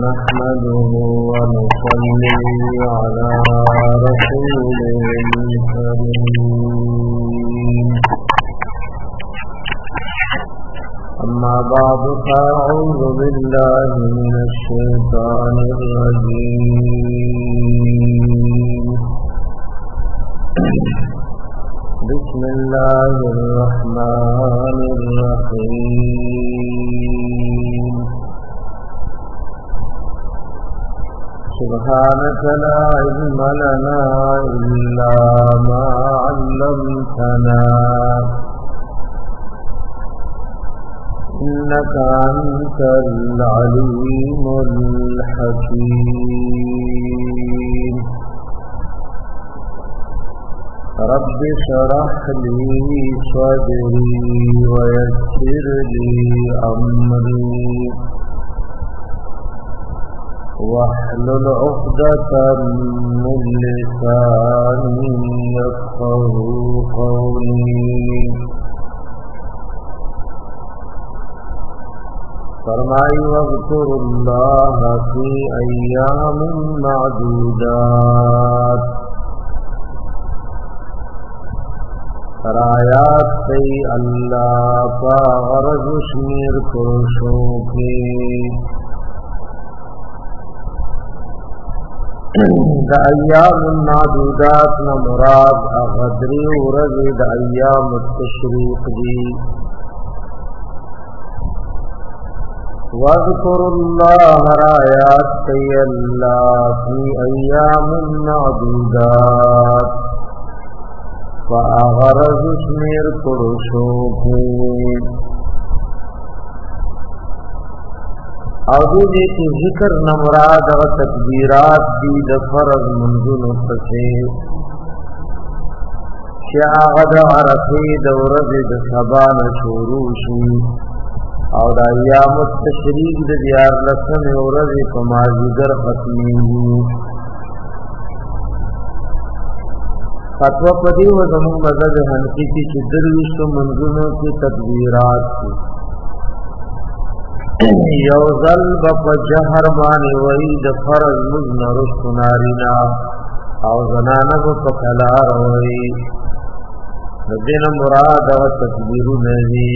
نحمده ونصلي على رسوله الكريم أما بعد فأعوذ بالله من الشيطان الرجيم بسم الله الرحمن الرحيم سبحانك لا علم لنا إلا ما علمتنا إنك أنت العليم الحكيم رب اشرح لي صدري ويسر لي أمري واحلل عقدة من لساني يفقهوا قولي فرمائی واذکروا اللہ فی ایام معدودات فرآیات تی اللہ پا غرض شمیر کرشوں کی دا ایام معدودات مراد اغدری ورد دا ایام التشریق دی واذکروا اللہ رایات تی اللہ فی ایام معدودات فآغرز شمیر کرشو کی او دیتی ذکر نمراد و تکبیرات دی دفرض منزل پسے شاغد عرفی دورد دسبان شوروشی او دا ایام التشریق دا دیار لسن ورد پمازیگر ختمی فتوہ پدی و زمون مذہب حنفی کی چدرویش منزلوں کی تدبیرات کی یوزل بپ جہر مانی وی دفرز مزن رشت نارینا او زنانا بپ کلار وی دین مراد و تکبیر نبی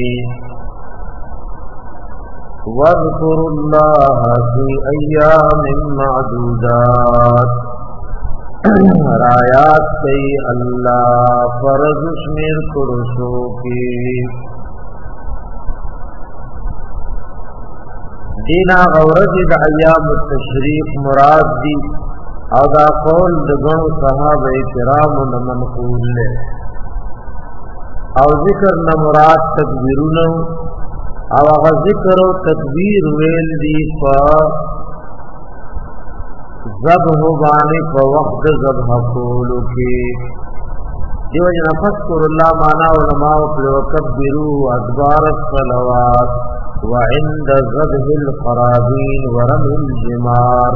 واذکروا اللہ فی ایام معدودات رایات تی اللہ فرض شمیر کرشو کی دینا غورت دا ایام التشریف مراد دی او دا قول دگن صحابہ کرام منقول لے او ذکر نمراد تکبیرونو او اغا ذکر و تکبیر ویل دی پا ذبح بانی پا وقت ذبح کولو کی دیو جنا فذکر اللہ مانا علماء وکبروه ادبار الصلوات وعند ذبح القرابین ورمی الجمار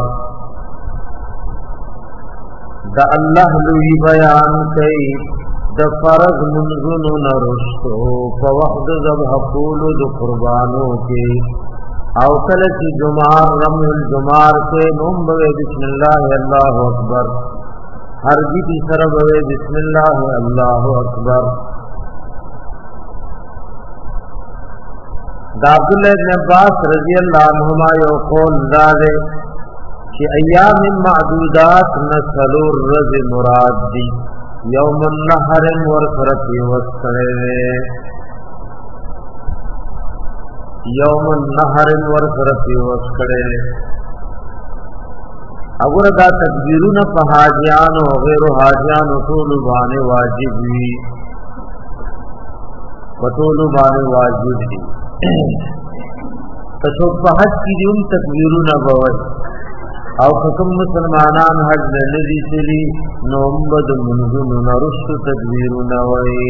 دا اللہ لوی بیان کئی دا فرض منزن نرشتو پا وقت ذبح کولو دا قربانو کی او کلچی جمار رمی الجمار کے نوم بوے بسم اللہ اللہ اکبر ہر بیتی سر بوے بسم اللہ اللہ اکبر دا عبداللہ ابن عباس رضی اللہ عنہما یو قول دادے کہ ایام معدودات نسلور رض مراد دی یوم النحر ورسرتی وسکرے یوم النحر ورسرتی وسکڑے اگر دا تکبیرون پا حاجیان و غیر حاجیان و طول بانے واجب بھی و طول بانے واجب بھی تشوک پا حج کی دی ان تکبیرون بوئی او حکم مسلمانان حج لنزی سلی نومبد منزن نرشت تکبیرون وئی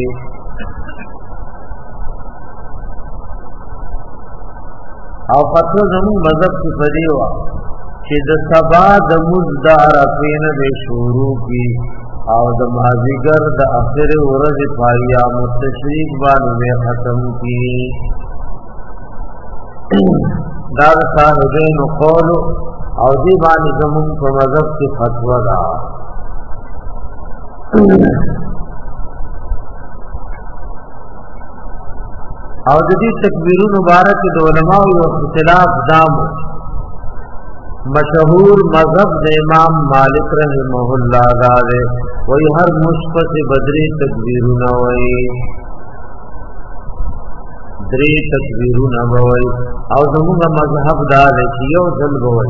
او فتو زمون مذہب کی فدیوہ کہ دا سبا دا مزدار اپین دے شروع کی او دا مازیگر دا اخر ورز پایا متشریق بانو میں ختم کی دار صاحبین قولو او دی باندې زمون په مذهب کې فتوا ده او د دې تکبیرونو مبارک د علماء او اختلاف دام مشهور مذهب د امام مالک رحمه الله دا ده وای هر مشفق بدری تکبیرونه وای درې تکبیرونه وای او زموږ مذهب دا ده چې یو ځل وای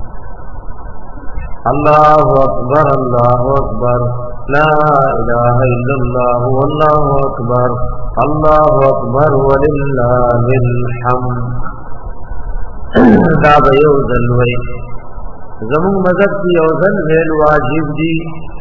الله اکبر لا اله الا الله والله اکبر الله اکبر ولله الحمد دا به یو ځل وای زموږ مذهب کې یو ځل ویل واجب دي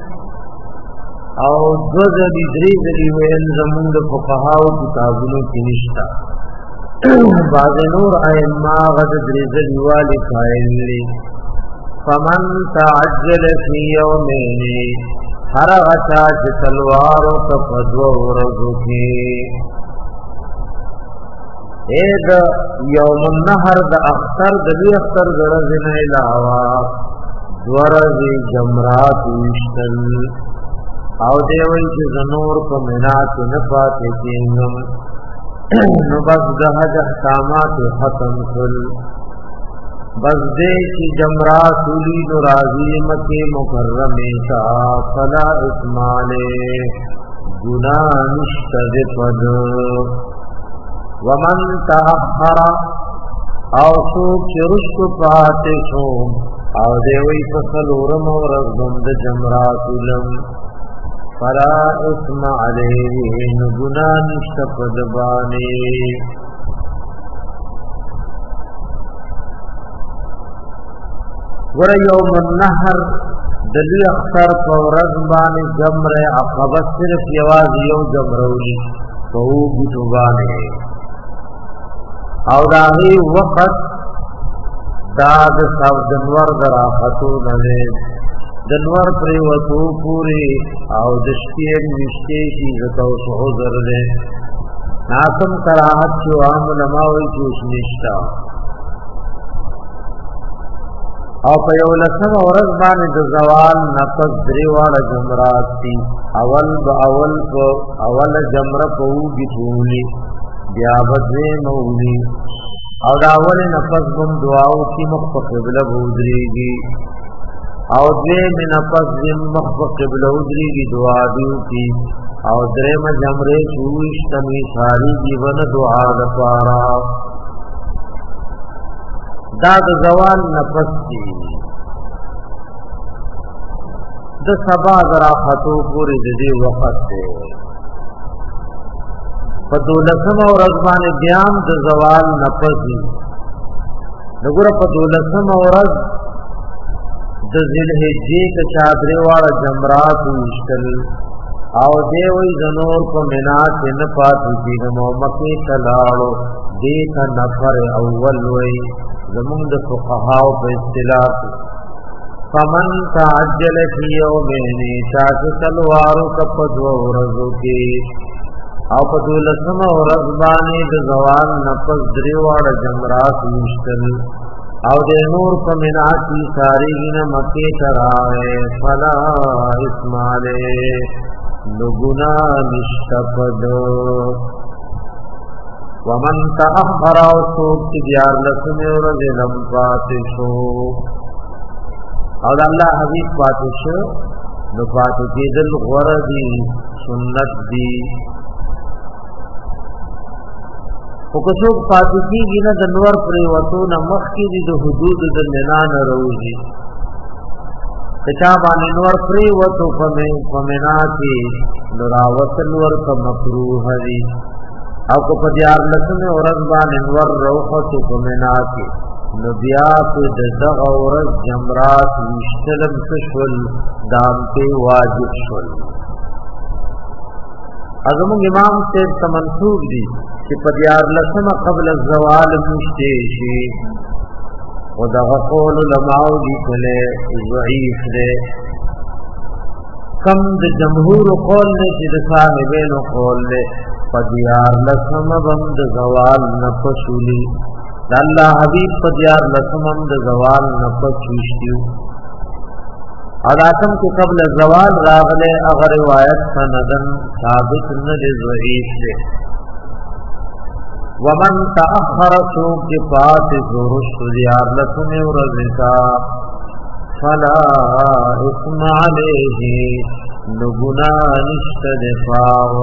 او دو ځلې درې ځلې ویل زموږ د فقهاو کتابونو کې نشته بعض نور ائمه غد درې ځلې والی قائل دي فمن تعجل فی یومین هر غچا چې تلوارو ته په دوه ورځو کې اې د یوم النحر د اختر د دې اختر د ورځې نه علاوه دوه ورځې جمرات وشتل او دی وایي چې زنور په مینا کې نه پاتې کېږم نو بس د حج احکامات ختم کړل بس دې چې جمرات ولي نو راځي مکه مکرمه تا فلا اسماله ګناه نشته پد ومن تأخر او سوک چرشت پاتے شو او دیوی فصلورم ورزم د جمراتلم فلا اسم علیه نگنا نشت پدبانی ور یوم النحر دلی اختر پا ورزبانی جمر عقبہ صرف یواز یو جمرولی فهو بتبانی او داغی وقت داد سب دنور دراختو نوے دنور پریوتو پوری او دشتیم نشتیشی زتو سحوزر دے ناسم کراحت چو عام علماوی چوش نشتا او پیولسم ورز بانی د زوال نفس دریوال جمرات تی اول با اول جمر پوگی تولی بیا بدوی مولی او دا اول نفس بم دعاو کی مخف قبله بودریگی او دوی من نفس بم مخف قبله بودریگی دعا دیو کی او درم جمره شوشتمی ساری جیون دعا دپارا دا د زوال نفس دی د سبا دراختو پوری د دې وخت دی په دولسم ورځ باندې بیان د زوال نفس دی دغه په دولسم ورځ د ذوالحجې د چادرې واړه جمرات وشتل او دی وی زنور په مینا کې نه پاتې کېږي نو مکه تلاړو دې ته نفر اول وی زمون د فقهاو په اصطلاح فمن تعجل فی یومین شاک تلوارو کپد ورزو کی او په دولسم ورځ باندې د زوال نفس دریواړ جمرات مشتل او د نور په مینا کی ساری نه مکه تراوه فلا اسماله لغنا نشتپد ومن تأخر او سوک دیار لسمی ورز لم پاتشو او اللہ حبیب پاتشو نو پاتشی دل غردی سنت دی وکسوک پاتشی گینا دنور پریوتو نمخ کی دی دو حدود دننان روزی کتابان نور پریوتو فمنا کی نراوت نور کا مکروح دی او کو پدیار لسمه ورځ باندې نور روحت کو منا کې نبیا په دغه ورځ جمرات مشتلم شول دام په واجب شول اعظم امام سے منسوب دي چې پدیار لسمه قبل الزوال مشته شي او دغه قول علماء دي کله ضعیف ده کم د جمهور قول نه چې د صاحبینو قول نه پدیار لسم بند زوال نفسولی الله حبیب په دیار لسمم د زوال نفس وشتیو اداتم کې قبل زوال راغله اگر روایت سندن ثابت نه ضعیف ده ومن تأخر سوق پات زورش دیار لسم ورزکا فلا اسم علیه نگنا نشت دفاع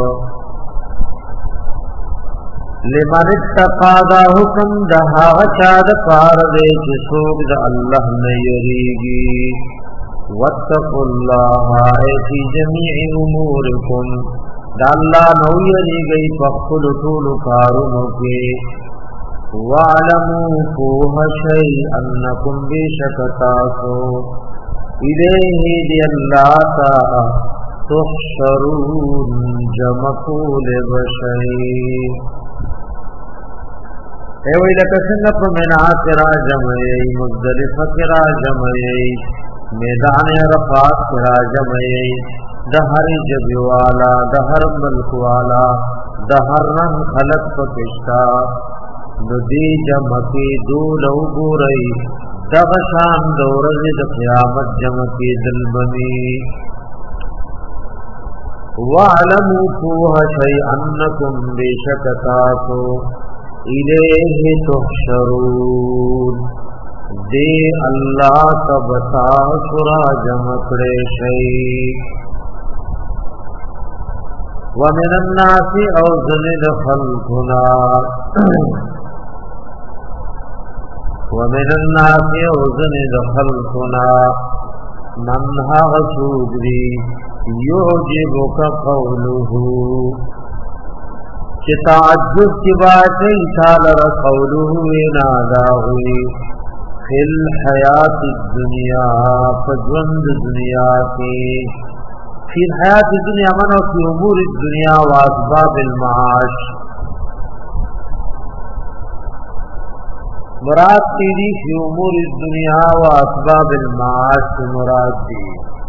لمن اتقا دا حکم دہا چاد پار دے چسوک دا اللہ نیریگی واتقوا اللہ فی جمیع امورکم دا اللہ نو یریگی فخل طول کارنو کے وعلموا فوہ شئی انکم بیشکتاسو الیہ دی اللہ تا تحشرون جمکول بشئی ایوی لکه څنګه په منعات را جمعي مزدلفه را جمعي میدان عرفات را جمعي د هر جبي والا د هر ملک والا د هر رنگ خلق پکشتا ندی جمع کی دول او ګوري دغه شان د ورځې د قیامت جمع کی دلبني وعلموا فوه شيئا انکم بشکتاسو الیہ تحشرون دی اللہ تبتا سرا جمکڑے شئی ومن الناس اوزن خلقنا ومن الناس اوزن خلقنا من ها غسودری یعجبک قوله کہ تعجب کی بات انشاءاللہ رقوله نادا ہوئی فی الحیات الدنیا فجوند دنیا کی فی الحیات الدنیا منو فی امور الدنیا و اسباب المعاش مراد تیری فی امور الدنیا و اسباب المعاش مراد دی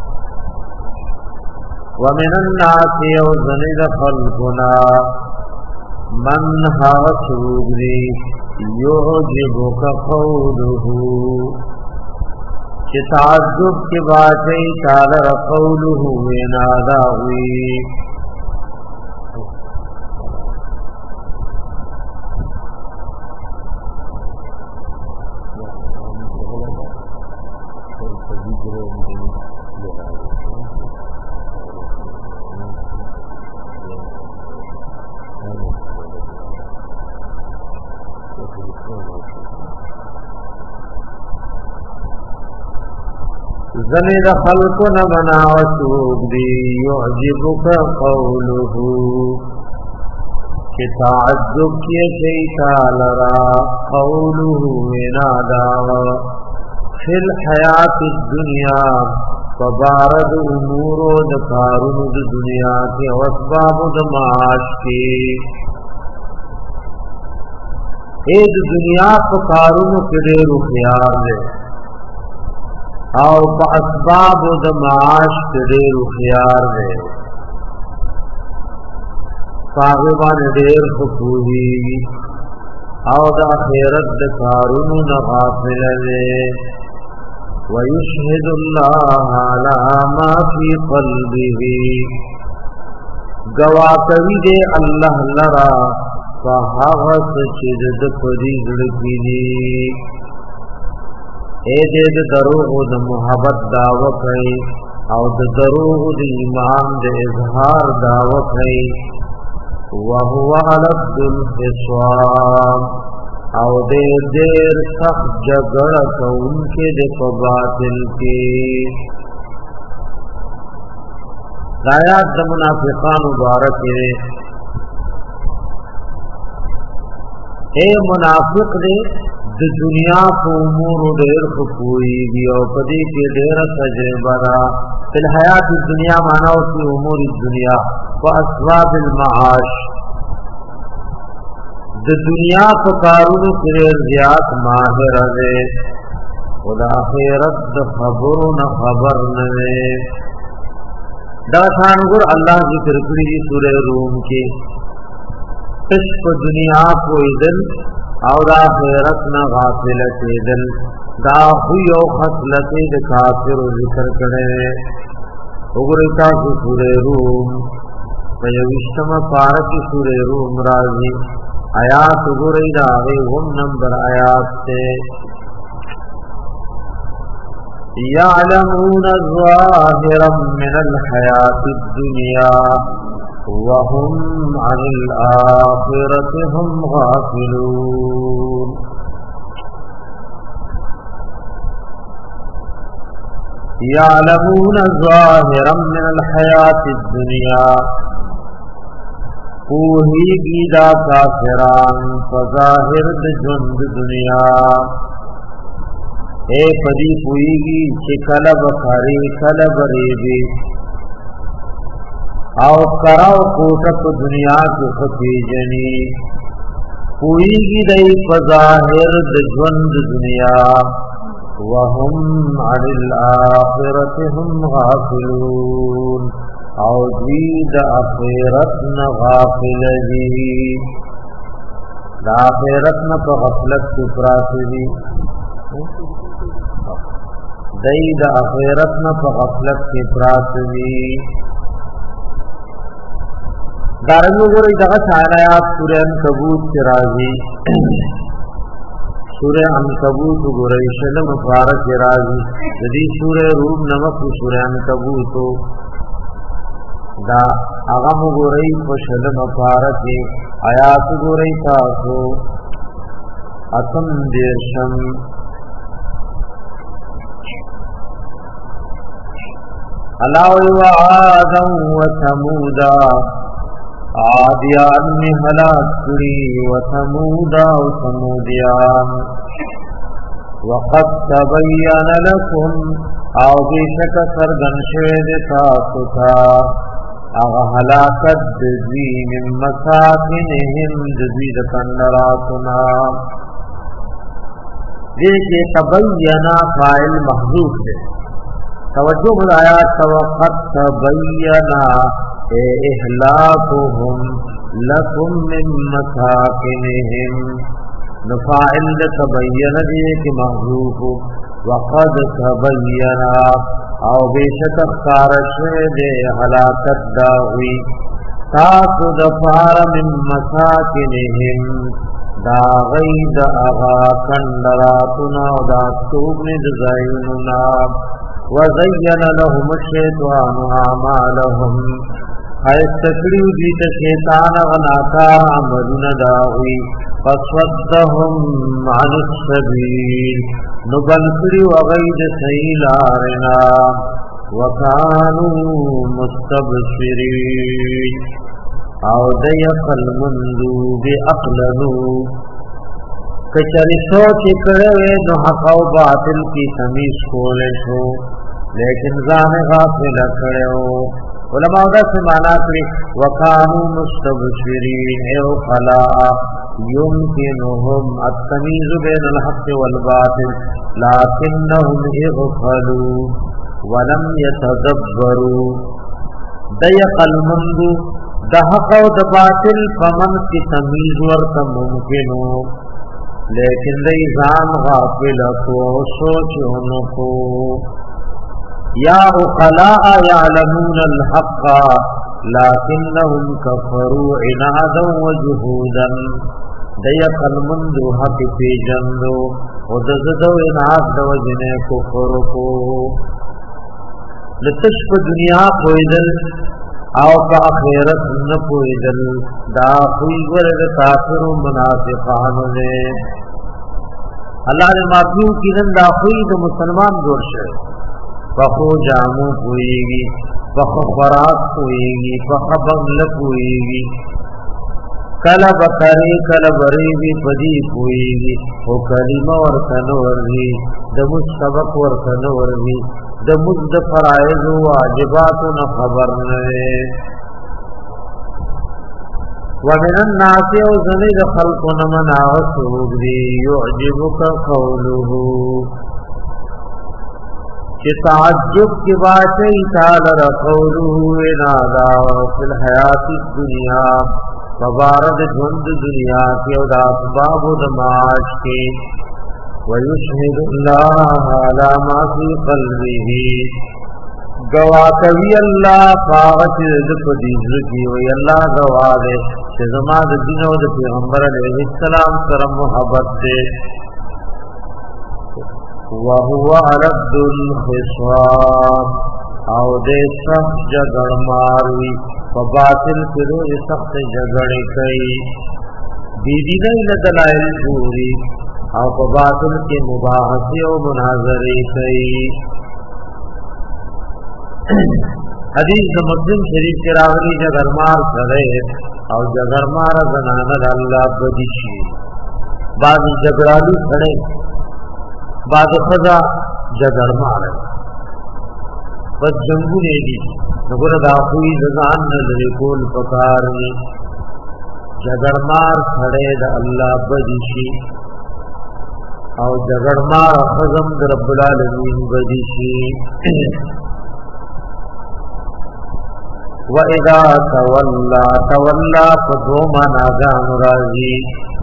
ومن الناس یوزن خلقنا من ها سوگری یعجبک قوله کہ تعجب کی باتیں تالر قوله نادا ہوئی زمید خلقن منا وسوق دی یعجبک قوله کہ تعجب کی شیطا لرا قوله نادا فی الحیات الدنیا فبارد امور د کارون د دنیا کی اسباب د معاش کی اے د دنیا په کارون کې ډېر خیال دی او په اسباب د معاش ډېر خيار دی صاحبان ډېر خپوهي او د آخرت د کارونو نه غافل دی ويشهد الله على ما في قلبه گوا کوي دی الله لرا فهغه چې د پدې زړه کې دی اے دې د دروغ د محبت داوا کوي او د دروغ د ایمان د اظهار داوا کوي وهو على الخصام او دې سخت جګړه کوونکې د باطل کې آیات د منافقان مبارک اے منافق دې د دنیا په امور ډېر خپويږي او پدې کې ډېر تجربه را په حیات دنیا معنا او په امور دنیا او اسباب المعاش د دنیا په کارونو کې زیات ماهر دی او د آخرت د خبرو نه خبر نه دی دا څنګه الله ذکر کړی دی سورې روم کې اس په دنیا کو ایدل او دا آخرت نه غافل کېدل دا خو یو خصلت د کافر ذکر کړي. وګورئ تاسو سورې روم په 21 پارہ سورې روم راځي آیات وګورئ دا هم نمبر آیات ته يعلمون ظاهرا من الحياة الدنيا وهم عن الآخرة هم غافلون. يعلمون ظاهرا من الحياة الدنيا پوہیگی دا کافران فظاہر دجند دنیا اے پدی پوہیگی چی کلب خری کلب ریبی او کراو کوٹک دنیا کی خفی جنی پوہیگی دی فظاہر دجند دنیا وهم عن الآخرة هم غافلون او دوی دا آخرت نا غافل دی دا آخرت نا پا غفلت کی پراتی دی دی دا آخرت نا پا غفلت کی پراتی دی. دارنگو گوری دا چانایات سورہ عنکبوت کی رازی سورہ عنکبوت گوری شلم فارق کی رازی جدی سورہ روم نمک سورہ عنکبوتو دا اغم گوری پشلم پارکی آیات گوری تاسو اتم دیرشم علاوی وعادا وثمودا عادیان میں ہلاک کری وثمودا وثمودیان وقد تبین لکم او بیشک سرگن شوید تاسو تا اغا حلاکت دزوی من مساکنهم دزوی دکندراتنا دیکھے تبینا فائل محذوف ہے توجہ بلایات وقت تبینا اے احلاکهم لکم من مساکنهم نفائل تبین دیکھ محذوف وقد تبینا او بیشک خارش دے حلاکت داوی تاسو دفار من مساکنهم دا غید اغا کندراتنا و دا سوبن دزائننا وزین لهم الشیطان اعمالهم خیستکریو دیت شیطان غناکار عملون داوی فصدهم عن السبیل نبنکری وغید سیلارنا وکانو مستبصرین او دیق المندو بی اقلنو کچری سوچ کرے نو حق و باطل کی تمیز کولے شو لیکن ځان غافل کړو. علماء دا سے مانا کری وکانو مستبصرین او فلا يمكنهم التمييز بين الحق والباطل لكنهم اغفلوا ولم يتدبروا ضيق المنذ د حق او د باطل فمن کی تمیز ورته ممکنو لیکن دی ځان غافل کو سوچونو کو. یا عقلاء يعلمون الحق لكنهم كفروا عنادا وجهودا دیق المند حق پی جندو و دزدو انعاد دو جنے کفر کو. لتش پا دنیا پویدل او پا آخرت نپویدل دا خوی ورد کافر و منافقانو نے اللہ نے معافیوں کی نن دا خوی دا مسلمان جوڑ شئے پخو جامو پوئیگی پخو خوراک پوئیگی پخو بغل پوئیگی کلا بکاری کلا بریبی پدی پوئیگی او کلمہ ورکن ورزی دمج سبق ورکن ورزی دمج د فرائض و واجباتو نخبر نوے. ومن الناس او زنید خلقن من آغسوگ دی یعجبک قولہو کہ تعجب کی باتیں تعالی قولہو انادا فی الحیات الدنیا فبارد جند دنیا کے او دا اسباب دا معاش کے ویشہد اللہ علی ما فی قلبه گواہ کوي اللہ پاغت رزق دیزر کی وی اللہ گواہ دے کہ زمان دین و دا پیغمبر علیہ السلام سر محبت دے وَهُوَ عَلَدُّ الْخِصَامِ او دے سخت جگڑ ماروی فباطل کرو سخت جگڑ کئی بیدی نہیں دلائل پوری او فباطل کے مباحثی و مناظری کئی حدیث دا مسلم شریف کے راولی جگرمار کرے او جگرمار زناند اللہ بدیشی بعض جگرالو کھڑے بعض خدا جگرمار بس جنگو نے دی نگر دا خوی دزان نظر کول پکارنی جگرمار کھڑے دا اللہ بدیشی او جگرمار خزم دا رب العالمین بدیشی وَإِذَا تَوَلَّا فَدُومَ نَاغَانُ رَازِي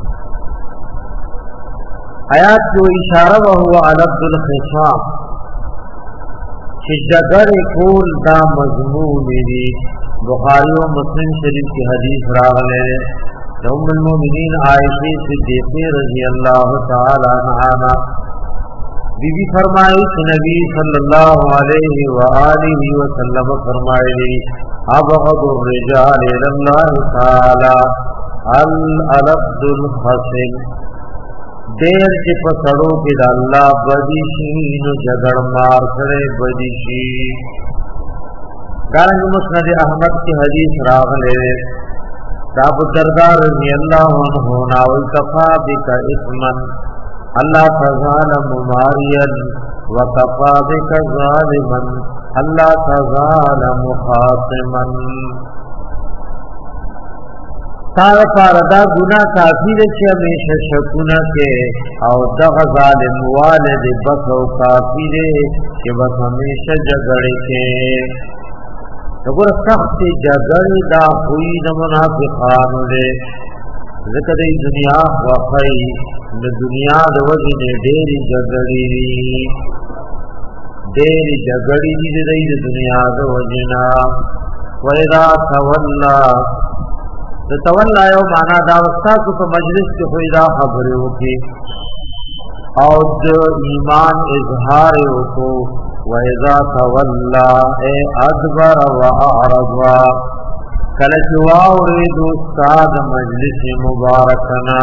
آیات جو اشارہ وَهُوَ عَلَبْدُ الْخِصَامِ کہ جگر کول دا مضمون دی بخاری و مسلم شریف کی حدیث راغلے ام المومنین عائشہ صدیقہ رضی اللہ تعالی عنہا بی بی فرمائی کہ نبی صلی اللہ علیہ وآلہ وسلم فرمائی ابغض الرجال الى اللہ تعالی الالبد الخصم دیر چی پسڑو کی دا اللہ بدیشی نو جگڑ مار کرے بدیشی دارنگ مسند احمد کی حدیث راغلے ابو الدرداء رضی اللہ عنہ ناول کفا بک اسمن اللہ تزال مماریا وکفا بک ظالما اللہ تزال مخاصما تارا پاردا گناہ کافی دے چھے ہمیشہ شکونا کے او دغ ظالم والد بس او کافی دے کہ بس ہمیشہ جگڑے کے اگر سخت جگڑی دا ہوئی دا منافقانو دے ذکر دی دنیا وخی دنیا دا وجن دیری جگڑی دی دنیا دا وجنا وَإِذَا تَوَلَّا تولا یو معنا دا استاد کو مجلس کے ہوئی دا خبر ہو کی اور جو ایمان اظہار ہو کو وَإِذَا تَوَلَّا اے ادبر وَأَعْرَضَ کلچ واورد استاد مجلس مبارکنا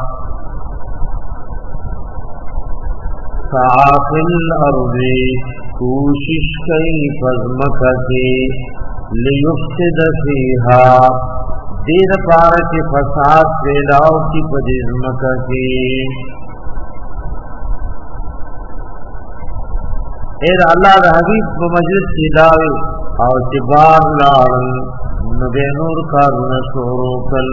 سعا فی الارض کوشش کئی فزمکہ کی لیفسد فیہا دید پارک فساد پیداو کی پدیزمکہ کی اید اللہ دا حبیب بمجلس کی داوی اور چبار لارن نبی نور کارون شورو کل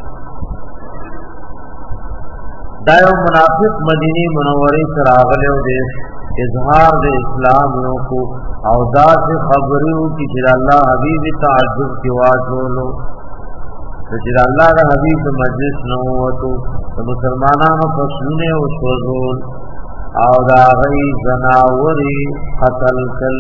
دائیو منافق مدینی منوری سراغلے دے اظہار دے اسلام کو او دا سے خبریو کی جل اللہ حبیب تعجب کی واجولو جل اللہ دا حبیب مجلس نووتو مسلمانانو فسلونے و شوزول او دا غی زناوری قتل کل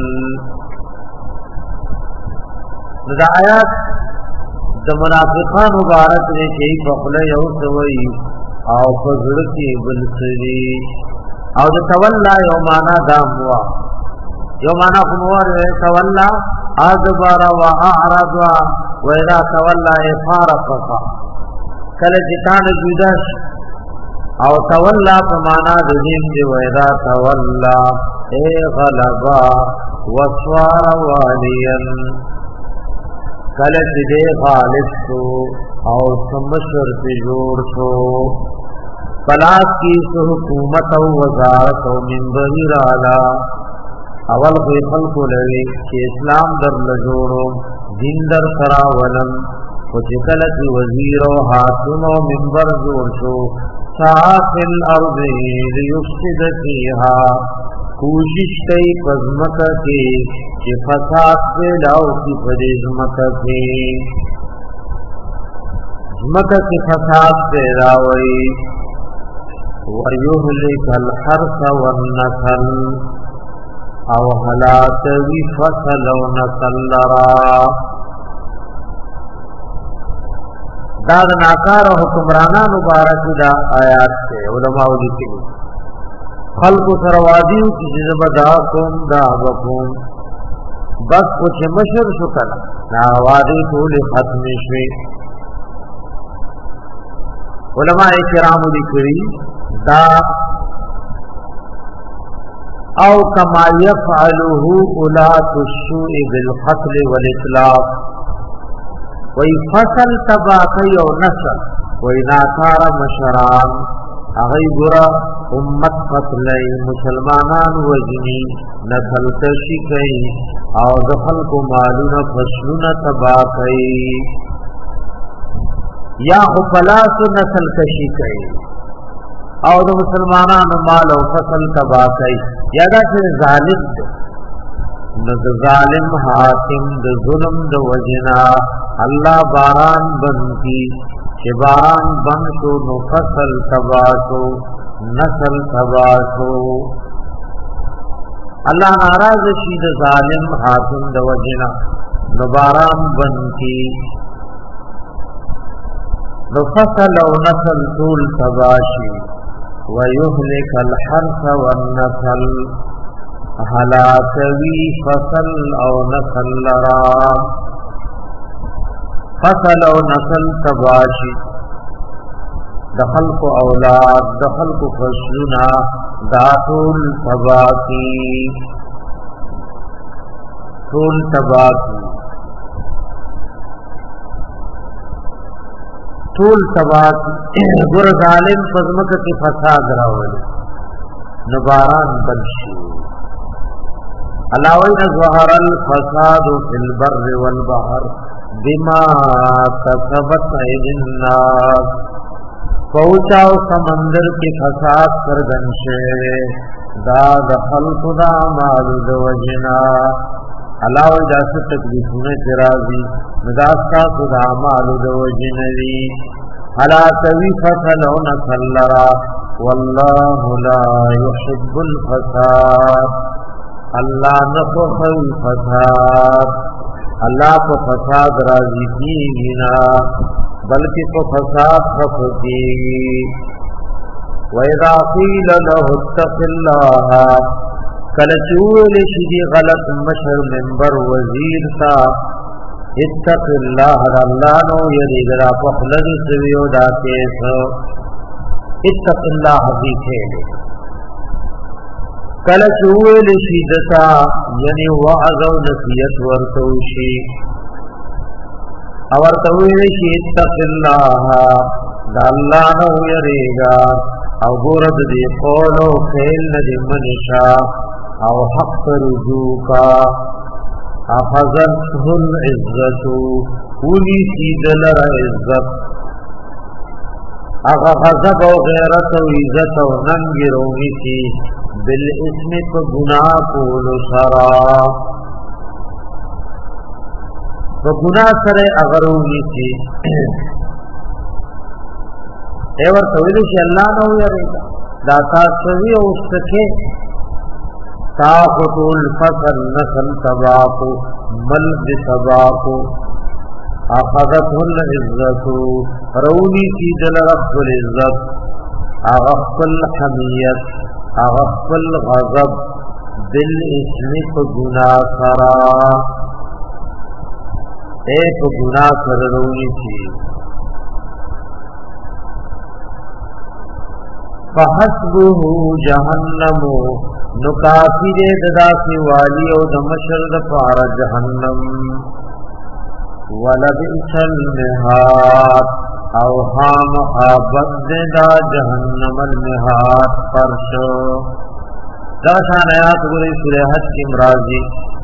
دا آیات دا منافقان مبارک نے کئی فقلے یو سوئی او فضرکی بلسری او دا تولا یو مانا داموا یو مانا خموار تولا ادبر و اعرض و اذا تولا افارقا کل جتان جودش او تولا پمانا دیم دی و اذا تولا اے غلبا وصوار والین کل جدے غالب شو او سمشر پی جوڑ شو پلاس کی سو حکومت و وزارت و منبری رالا اول کوئی خلق لگے کہ اسلام در لجوڑو دین در سراولم و چکلت وزیر و حاکم و منبر جوڑ شو ساف الارض لیفسد فیہا کوشش کئی پزمکہ کی کہ فساد سے لاؤ کی پدیزمکہ کی झमका की फसाद पैदा हुई वयुहलिक अलहर्स वन्नसल औ हलाकवी फसल व नसल लरा दाद नाकार हुक्मराना मुबारक दा आयात से उलमा लिखी खल्क सरवादियों की जिजबदा कुम दावकुम बस कुछ मशर शुकल नावादी तूल खत्म शे उलमा किराम लिखी दा औ कमा यफअलुहु उलातु शुइ बिलक़त्ल वलितलाफ वही फसल तबाही और नस्ल वही नाकार मशरान अगई बुरा उम्मत कत्ल मुसलमानान वजनी नस्ल कशी कई और दखल को मालून फसलून तबाही या उपलास नस्ल कशी कई और मुसलमानान माल और फसल तबाही यादा से जालिम न जालिम हाकिम द जुल्म द वजना अल्लाह बारान बंद की कि बारान बंद तो नो फसल तबाशो नस्ल तबाशो अल्लाह नाराज शीद जालिम हाकिम द वजना नो बारान बंद की नो फसल और नस्ल तूल तबाशी वयुहलिक अलहर्स वन्नसल हलाकवी फसल और नसल लरा फसल और नसल तबाशी दखल को औलाद दखल को फसलुना दातुल तबाकी तुल तबाकी तुल तबाकी गुर जालिम फजमक की फसाद रावली नबारान बंशी अलावैन ज़हर अलफसाद फिल बर्र वल बहर बिमा कसबत ऐदिन्नास पहुँचाओ समंदर के फसाद सरगन से दाद खल्कुदा मालूद वजना अलाव जासे तकलीफ में तेराजी मिदास्ता खुदा मालूद वजनवी हला तवी फसल न सल्लरा वल्लाहु ला युहिब्बुल फसाद अल्लाह न कोई फसाद अल्लाह को फसाद राजी की ना बल्कि को फसाद खफती वइज़ा क़ील लहु इत्तक़िल्लाह कलचूल शिदी गलत मशर मेंबर वजीर था इत्तक़िल्लाह अल्लाह नो यरीगरा पखलद सवियो दाते सो इत्तक़िल्लाह भी थे कलचूल शिदता यानी वाज़ व नसीहत वर्तोशी और तवीले की इत्तक़िल्लाह अल्लाह नो यरीगा और गुरद दे कौलो खेल नदी मनिशा और हक रुजू का अखज़तहुल इज्जतु पूरी सीधल इज्जत अखज़ब और गैरत और इज्जत और नंगी रोगी थी बिल इसमें तो गुनाह को सरा तो गुनाह करे अगर रोगी थी एवर तवील से अल्लाह न हो रहेगा दाता सभी उसके ताक़ुल फसल नस्ल तबाको मल्द तबाको अखज़तहुल इज्जतु रऊनी की दल रफ़्ल इज्जत अग़फ़ल हमियत अग़फ़ल ग़ज़ब दिल इसमें को गुनाह करा एक गुनाह कर रऊनी थी फहस्बुहु जहन्नमु नुकाफिर ददासी वाली और दमशर पारा जहन्नम वलबिसल मिहाद और हाम आबदा जहन्नमल मिहाद फर्श दाशान आयात गुरी सूरह हज की मराजी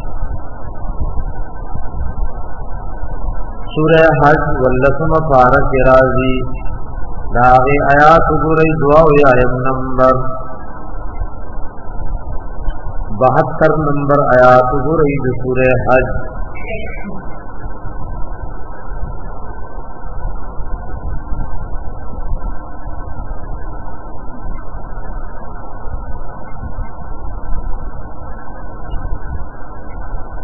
सूरह हज वल्लसम पारा के राजी दागे आयात गुरी दुआ आयत नंबर 72 नंबर आयात गुरी सूरह हज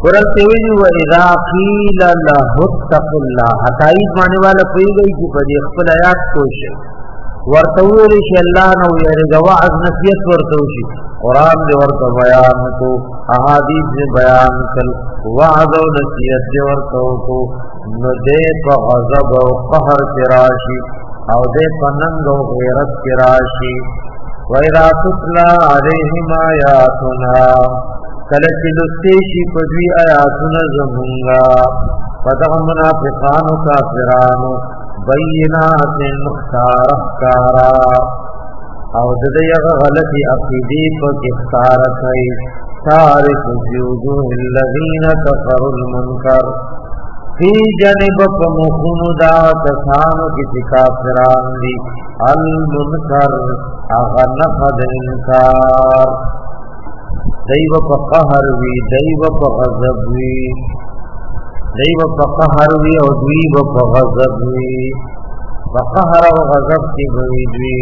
ورته ویلی و اذا قیل له اتق الله تایید معنی والا کوي گئی چې په دې خپل آیات کوشش ورته ویلی چې الله نو یې وعظ نصیحت ورته وشي قران دې ورته بیان کو احادیث دې بیان کړ وعظ او نصیحت دې ورته کو نو دې په غضب او قهر کې راشي او دې په ننګ او غیرت کې راشي وَإِذَا تُتْلَى عَلَيْهِمْ آيَاتُنَا کله چې لستی شي په دوی آیاتونه زمونږه پدغه منافقانو کافرانو بینات مختارا او د دې هغه غلطي عقیدې په کې ښکار کوي تعرف فی وجوه الذین کفروا المنکر فی جانب په مخونو دا کسانو چې کافران دي المنکر هغه نفد انکار دیو په قهر وی دیو په غضب وی دیو په قهر وی او دیو په غضب وی په قهر او غضب کې وی دوی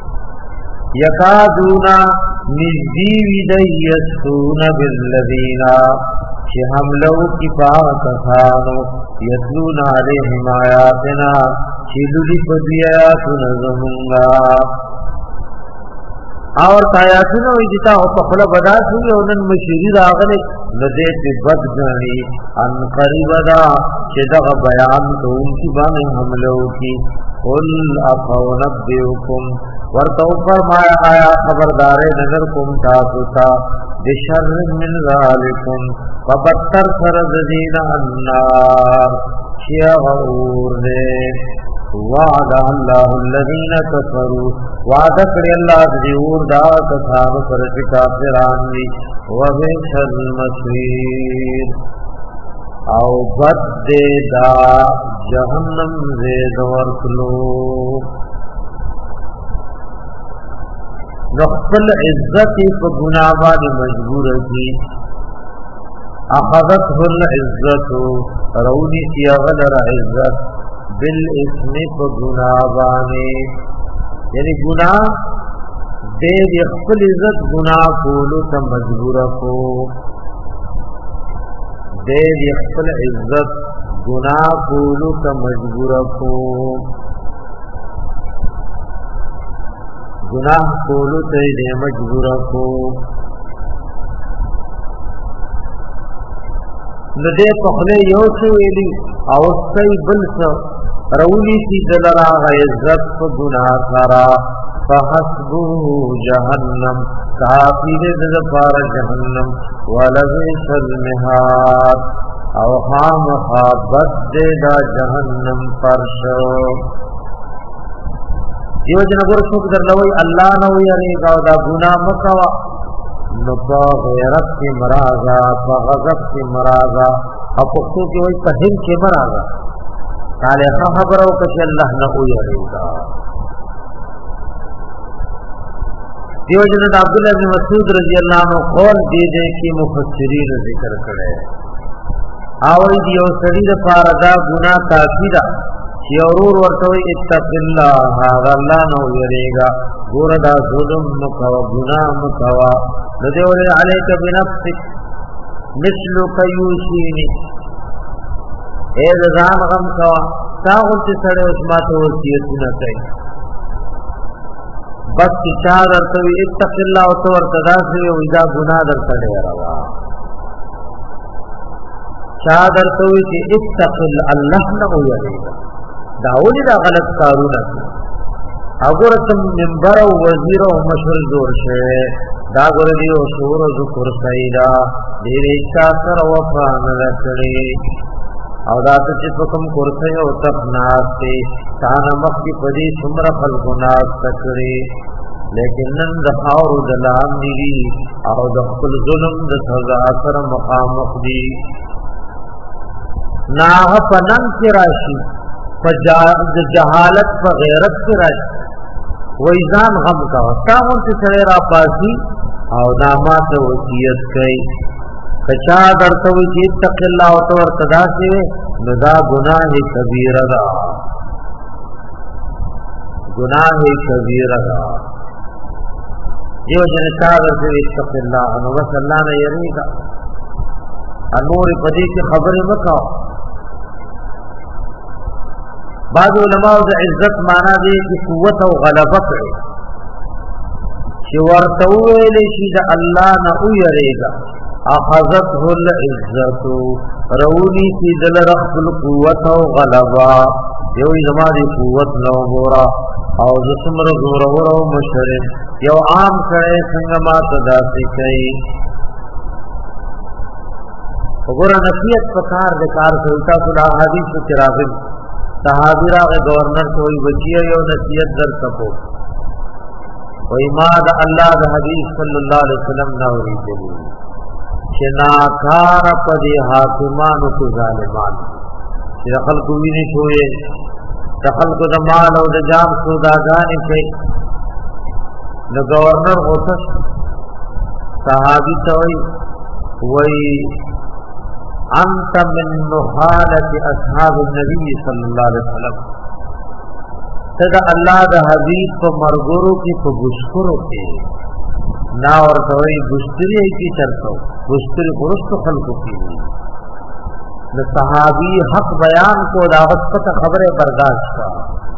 یکادونا نزدی وی دیسون بالذین چې حملو کی پاکانو یتلون علیهم آیاتنا چې لولي په دې آیاتونو زمونږه اور آیاتونو ایجتا او په خپل بداسي او نن مشری راغله لدې په بدګانی ان قریب دا چې دا بیان کوونکی باندې حملو کی قل افونبئکم ورتو فرمایا آیا خبردار نظر کوم تاسو ته بشر من ذالکم فبتر سرذین النار شیا غور دے وعد الله الذين كفروا وعد کړی الله دې اور دا کثانو پر چې کافران دي وبئس المصير او بد دې دا جهنم زید ورکلو نخل عزت په ګناه باندې مجبور دي اخذته العزت رونی سیاغل را عزت بالاسم فگناہ بانے یعنی گناہ دے دی خپل عزت گناہ کولو تا مجبور کو دے دی خپل عزت گناہ کولو تا مجبور کو گناہ کولو تا دی مجبور کو ندے پخلے یو سے ویلی او سی بلسا رولی سی دلرا عزت گناہ سارا فحسبو جہنم کافی دے دفار جہنم ولبئس المہاد او خام خوابت دے دا جہنم پرشو دیو جنگر شک در لوئی اللہ نوی علی دا گناہ مکوا نپا غیرت کی مرازا پا غضب کی مرازا اور پختو کی وہی پہن کی مرازا تالے خبرو کچھ اللہ نقوی علیگا دیو جنت عبداللہ بن مسعود رضی اللہ عنہ قول دیدے کی مفسرین ذکر کرے آوئی دیو سرید پاردا گناہ کافی دا چی اورور ورطوئی اتق اللہ آغا اللہ نو یریگا گوردا ظلم مکوا گناہ مکوا ندیولی علیک بنفسک مثلک یوسینی اے دزان غم کوا تاغلتی سڑے اسمات وسیعتنا کئی بس کی چاہ درتوی اتق اللہ و طور تداسی ویدہ گناہ در سڑے روا چاہ درتوی کی اتق اللہ نو یریگا داولی دا غلط کارونا کی اگر تم منبر و وزیر و مشر زور شے دا گردی و شور و ذکر سیدہ دیر اچھا سر وفان لکڑی او دا تچپکم کرسی و تک ناستے تانا مخی پدی سمر خلق ناستکڑی لیکن نن دخاور دلام دیگی او دخل ظلم دسزا سر مقامق دی ناغ پنن کی راشی جہالت پر غیرت کی راشی ویزان غم کا تاون سے سڑے را پاسی او نامات وصیت کئی کچا درتوی چی اتق اللہ و طور تدا سے ندا گناہ کبیر دا گناہ کبیر دا یہ وجہ چا درتوی اتق اللہ انو بس اللہ نے یری دا انور پدې کې خبره وکاو. بعض علماء د عزت معنا دی چې قوت او غلبه کوي، چې ورته ویل شي د الله نه ویریږي. اخذته العزت رونی کی دل رخل قوت او غلبا، یو زمادی قوت نو ګورا او زسمر زور او مشرف یو عام کړي څنګه ما تداسي کوي. وګوره نصیحت پکار د کار سلطا صدا حدیث کې راغلی صحابی راغه گورنر کوئی بچیه یو نصیحت در سکو وای ما د الله د حبیب صلی الله علیه وسلم نو ریدلی چې ناکار په دې حاکمانو کو ظالمان چې خلکو ویني شوې د خلکو د مال او د جام سوداګانې کوي. د گورنر اوته صحابي ته وای انت من نحالة اصحاب النبي صلی الله علیه وسلم، تدا الله د حبیب په مرګورو کې په بشکرو کې نا ورته وای بشتري کی چرته بشتري ورستو خلقو کې د صحابي حق بیان کو دا وخت خبره برداشت کا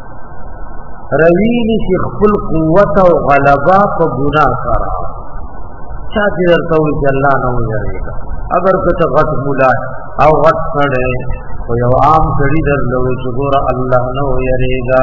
روی چې خپل قوت او غلبا په ګناه کړه چا دې ورته وی الله نه ویریږي. اگر کته غټ مولا او غټ کړي او یو عام کړي درلوي چې ګور الله نه ویریږي.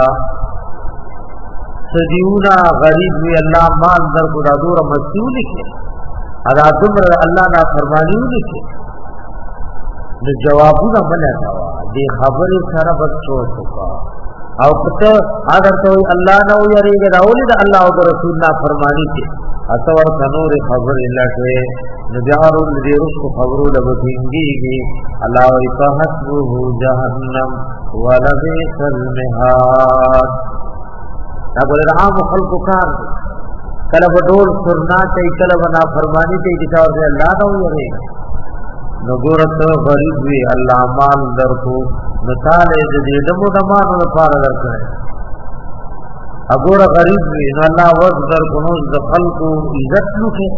سدیونا غریب وی الله مال در کو دا دور مسئول کې ادا تمره الله نا فرمانی وکړي د جوابونه بلنه دي خبره سره بچو کا او کته اگر ته الله نه ویریږي راولې د الله او رسول نا فرمانی کې اتور تنور خبر لکه نجارو دې رسو خبرو لبديږي الله ويفحسبه جهنم ولبئس المهاد. دا بل عام خلق کار کله وډول سرنا کوي کله ونا فرمانی کوي چې تاسو الله نه ویری نو ګورته غریب وی الله مال درکو مثال دې دمو دمانو لپاره درکړي. اګور غریب وی نو الله ورځ درکو نو د خلقو عزت لوکي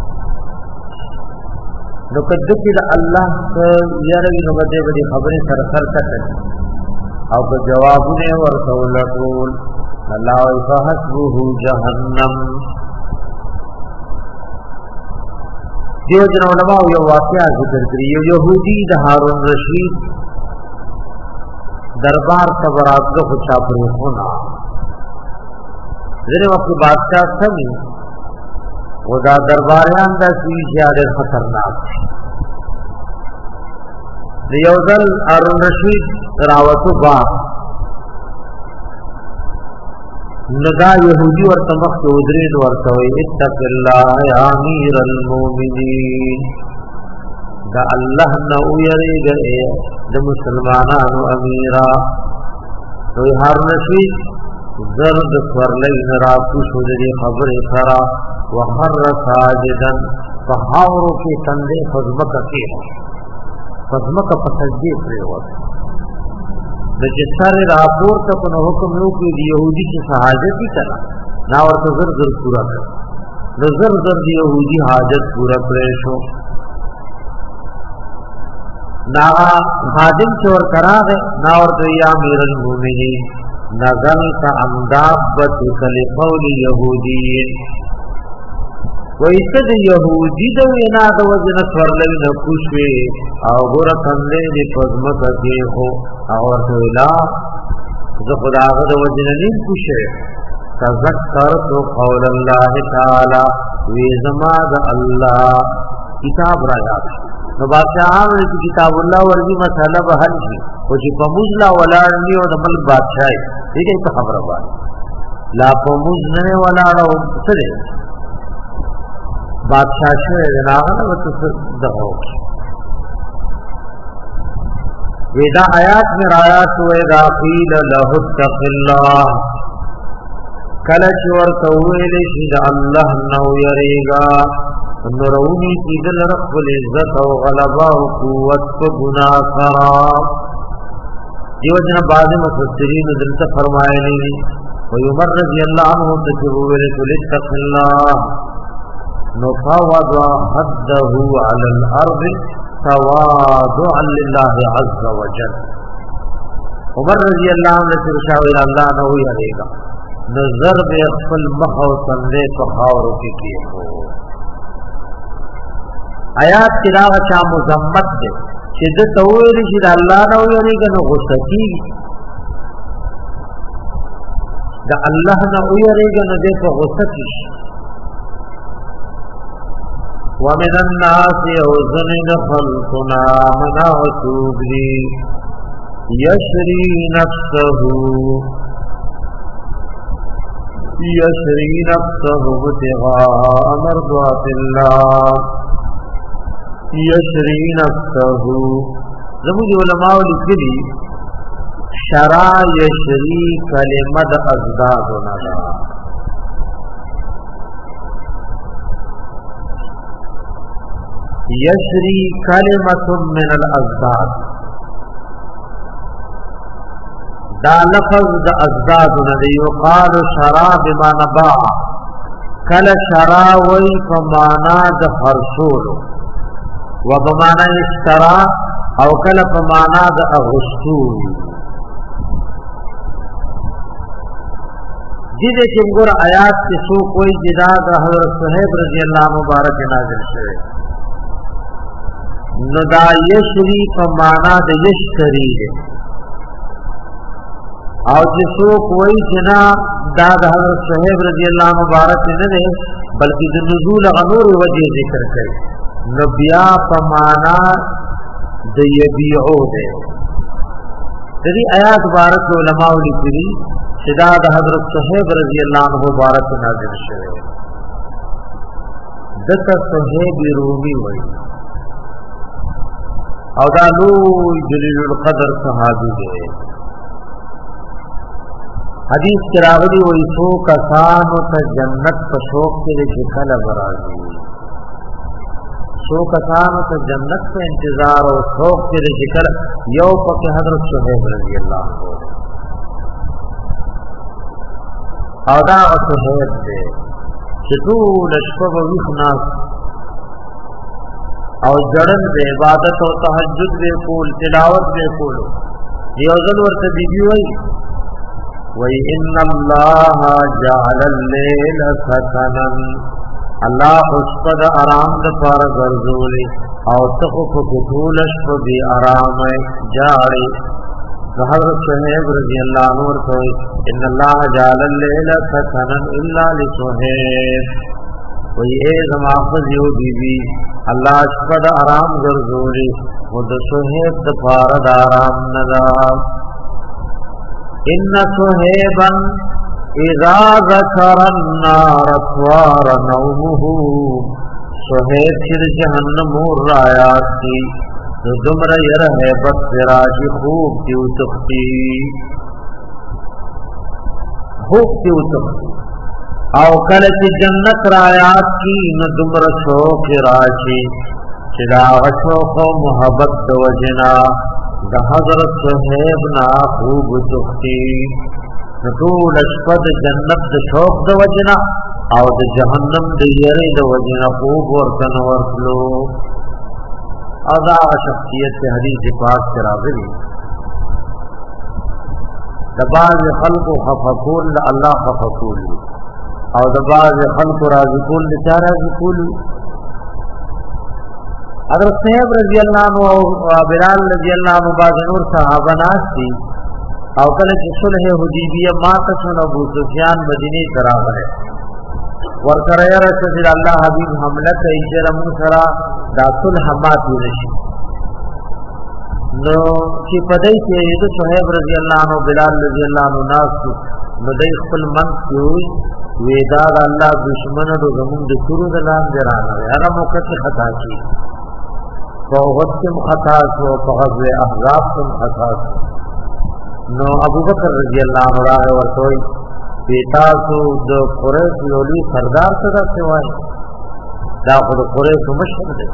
نو کده چې الله یې نو بده بده خبره سره سره کړي او په جوابونه ورته ولټول الله فحسبه جهنم. دیو جن علماء یو واقعہ ذکر کړی یو يهودي د هارون رشید دربار ته وراتلو خو چا پرې خونه ځنه وخت بادشاہ سمي ودا درباریان د سوي زیاده خطرناک دی. یو ځل هارون رشید راوته با ندا یهودی ورته مخ ودرید ورته وی اتق الله یا امیر المؤمنین دا الله نو یریږي د مسلمانانو امیرا. دوی هارون رشید زرد سورلین را پوشو دې خبره سره وخر ساجدا فحاورو کې تندې خدمت کوي خدمت په سجدي پریوت د جسر راپور ته په حکم نو کې يهودي چې حاجت دي کړه نا ورته زر زر پورا کړ زر زر دی يهودي حاجت پورا کړې شو نا خادم چور کراغه نا ورته یا امیر المؤمنین نزلت امدابت کل قول يهودي وایته يهودي د وینا د وجنه سورلوي نه کوشوي او ګور کندې د پزمک کې هو او ورته لا زه خدای د وجنه نه کوشي تذکر تو قول الله تعالی وی زما د الله کتاب را یاد نو بادشاہانو چې کتاب الله ورغي مساله به حل شي او چې په مجلا ولاړنی او د ملک بادشاہ دې ته خبره وایي لا په مجنه ولاړو څه بادشاہ شوه راغله وته دغه ودا آیات میں آیات ہوئے دا قیل له اتق الله کله چور کویل شي د الله نو یریگا نورونی کی دل رب العزت او غلبا او قوت کو گناہ کرا. دیو جنا بعض مفسرین دلته فرمایلی و عمر رضی اللہ عنہ تجویل اتق الله نفوض حده على الارض تواضعا لله عز وجل. عمر رضی اللہ عنہ سے شاور اللہ نہ ہوئی رہے گا نظر بے خپل مخ او تندے په خاورو کې کېښو. آیات کې دا چا مذمت دی چې د تویل چې الله نه ویریږي نو غصه کیږي، د الله نه ویریږي نو دې په غصه کیږي. ومن الناس يوزن خلقنا منعتوب لي يشري نفسه ابتغاء مرضات الله يشري نفسه. زموږ علماء لیکلي شرع يشري کلمه د ازدادونه ده. يشري كلمة من الازداد، دا لفظ دا ازداد ندی. یقال شرا بمعنى باع، کل شرا وی فمانا دا خرسول و بمانا اشترا او کل فمانا دا اغسطول. جیدے چنگر آیات کی سو کوئی جدا دا حضرت صحیب رضی اللہ مبارک نازل شوئے نو دا یشری فمانا دا یشتری ہے، او جسو کوئی جنا دا دا حضرت صحیب رضی اللہ مبارک نے دے بلکہ دا نزول غنور وجہ ذکر کرے نو بیا فمانا دا یبیعو دے. تری آیات بارک علماء لکلی شدا دا حضرت صحیب رضی اللہ مبارک نازل شوئے دتا صحیب رومی وئی او دا لوی جلیل القدر صحابی دے. حدیث کی راغلی وی سو کسانو تا جنت پا شوق کے لئے شکل برازی، سو کسانو تا جنت پا انتظار و شوق کے لئے شکل یو پا کہ حضرت صحیب رضی اللہ عنہ او دا صحیب دے چتو لشپب ویخناس او جڑن دے عبادت و تحجد دے کول تلاوت دے کولو. یوزن ورت بیبی وی ان اللہ جعل اللیل سکنا، اللہ خشپد آرام دا پار گرزولی او تخف کتولش پا بی آرام جاری. حضرت صحیب رضی اللہ عنہ ورتوی ان اللہ جعل اللیل سکنا الا لصحیب، وی اے زمافظ یو بی بی اللہ شپد آرام گرزولی خود صحیب دا پارد آرام ندا. ان صحیبا اذا ذکر النار طوار نومه، صحیب چر جہنم رایات کی دمر یر ہے بس فراشی خوب کیو تختی او کلچ جنت رایات کی ندمر شوق راشی چدا غشوق و محبت وجنا دا حضرت صحیب نا خوب تختی نطول اشپد جنت دا شوق دا وجنا او دا جہنم دا یری دا وجنا خوب ورکن ورکلو. ادا شخصیت سے حدیث پاک سے راضی دباز خلق خفقول اللہ خفقول او دباز خلق رازقول لچا رازقول. حضرت صحیب رضی اللہ عنہ و بلال رضی اللہ عنہ باز نور صحابہ ناس تھی او کل کی صلح حدیبیہ ماتشن ابو سفیان مدینی تراغ ہے ورکر رسول اللہ حبیب حملت ایجرم سرا دا صلح ماتی رشی نو چی پدائی کے یہ صحیب رضی اللہ عنہ بلال رضی اللہ عنہ ناس تھی نو دی خپل منس کی ہوئی ویداد اللہ دشمن دو زمون دو شروع دلان جرانا ہے ہر موقع کی خطا کی فوغت کم خطا سو فغض احضاب کم خطا سو. نو ابو بکر رضی اللہ عنہ راہ ورطوئی پیتاسو دو قریش لولی سردار صدا سوائی دا خود قریش مشہر دے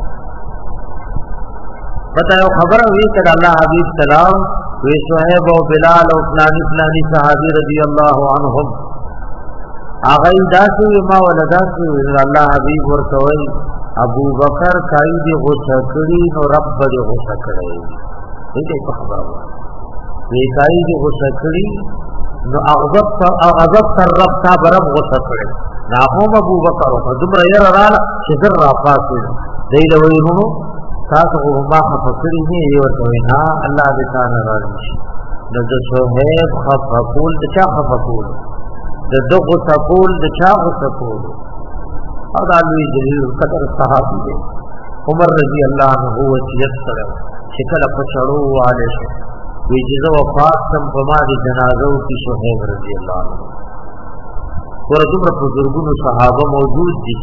بتایو خبر ہوئی کہ اللہ حبیب سلام وی صحیب و بلال و فلانی فلانی صحابی رضی اللہ عنہم هغه داسې ما ولداسې الله حبيب ورته ابو بکر کای دی غوسه کړی نو رب دې غوسه کړی دې په خبره وی کای دی غوسه کړی نو اغضب تر رب تا برب غوسه کړی نا هم ابو بکر او دمر ير رااله چې در را پاسه دې له وینو تاسو ما خفقری نه ورته نه الله دې تعالی راځي د صہیب خفقول د چا خفقول د دغه تقول د چا خفقول دا لوی جلیل قدر صحابي دی عمر رضی الله عنه وصیت کړو چې کله پچړو والے شو وی چې وفات سم په ما دي جنازو کې صہیب رضی الله عنه ورته پر بزرګونو صحابه موجود دي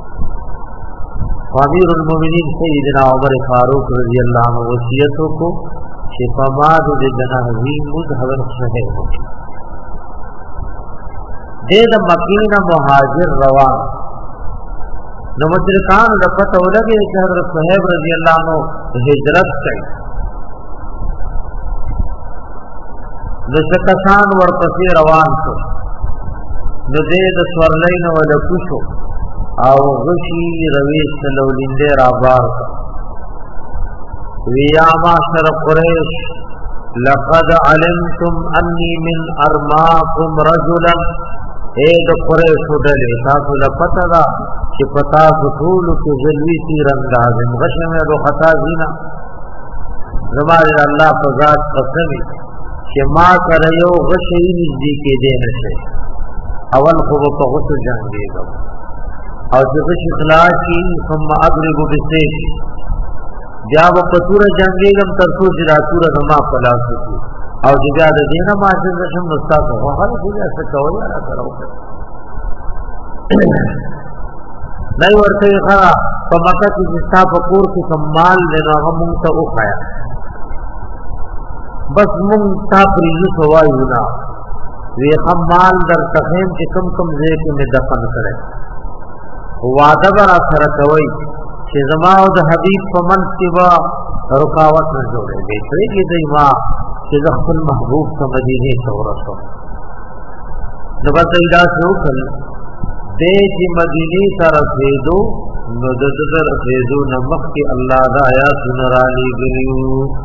امیر المؤمنین سیدنا عمر فاروق رضی اللہ عنہ وصیت کو کہ فماد جنازی مذهب صحیح دے د مکینہ مہاجر روان نو مشرکان د پته ولګي چې حضرت صہیب رضی اللہ عنہ ہجرت کړي د شکسان ورپسې روان شو نو دې د سورلین ول کوشو او غشی رویش لولنده رابار ویا معاشر قریش لقد علمتم انی من ارماکم رجلا اید قریش ودلی تاسو لپتا دا چی پتا فتولو کی ظلوی تیر اندازم غشم ادو خطا زینا زماری اللہ فضاد قسمی چی ما کریو غشی نزدی کے دینشے اول خوب پا غسل جنگی گا او چې اخلاص کی ثم اضرب بالسيف بیا په پتور جنگیږم تر څو چې راتور زما خلاص شي او چې بیا د دینه ما چې شم مستاق هو هغه دې څه کول را کړو نه ورته ښه په مکه کې ستا په کور کې کمال نه هغه مونږ ته وخایا بس مونږ تا پرې سوایو نه وی خمال در تخیم چې کم کم ځای کې مې دفن کړي وعده برا سره کوي چې زما او د حبيب په منځ کې وا رکاوټ نه جوړېږي پرې دې ما چې خپل محبوب ته مدینه ته ورسو نو بس دا څو کل دې چې مدینه ته رسیدو نو د دې رسیدو نمخ کې الله دا آیات نرالی ګلیو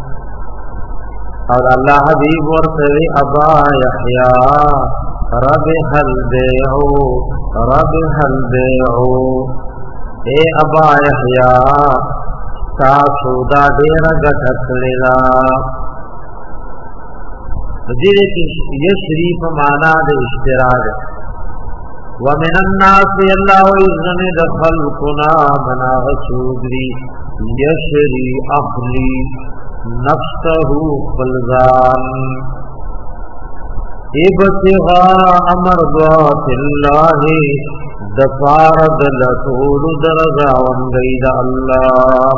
او الله حبيب ورته ابا یحیی رب هل بیعو رب هل بیعو اے ابا یحیی تاسو دا ډیر غټکړلا دې کې یشری په معنا د اشتراک ومن الناس الله اذن دخلقنا منا غسودری یشری اخلی نفسه فلزان ابتغاء مرضات الله دفارد لطول درجا وندید الله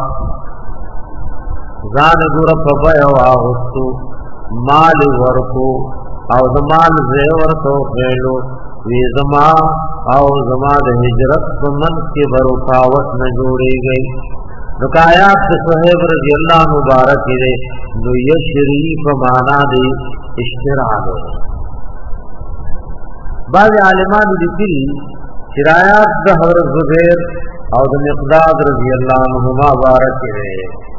ځان ګور په بیا واغستو مال ورکو او د مال زه ورکو خېلو وی زما او زما د هجرت په من کې ورکاوت نه جوړیږي نو آیات صہیب رضی اللہ مبارک دے نو یشریف معنا دے اشتراک بعض عالمان لیکلي شرایات د حضرت زبیر او د مقداد رضی اللہ عنہما مبارک دے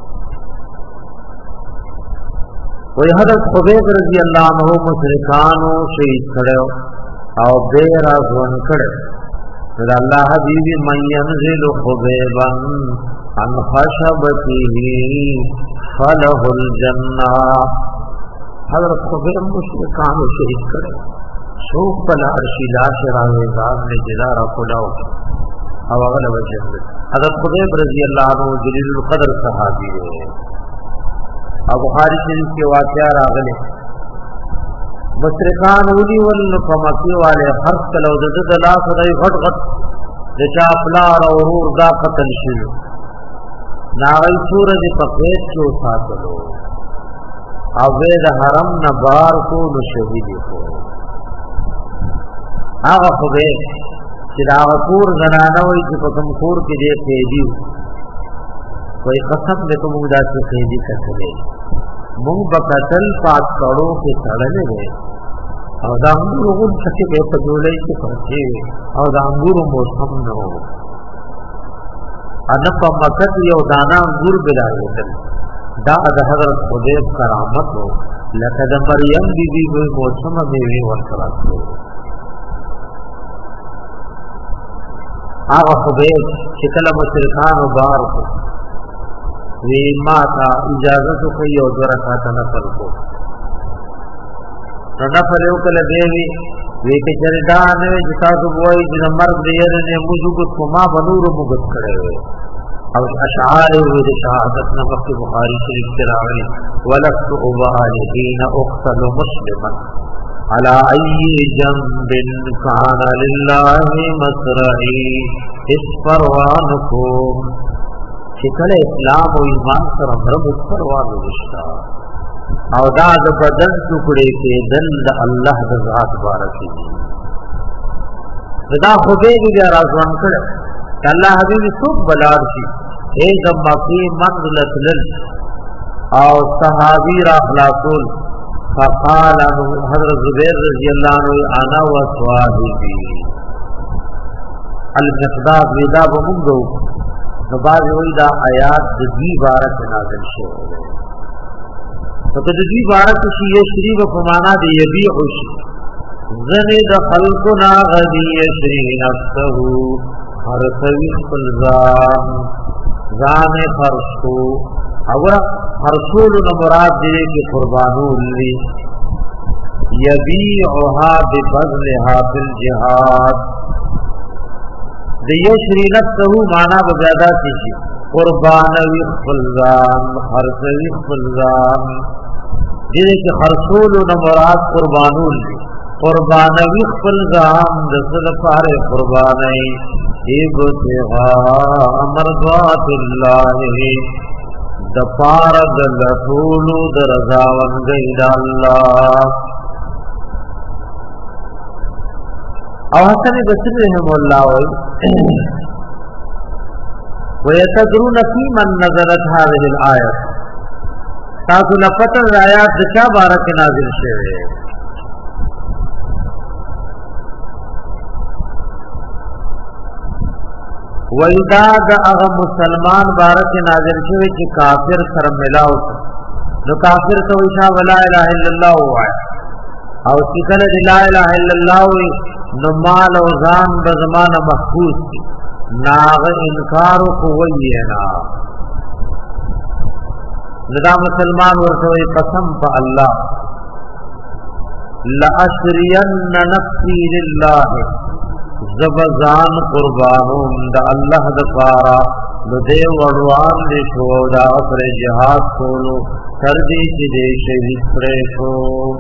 وی حضرت خبیب رضی اللہ عنہ مشرکانو شہید کړو او بے رازون کړو دا الله حبیب من ينزل خبیبا عن خشبته فله الجنه حضرت خبیب مشرکانو شہید کړو شوق پل عرشی لاش راوی زام نے جدارا کلاو او اغلب جنت حضرت خبیب رضی اللہ عنہ جلیل القدر صحابی ہے ابو بخاری شریف کے واقعہ راغلے مشرکان اولی والنفمکی والے خرص کلو دد لا خدای غٹ غٹ دچا پلار اور دا قتل شلو ناغی سورج پقیت کیو ساتلو اوید حرم نبار کو نشہیدی کو آغا خبیب چې دا غفور زنانه وي چې په کوم کور کې دې قیدی کوئی قسم دې ته موږ داسې قیدی کړلې موږ په قتل پات کړو کې تړلې وي او دا انګور غون څخه به په جوړې کې پرځي او دا انګور موسم نه و ان په مکه یو دانا انګور بلایدل دا د حضرت خدیب کرامت و لکه د مریم بیبي په موسم میوه ورکړه هغه خدیب چې کله مشرکان وبار وی ما تا اجازه تو کوي او درکات نفل کو نفل یو کله دیوی وی کې چردا نه جتا تو وای چې مرګ دې نه موږ کو ما بنور موږ کړه او اشعار و شهادت نفس بخاری شریف کې راغلي ولست ابالحين اقتل مسلما على اي جنب كان لله مسرعي اس پروانکم شکل اسلام و ایمان سره رب پروان نشتا او دا د بدن ټوکړي کې دل د الله د ذات بارکی دا خو به دې راځون کړه الله حبیب سوق بلار شي ایک مکی منزلت لل او صحابی را خلاصول فقال حضرت زبیر رضی اللہ عنہ انا و صحابی المقداد ودا بمونگو نباز ہوئی دا آیات دی بارک نازل شو تو دی بارک شی یشری و فمانا دی یبیع شی زند خلقنا غدی یشری نفسه حرسوی خلزان زان خرسو اور خرسول مراد دے کی قربانون لی یبیعها بفضلها فی الجہاد دی یشری نفسه مانا بزیادہ تیشی قربانوی خلزان خرسوی خلزان دے کی خرسول مراد قربانون لی قربانوی خلزان دسل پار قربانی ابتغاء مرضات اللہ دپار دلطول درزاون گید اللہ او حسن بسر رحم اللہ ویتدرون فی من نظرت هذه الآیت تاسو لفتر آیات دچا بارک نازل شوئے وَإِذَا دَعَغَ مسلمان بارک نازل شوی چې کافر سره ملاو نو کافر ته وشا ولا اله الا الله وای او چې کله لا اله الا الله وای نو مال او ځان د زمانه محفوظ دي ناغ انکار کوي نه لدا مسلمان ورته قسم په الله لا اشرین نفسی لله زبزان قربانون دا اللہ دفارا لدے وروان دے شو دا اثر جہاد کولو کردی چی دے شہید پریشو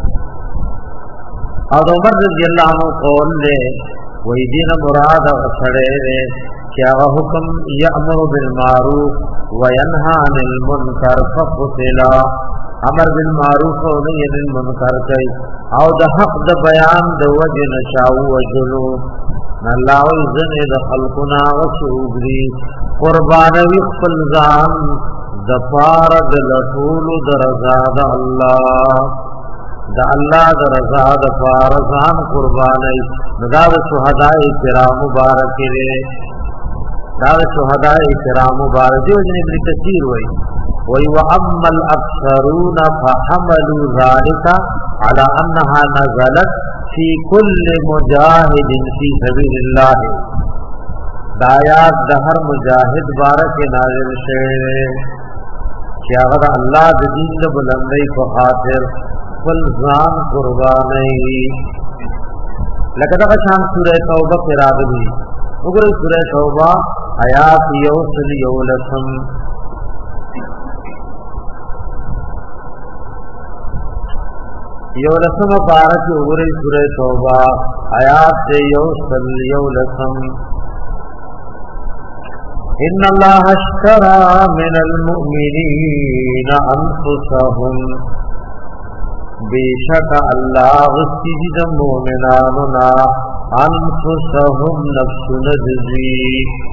اور عمر رضی اللہ عنہ قول لے وہی دین مراد اثرے دے کیا حکم یعمر بالمعروف وینہا عن المنکر فقتلا امر بالمعروف و نهی عن المنکر کئی او دا حق دا بیان دا وجه نشاو وجلو اللہ وزن دا خلقنا وشعوبری قربانوی خلزان دفار دلطول درزاد اللہ دا اللہ درزا دفار زان قربانی دا شہداء کرام مبارک رے دا شہداء کرام مبارک وجن ابن کثیر ہوئی وَأَمَّا الْأَكْثَرُونَ فَحَمَلُوا ذَلِكَ عَلَى أَنَّهَا نَزَلَتْ فِي كُلِّ مُجَاهِدٍ فِي سَبِيلِ اللَّهِ دایات د هر مجاهد بارک نازل شوه چې هغه د الله د دین د بلندۍ په خاطر خپل ځان قربانوي لکه دا شان سورہ توبه کې راغلي وګورئ سورہ توبه آیات یولسم یولسم بارک وګورئ سورہ توبه آیات یولسم ان الله اشترى من المؤمنين انفسهم بیشک اللہ استجد مومناننا انفسهم نفس نجزی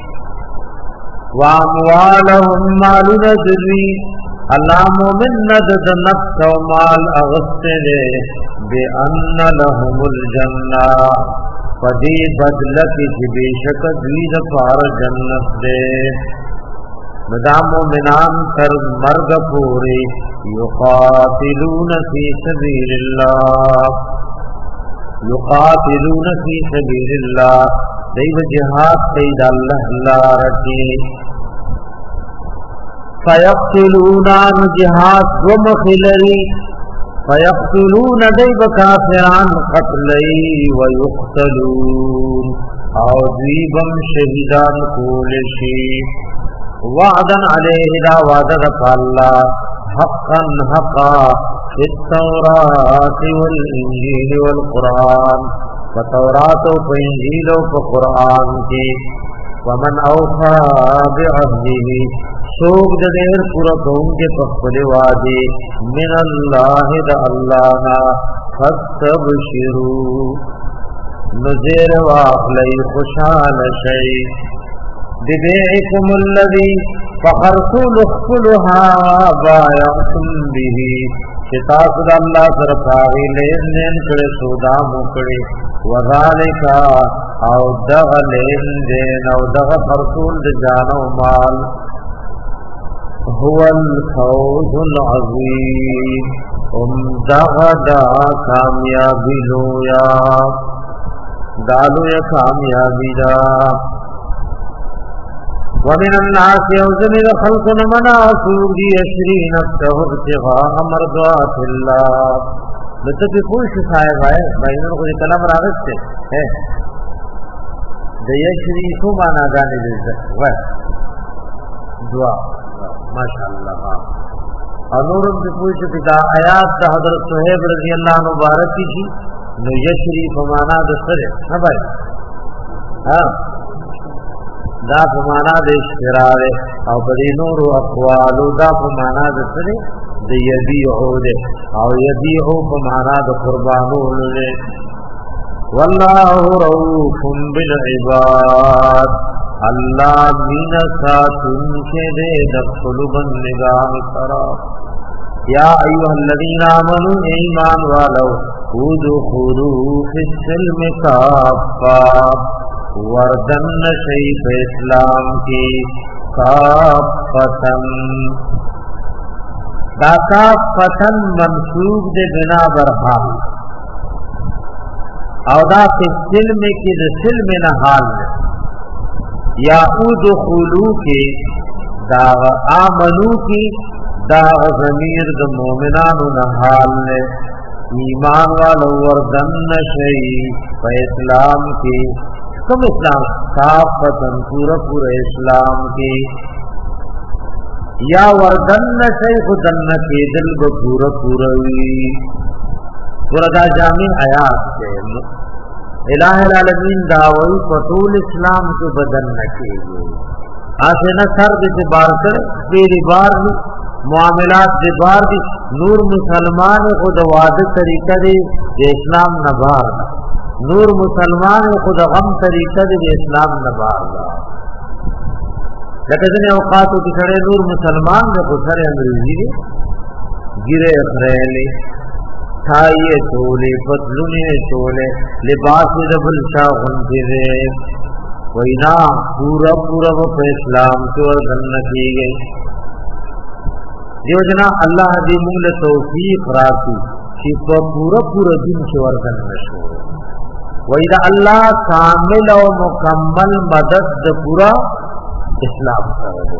واموالهم مال نجزی اللہ مومن ندد نفس و مال اغسطے बेअन्न लहुमुल जन्ना पदी बदल की बेशक द्वीद पार जन्नत दे नदामो मिनाम कर मर्ग पूरे युकातिलून फी सबीलिल्लाह दैव जिहाद सईद अल्लाह रखे फयक्तुलून जिहाद व मखिलरी फयक्तुलून दैव काफिरान कत्लई व युक्तलून और द्वीबम शहीदान कोलशी वादन अलैहि दा वादन अल्लाह हक़्क़न हक़्क़ा फित्तौरात वल इंजील वल कुरान तौरात व इंजील व कुरान की वमन औफा बिअहदिही सोग देर पूरा कौम के पखले वादे मिन अल्लाह द अल्लाह फस्तबशिरू नज़ीर वाखलई खुशाल शई बिबैकुम अल्लज़ी फखरतु लुखलहा बायअतुम बिही किताब अल्लाह तरफ आगे लेन देन करे सौदा मुकड़े वज़ालिका औ दग लेन देन औ दग फरसूल द जानो माल हुवल फौजुल अज़ीम दगा कामयाबी लोया दालो या कामयाबी दा वमिन अन्नास यौज़मिल खल्क़ुन मना सूरी यशरी नफ्सहु इब्तिग़ाअ मर्ज़ातिल्लाह मतलब कोई साहिब है भाइयों को कलम रागत है दयश्री को माना जाने दे वह दुआ माशाअल्लाह अनुरम से पूछ पिता आयात हज़रत सुहैब रज़ी अल्लाह अन्हु मुबारक की थी न यशरी को माना दसर है भाई हां दा फमाना दे इश्तिरार और बड़ी नूर अक़वाल दा फमाना दसर दे यबीउ दे और यबीउ फमाना द कुर्बानो ले वल्लाहु रऊफुम बिल इबाद अल्लाह मीना साथुन के दे दखलुबन निगाह करा या अय्युहल्लज़ीना आमनू ईमान वालो उदखुलू फिस्सिल्म काफ़ा वर्दन शरीफ इस्लाम की काफ़तन काफ़तन मंसूब दे बिना बरहाल औदा फिस्सिल्म की सिल्म न हाल या उदखुलू के दाग आमनू की दाग ज़मीर द मोमिनानु न हाल ने ईमान वालो वर्दन शरीफ इस्लाम की तुम इस्लाम काफ़तन पूरा पूरा इस्लाम की या वर्दन शरीफ दन्न के दिल ब पूरा पूरा हुई पूरा जामी आयात से इलाहुल आलमीन दावई फतूल इस्लाम के बदन न के आसे न सर दे बार कर मेरी बार मुआमलात दे बार दी नूर मुसलमान खुद वाद तरीका दे इस्लाम न बार नूर मुसलमान खुद गम तरीका दे इस्लाम न बार लकजने औकात की खड़े नूर मुसलमान ने को सरे अंग्रेजी गिरे खरेले छाइए चोले पतलुने चोले लिबास डबल शाह गुंजे वही ना पूरा पूरा वो इस्लाम के और गन्न की गई योजना अल्लाह दी मूल तौफीक राती कि पूरा पूरा दिन के और गन्न शो वही ना अल्लाह कामिल और मुकम्मल मदद पूरा इस्लाम कर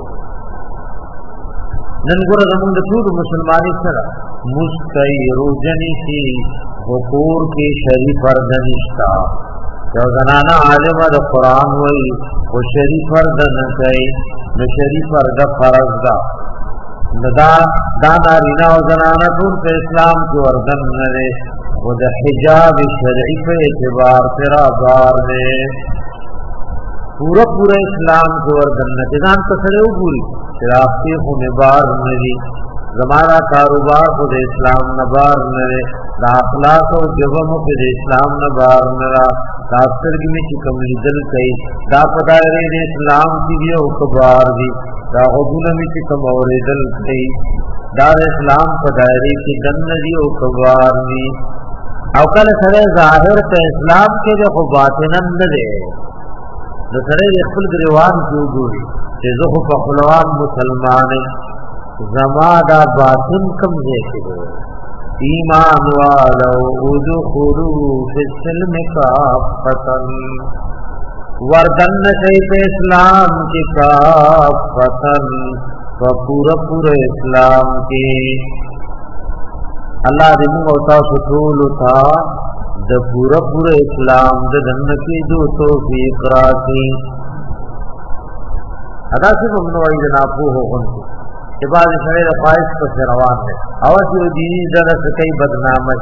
ननगुर जमुन दूर मुसलमानी सर मुस्तैरो जनी सी हुकूर की शरीफ अर्दनिश्ता जो जनाना आलिम द कुरान वही वो शरीफ अर्द न कई न शरीफ अर्द फर्ज दा नदा दाना रीना और जनाना तुम पे इस्लाम को अर्दन न रे वो द हिजाब शरई पे एतबार तेरा बार ने पूरा पूरा इस्लाम को अर्दन न जान तो खड़े हो पूरी रास्ते को बार मेरी जमाना कारोबार को दे इस्लाम न बार मेरे दाखलात और जबमों के दे इस्लाम न बार मेरा दास्तर की में कमली दल कई दा पदारे दे इस्लाम की भी उकबार दी दा गबुन में की कम और दल कई दार इस्लाम पदारे की दन दी उकबार दी او کله سره ظاهر ته اسلام کې د خو باطنن نه دی د سره خپل ګریوان کې وګوري چې زه خو په خپلوان مسلمان زما دا باطن کم دی کې ایمان والو ادخلوا فی السلم کافتا وردن شی په اسلام کې کافتا پورا اسلام کې الله دې موږ او تاسو ټول ته د پورا اسلام د جنت کې جو توفیق راکړي ادا څه موږ وایي د ناپو هوون چې بعض سره د خواهش په روان دي او چې دې درس کوي بدنامه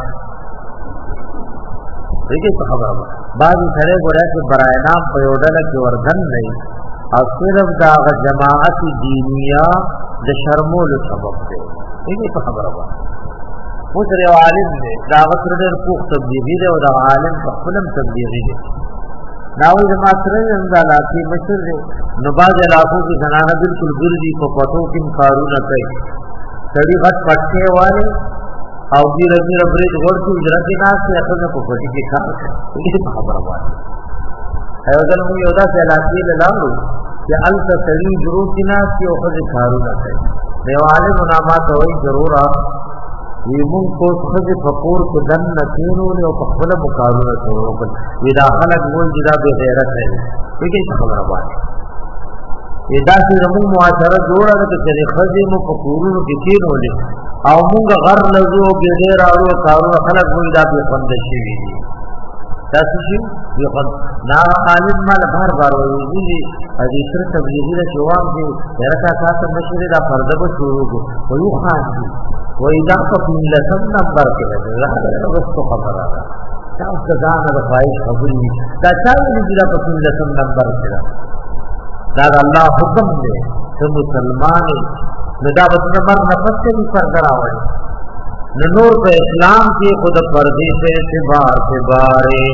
دغه خبره بعض سره ګورای چې برای نام په یو ډله کې وردن نه او صرف دا جماعت دینیا د شرمول سبب دی دغه خبره ده او سره عالم دی دا وسره ډېر پوښ تبلیغي دی او دا عالم په خپلم تبلیغي دی ناوې د ماسره انده لاتی مشر دی نو باز علاقو کې زنانه بالکل ګرځي په پټو کې کارونه کوي سړي غټ پټه واره او دې رځي ربري ورته درته ناس ته خپل په پټي کې کار کوي دغه خبره ده ایودل مو یو دا علاقې لاله چې انت سړي ضرورت ناس کې او خپل کارونه کوي دیواله منامات وایي ضرور ویمون کو خځه فقور کو دن نکینو له خپل مقابله کوي ودا خلک مول جدا به غیرت ہے دغه خبره وایي ادا چې موږ معاشره جوړه ده چې خځه مو فقورونو کې کینولې او موږ غر لزو کې ډیر اورو کارو خلک مو دا په فند شي وي تاسو چې یو نا عالم مال بار وایي حدیث تبلیغی له جواب دی درکا تاسو مشورې دا فرض به شروع کو یو خان دی وإذا قفل لسم نمبر کے لئے رسط خبر آگا تاس ځان د خواهش خبري دا چاہیے چې قفل لسم نمبر کے دا الله حکم دی چې مسلمان ندا وطن مر نفس سے بھی فرق راوڑی نور په اسلام کې خود پردی سے بارے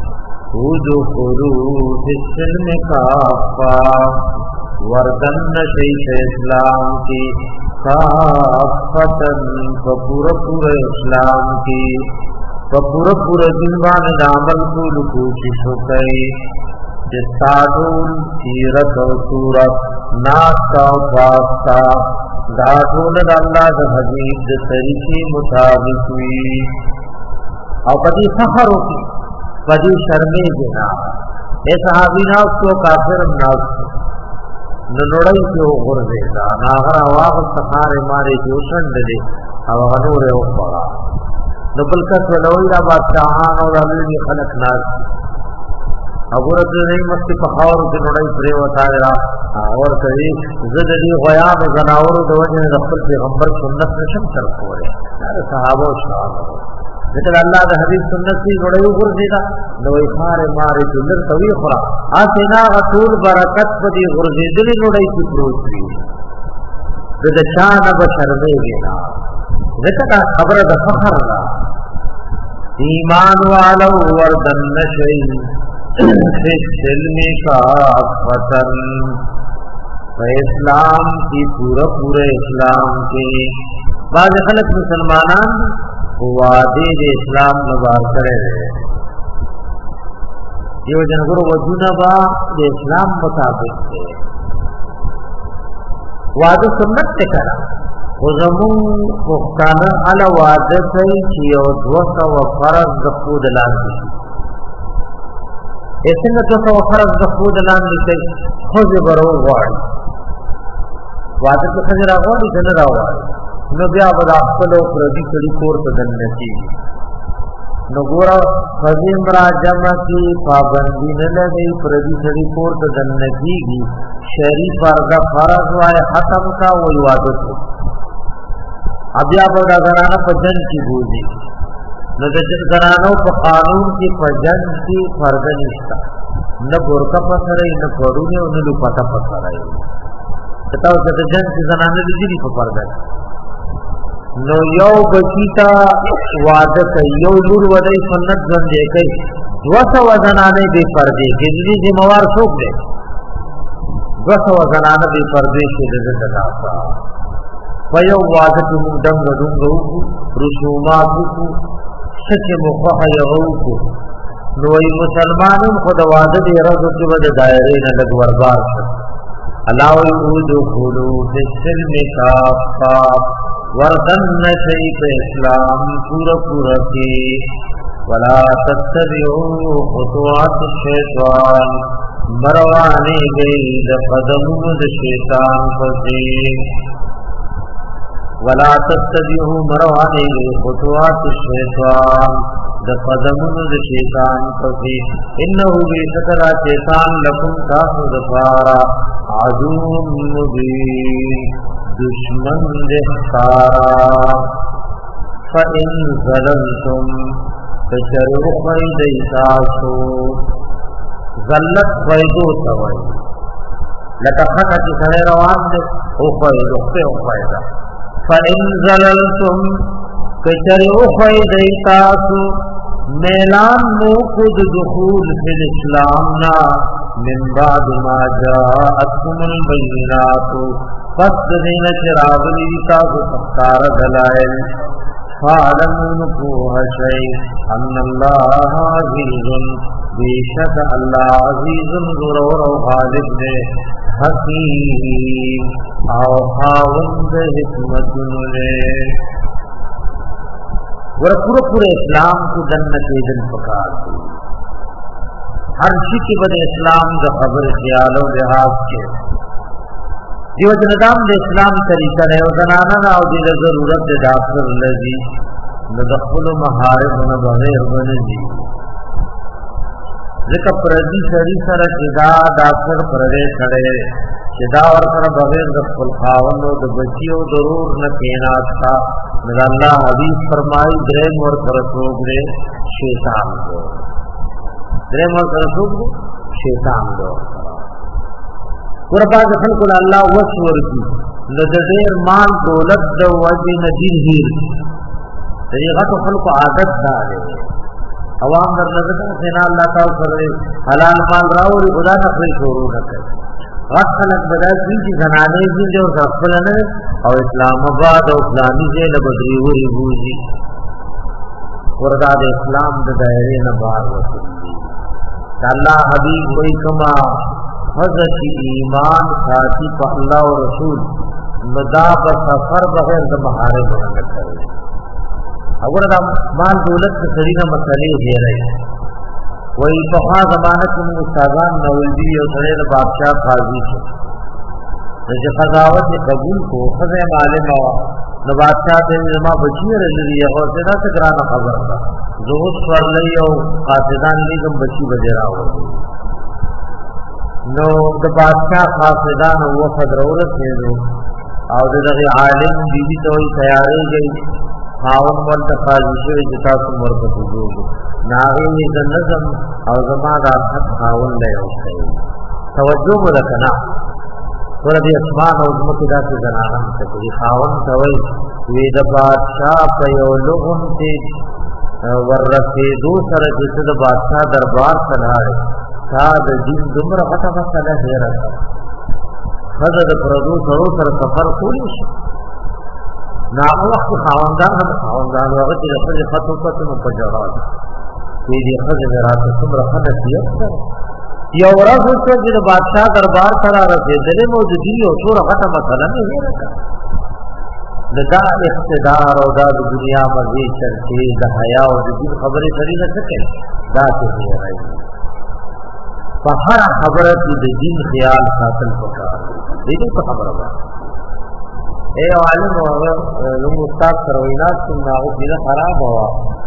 ادخلوا فی السلم کافا وردن شیخ اسلام کی کافتن پورا اسلام کی پورا دین باندې عمل کول کوشش وکړي چې سادون سیرت او صورت ناستا او واسطا دا ټول د الله د حبیب د طریقې مطابق وي او پدې فخر وکړي پدې شرمې دي اے صحابی ناس کو کافر ناس نړۍ کې وګورئ دا هغه واغ سفار ماره جوشن دي او نور یو پړا نو بل څه ولوي دا بادشاہان او علی خلق ناس وګوره دې مستي په خاور کې نړۍ پرې وتا را اور کوي زده دي غیاب زناور د وجه د خپل پیغمبر سنت نشم تر کوله دا صحابه شان ذکر الله د حدیث سنت کی نړۍ وګورئ دا نو یې خار ماره دلر توي خورا اتنا رسول برکت پدی غرزی دلی نوڑی کی پروت وی د شان بشرمه وینا ذکر خبر د فخر دا ایمان والو وردن نشئی فی السلم کافتن اسلام کی پورا اسلام کی بعض خلق مسلمانان وعدے اسلام نبار کرے رہے یو جنګورو وجونه با د اسلام مطابق دي واده سنت ته کړه او زمون وختانه علا واده کوي چې یو دوه او فرض د خود لاندې شي اسنه دوه او فرض د خود لاندې کوي خو زه برو غواړي واده څه خبره راغوري څنګه راوړي نو بیا به خپل پردي کړي کور ته دننتي نو ګورا فزیم را جمع کی پابندی نه لګي پردي کړي کور ته دننتيږي شری پردا فرض وای ختم کا وی واده بیا به دا غرانه په جن کې بوزي نو د غرانو په قانون کې په جن کې فرض نشته نه ګورکا پسره نه پړونه نه لو پتا پسره تاسو د جن کې زنانه دي په پرده نو یو بچیتا واده کوي یو لور ودی سنت ځندې کوي دوسه وزنانه به پردې کې دې ذمہوار څوک دی دوسه وزنانه به پردې کې دې دلاسا ويو واده موږ دنګ رسومات سچ مخه یوکو نو ای مسلمانان خود واده دی رزق کې ود دایره نه لګ وربار الله یعود قولو فسلم کافا وردن شی په اسلام پورا کی ولا تتبعوا خطوات الشیطان مروانی گئی د قدمونو د شیطان پسې ولا تتبعوا مروانی گئی خطوات الشیطان د قدمونو د شیطان پسې انه بیشتر شیطان لکم تاسو د پارا عدو مبین دشمن دخارا فإن ظلمتم فچرو خید ایتاسو ظلت خیدو سوائی لکا خطا چی سنے روان دے او خیدو خیدو فإن ظلمتم فچرو خید ایتاسو میلان موقود دخول فی الاسلامنا من بعد ما جاءتكم البینات پس دین چراغلی تاسو تختار دلائل فعلمون کوہ شئی ان اللہ عزیز بیشک اللہ عزیز ضرور و غالب دے حکیم او خاوند حکمت نے پورا اسلام کو جنت دن پکار دی ہر شی کی بد اسلام کا خبر خیال و لحاظ کے دیو جندام دے اسلام طریقہ ہے او زنانا او دی ضرورت دے ڈاکٹر لذی ندخل محارم و بغیر بنجی ذکر پردی سری سر چدا ڈاکٹر پردے کھڑے چدا ورکر بغیر دخل خاون و دبچیو ضرور نکینات تھا نظر اللہ حدیث فرمائی درم ورکر سوگ دے شیطان دو درم ورکر سوگ دے شیطان دو وربا دخل کل اللہ وصور کی لددیر مال دولت دو وجی ندیر ہیر طریقہ تو خلق عادت دارے عوام در نظر سینا اللہ تعالی کرے حلال مال راوری خدا نقلی شروع نکر غط خلق بدا کی زنانے کی جو زفلن او اسلام آباد او اسلامی سے لبدری وری بوزی ورداد اسلام دائرے نبار رسول اللہ حبیب کوئی کما حضرت ایمان ساتھی پا اللہ و رسول مداب سفر بغیر دا محارم بنا کرے اگر دا مال دولت سرینہ مسئلے ہے رہے وہی بخوا زمانت من استاذان نولدی اور سرین بادشاہ قاضی سے جیسے قضاوت قبول کو خضر معلم و بادشاہ سے زمان بچی رجلی ہے اور سیدہ سے کرانا خبر تھا زہد سور لئی اور قاصدان لیکن بچی بجرہ ہو نو د بادشاہ قاصدان وفد رورت ہے نو او دغه عالم بیبی ته تیاری گئی خاون ورته قاضی شوی چې تاسو مرته وګورئ ناغي د نظم او زما د حق خاون له اوسئ توجه وکړه ورته اسمان او زمکه داسې زنانه ته خاون ته وی د بادشاہ په یو لغون ته ورته دو سره چې د بادشاہ دربار ته تا د دین دمر غټه مسله هره حضرت پردو سرو سر سفر کولی شي نا وخت خواندان هغه چې خپل خطو پته په جواب دې خزه راته څومره خدای کیږي یو ورځ چې د بادشاہ دربار سره رسیدلې موجودي او څوره غټه مسله نه هره دغه اقتدار او د دنیا مزي چرته د حیا او د دین خبره سړي نه سکے دا څه راځي فهر خبره د دین خیال ساتل پکار دې ته خبره ده اے عالم او نو استاد سروینات څنګه او دې خراب هوا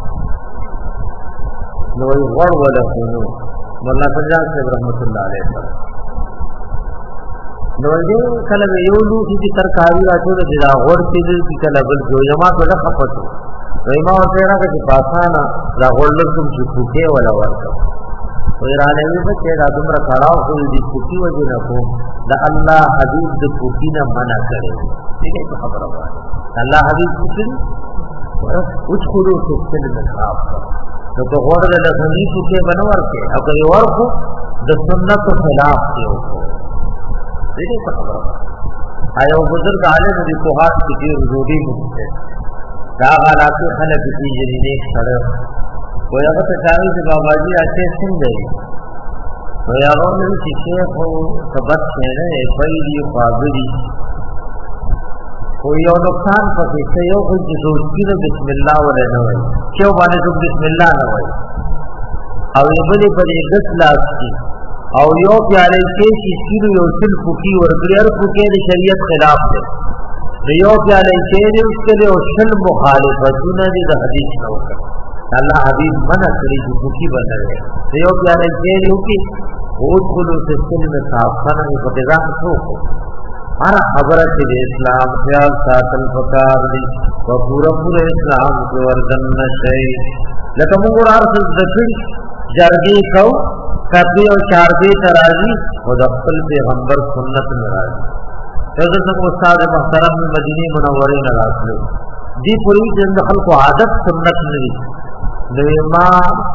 نو ور ولا شنو مولا سجاد صاحب رحمت الله علیه نو دې کله یو لو چې ترکاری راځو د دا ور چې کله بل جو جماعت ولا خپته وایما ورته راځي پاسانا دا ورل کوم چې کوکه ولا ورته ویرانه وي چې دا دومره کړهو خو دې کوکی وځي نه کو دا الله حدیث د کوکی نه منع کړي دې څه خبره ده الله حدیث څه اوس خورو څه څه خراب نو ته غوړه د حدیث کې بنور کې او یو ورکو د سنت خلاف دی دې څه خبره ده آیا بزرګ عالم دې په هات کې ډېر ضروري مو دا حالات خلک دې جنې سره वो या तो चाहे कि बाबा जी अच्छे सिंह गए तो यारों ने शेख हो सबक कहने पहली ख्वाबरी कोई और नुकसान पके से यो कुछ दोस्ती ने बिस्मिल्लाह वाले न भाई क्यों माने तुम बिस्मिल्लाह न भाई अब ये बड़ी बड़ी गसलास की और यो प्यारे के चीज यो सिल फुकी और क्लियर फुके ने शरीयत खिलाफ है यो प्यारे के ने उसके लिए उसल मुखालिफत ने दी हदीस न होकर अल्लाह हबीब मना करी जो फुकी बन रहे यो प्यारे के ने की ओट खुलो से सिल में साफ खाना में फतेगा हो हर खबर के इस्लाम ख्याल सातल फकार दी व पूरा इस्लाम के वर्दन नशे लकमुरार से दक्षिण जरगी कौ कभी और चारगी तराजी और अक्ल पैगंबर सुन्नत नाराजी हजरत उस्ताद मुहतरम मदनी मुनव्वरी नवाज़ दी पूरी जिंदगी को आदत सुन्नत नहीं लेमा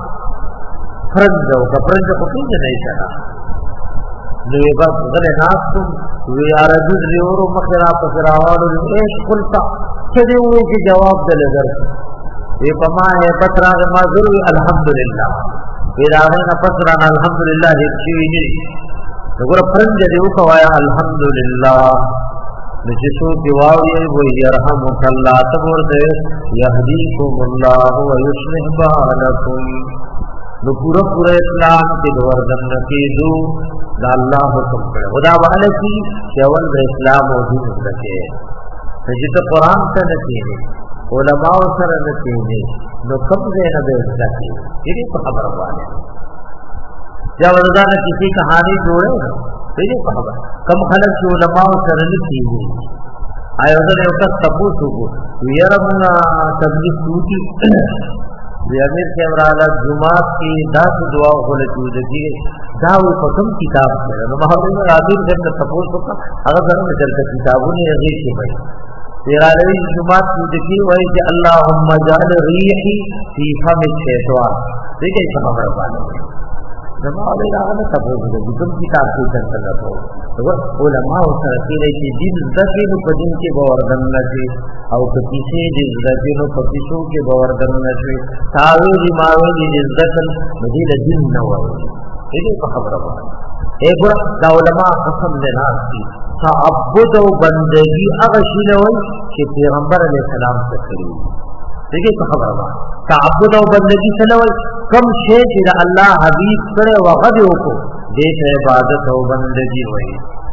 फ्रंज का फ्रंज को क्यों नहीं चला लेबा गले नास तुम वे आरजुद लियोरो मखरा पकरावाल एक कुलता चले हुए के जवाब दे कर ये पमा है पत्रा के माजुर अल्हम्दुलिल्लाह ये राहे ना पत्रा ना अल्हम्दुलिल्लाह ये चीज तो गुर फ्रंज दे को आया अल्हम्दुलिल्लाह जिसो दुआओ ये वो यरहमुकल्लाह तबर दे यहदीकुमुल्लाह व युस्लिह बालकुम नो पूरा इस्लाम के वर्दन के दो अल्लाह हुक्म करे खुदा वाले की केवल इस्लाम मौजूद रखे जित कुरान से नसीने उलमाओ सर नसीने नो कम से न दे सके ये तो खबर वाले जब रजा ने किसी कहानी जोड़े तो ये खबर कम खलक के उलमाओ सर नसीने आयोजन उसका सबूत हो ये रमना तबलीग टूटी अमीर के अमराला जुमात की दास दुआ होने की दाऊ पसंद किताब है मोहम्मद में आदिर जब सपोज होता अगर घर में चलते किताबों ने अजीब की भाई तेरा रही जुमात की देखी वही कि अल्लाहुम्मा जअल रीही फी फमी शैतान ठीक है खबर वाले जब वाले ने सपोज हो तुम किताब की चर्चा कर तो उलमा उस रखी की दिन दके को दिन के वर्धन से और किसी जिज्जत नो पतिशों के वर्धन से सावे दिमागे जिज्जत मदीन दिन न हो ये तो खबर है एक बड़ा उलमा कसम देना की तअब्बुद और बंदगी अगशील हो कि पैगंबर अलैहि सलाम से करी देखिए तो खबर है तअब्बुद और बंदगी से न कम शे कि अल्लाह हबीब करे वगद को देख इबादत और बंदगी हुई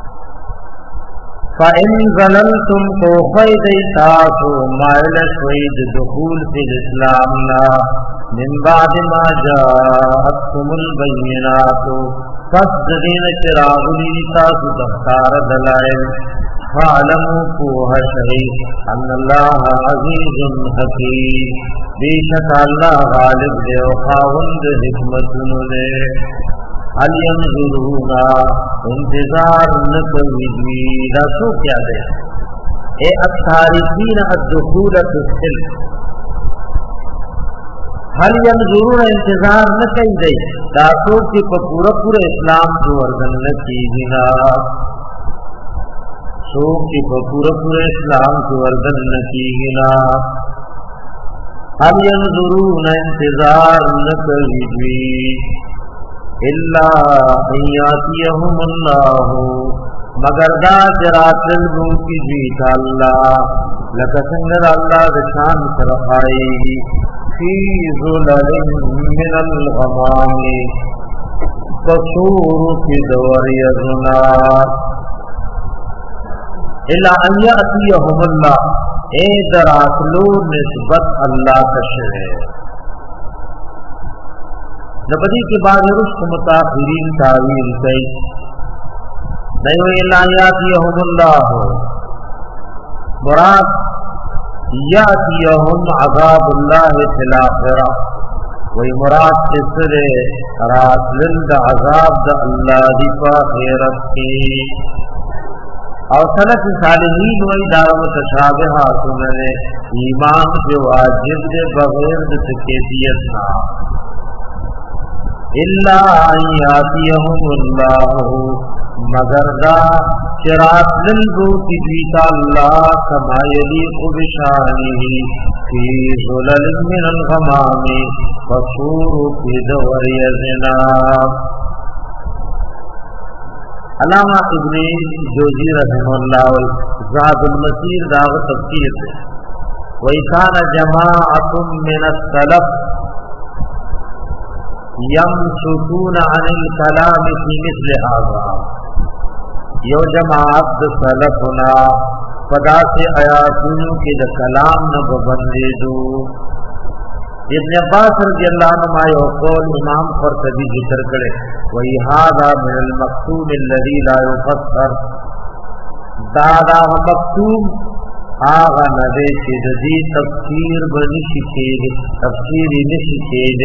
फ़इन ज़ललतुम तो फ़ैदा तो माइल शहीद दुखूल फिल इस्लाम ना मिन बाद मा जाअतकुमुल बय्यिनातु फस्दीन चिरागुली तासु दफ्तार दलाइल फ़अलमू कोह शहीद अन्नल्लाह अज़ीज़ुन हकीम बेशक अल्लाह गालिब दे खावंद हिकमतुन ने हल यंजुरूना इंतजार न कभी रसो क्या दे ए अत्तारिकीन अद्दुखूल फिल हल यंजुरूना इंतजार न कई दे दासो की पूरा इस्लाम को वर्धन न की बिना सो की पूरा इस्लाम को वर्धन न की बिना हल यंजुरूना इंतजार न कभी इल्ला अय्यातियहुमुल्लाह मगर दा जरातल की जीत अल्लाह लकसंगर अल्लाह दशान तरफाएगी फी ज़ुललिन मिनल गमामी बसूर की दवर यज़ुना इल्ला अय्यातियहुमुल्लाह ए दरातलो निस्बत अल्लाह का शे नबी के बाद उसको मुताखिरीन तावील कई नहीं हुई लायातियहुमुल्लाह मुराद यातियहुम अज़ाबुल्लाह फिल आखिरह वही मुराद इसरे रासलिल अज़ाब द अल्लाह दी आखिरत की और सलफ सालिहीन वही दारो मुतशाबिहात उन्होंने ईमान के वाजिब दे बगैर कैफियत ना इल्ला यातियहुमुल्लाह मगर दा चिरात लिल्बू की बीता अल्लाह कमा यलीक़ु बिशानिही फी ज़ुललिन मिनल गमामी فصورو کی دور یزنا. علامہ ابن جوزی رحمہ اللہ زاد المسیر داغ تفسیر ہے وَإِكَانَ جَمَاعَةٌ مِّنَ السَّلَفِ يَمْسُكُونَ عَنِ الْكَلَامِ فِي مِثْلِ هَذَا یو جماعت سلفنا پدا سے آیاتونو کی دا کلام نہ بندے دو. ابن عباس رضی اللہ عنہ یو قول امام قرطبی ذکر کرے وَإِ هَذَا مِنَ الْمَكْتُومِ الَّذِي لَا يُفَسَّرُ دادا مکتوم آغا ندے چیز دی تفسیر بنشی چیز تفسیری نشی چیز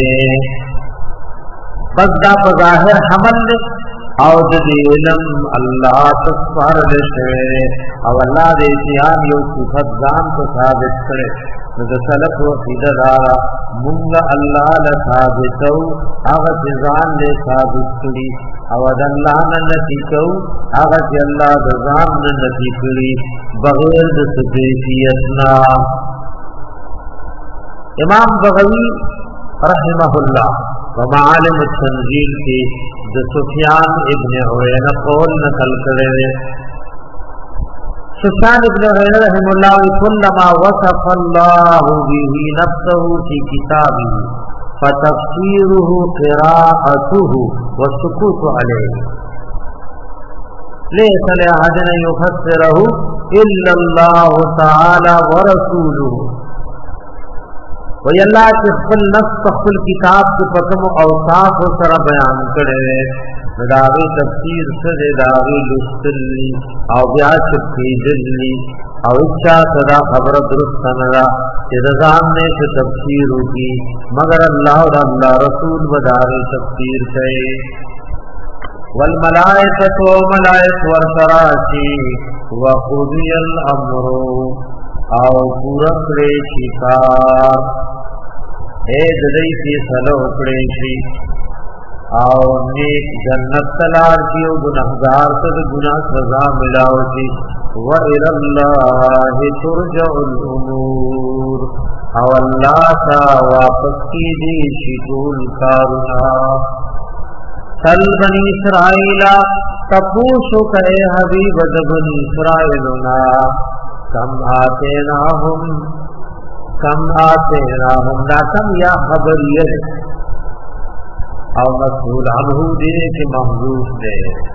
بس دا بظاہر حمل لے او دی علم اللہ تسفار لشوے او اللہ دے اتیان یو صفت ذان کو ثابت کرے نو سلف و خیدہ دارا منگا اللہ لثابتو آغا چیزان لے ثابت کری او د الله نه نفي کو هغه چې الله د ځان نه نفي کړی بغیر د کیفیتنا. امام بغوی رحمه الله ومعالم التنزيل کې د سفیان ابن عیینہ قول نقل کړی. سفیان ابن عیینہ رحمه الله كلما وصف الله به نفسه في كتابه فتفسيره قراءته والسكوت عليه ليس لأحد أن يفسره إلا الله تعالى ورسوله. وی اللہ کی خپل نفس خپل کتاب کے پتم اوصاف سر بیان کرے داغی تفسیر سر داغی لستلی او بیاشب کی جلی او اچھا صدا خبر درست ندا کہ رضان نے سے تفسیر ہوگی مگر اللہ اور اللہ رسول بداغی تفسیر کرے. والملائکت و ملائک ورسراشی وقضی الامر او پورک ریشی کار اے ددئی فیصلہ اکڑے شی او نیک جنت تلار کی او گناہگار تد گناہ سزا ملاو شی وَإِلَى اللَّهِ تُرْجَعُ الْأُمُورِ او اللہ تا واپس کی دی شکول کارنا. سل بنی اسرائیل تپوشو کہے حبیب بنی اسرائیلنا کم آتیناہم لا کم یا خبریت او مسئول عنہ دے کے محضوف دے.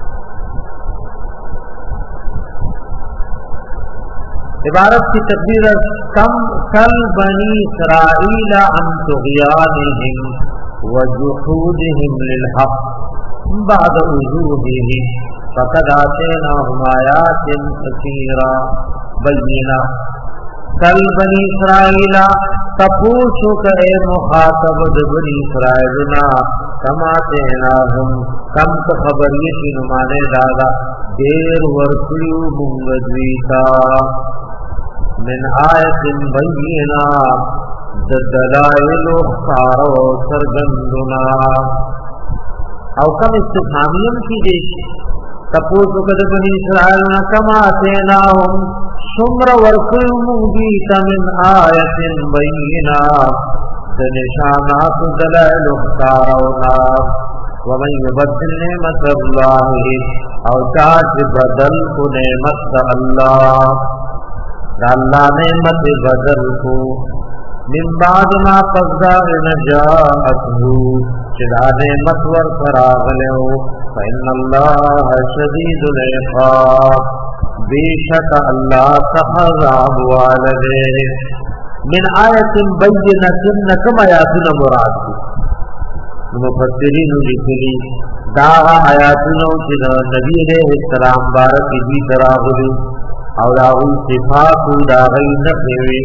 عبارت کی تقدیر کم کل بنی اسرائیل عن طغیانہم وجحودہم للحق بعد وجوہہم فقد آتیناہم آیات کثیرہ بینہ. کل بنی اسرائیل تپوچو کہ مخاطب بنی اسرائیلنا کما تیناہم کم کا خبریتی نمانے دادا دیر ورکیو منگدویتا من آیت بینہ دلائل اختار و سرگندنا. او کم استفهامیم کی دیش تپوچو کہ بنی اسرائیلنا کما تیناہم سمر ورکیو منگدویتا من آیت بینہ نشانات دلائل اختارونا. ومن یبدل نعمت اللہ او چاچ بدل کو نعمت اللہ دا اللہ نعمت بدل کو من بعد ما قضا نجاءته چدا نعمت ور فراغلو فإن اللہ شدید العقاب بیشک اللہ سخذاب والدے. من آیت بینۃ کم آیاتنا مراد دی مفسرین لکلی دا آیاتنا چی نبی علیہ السلام بارک دی تراغلی او داغی صفات داغی نفوی.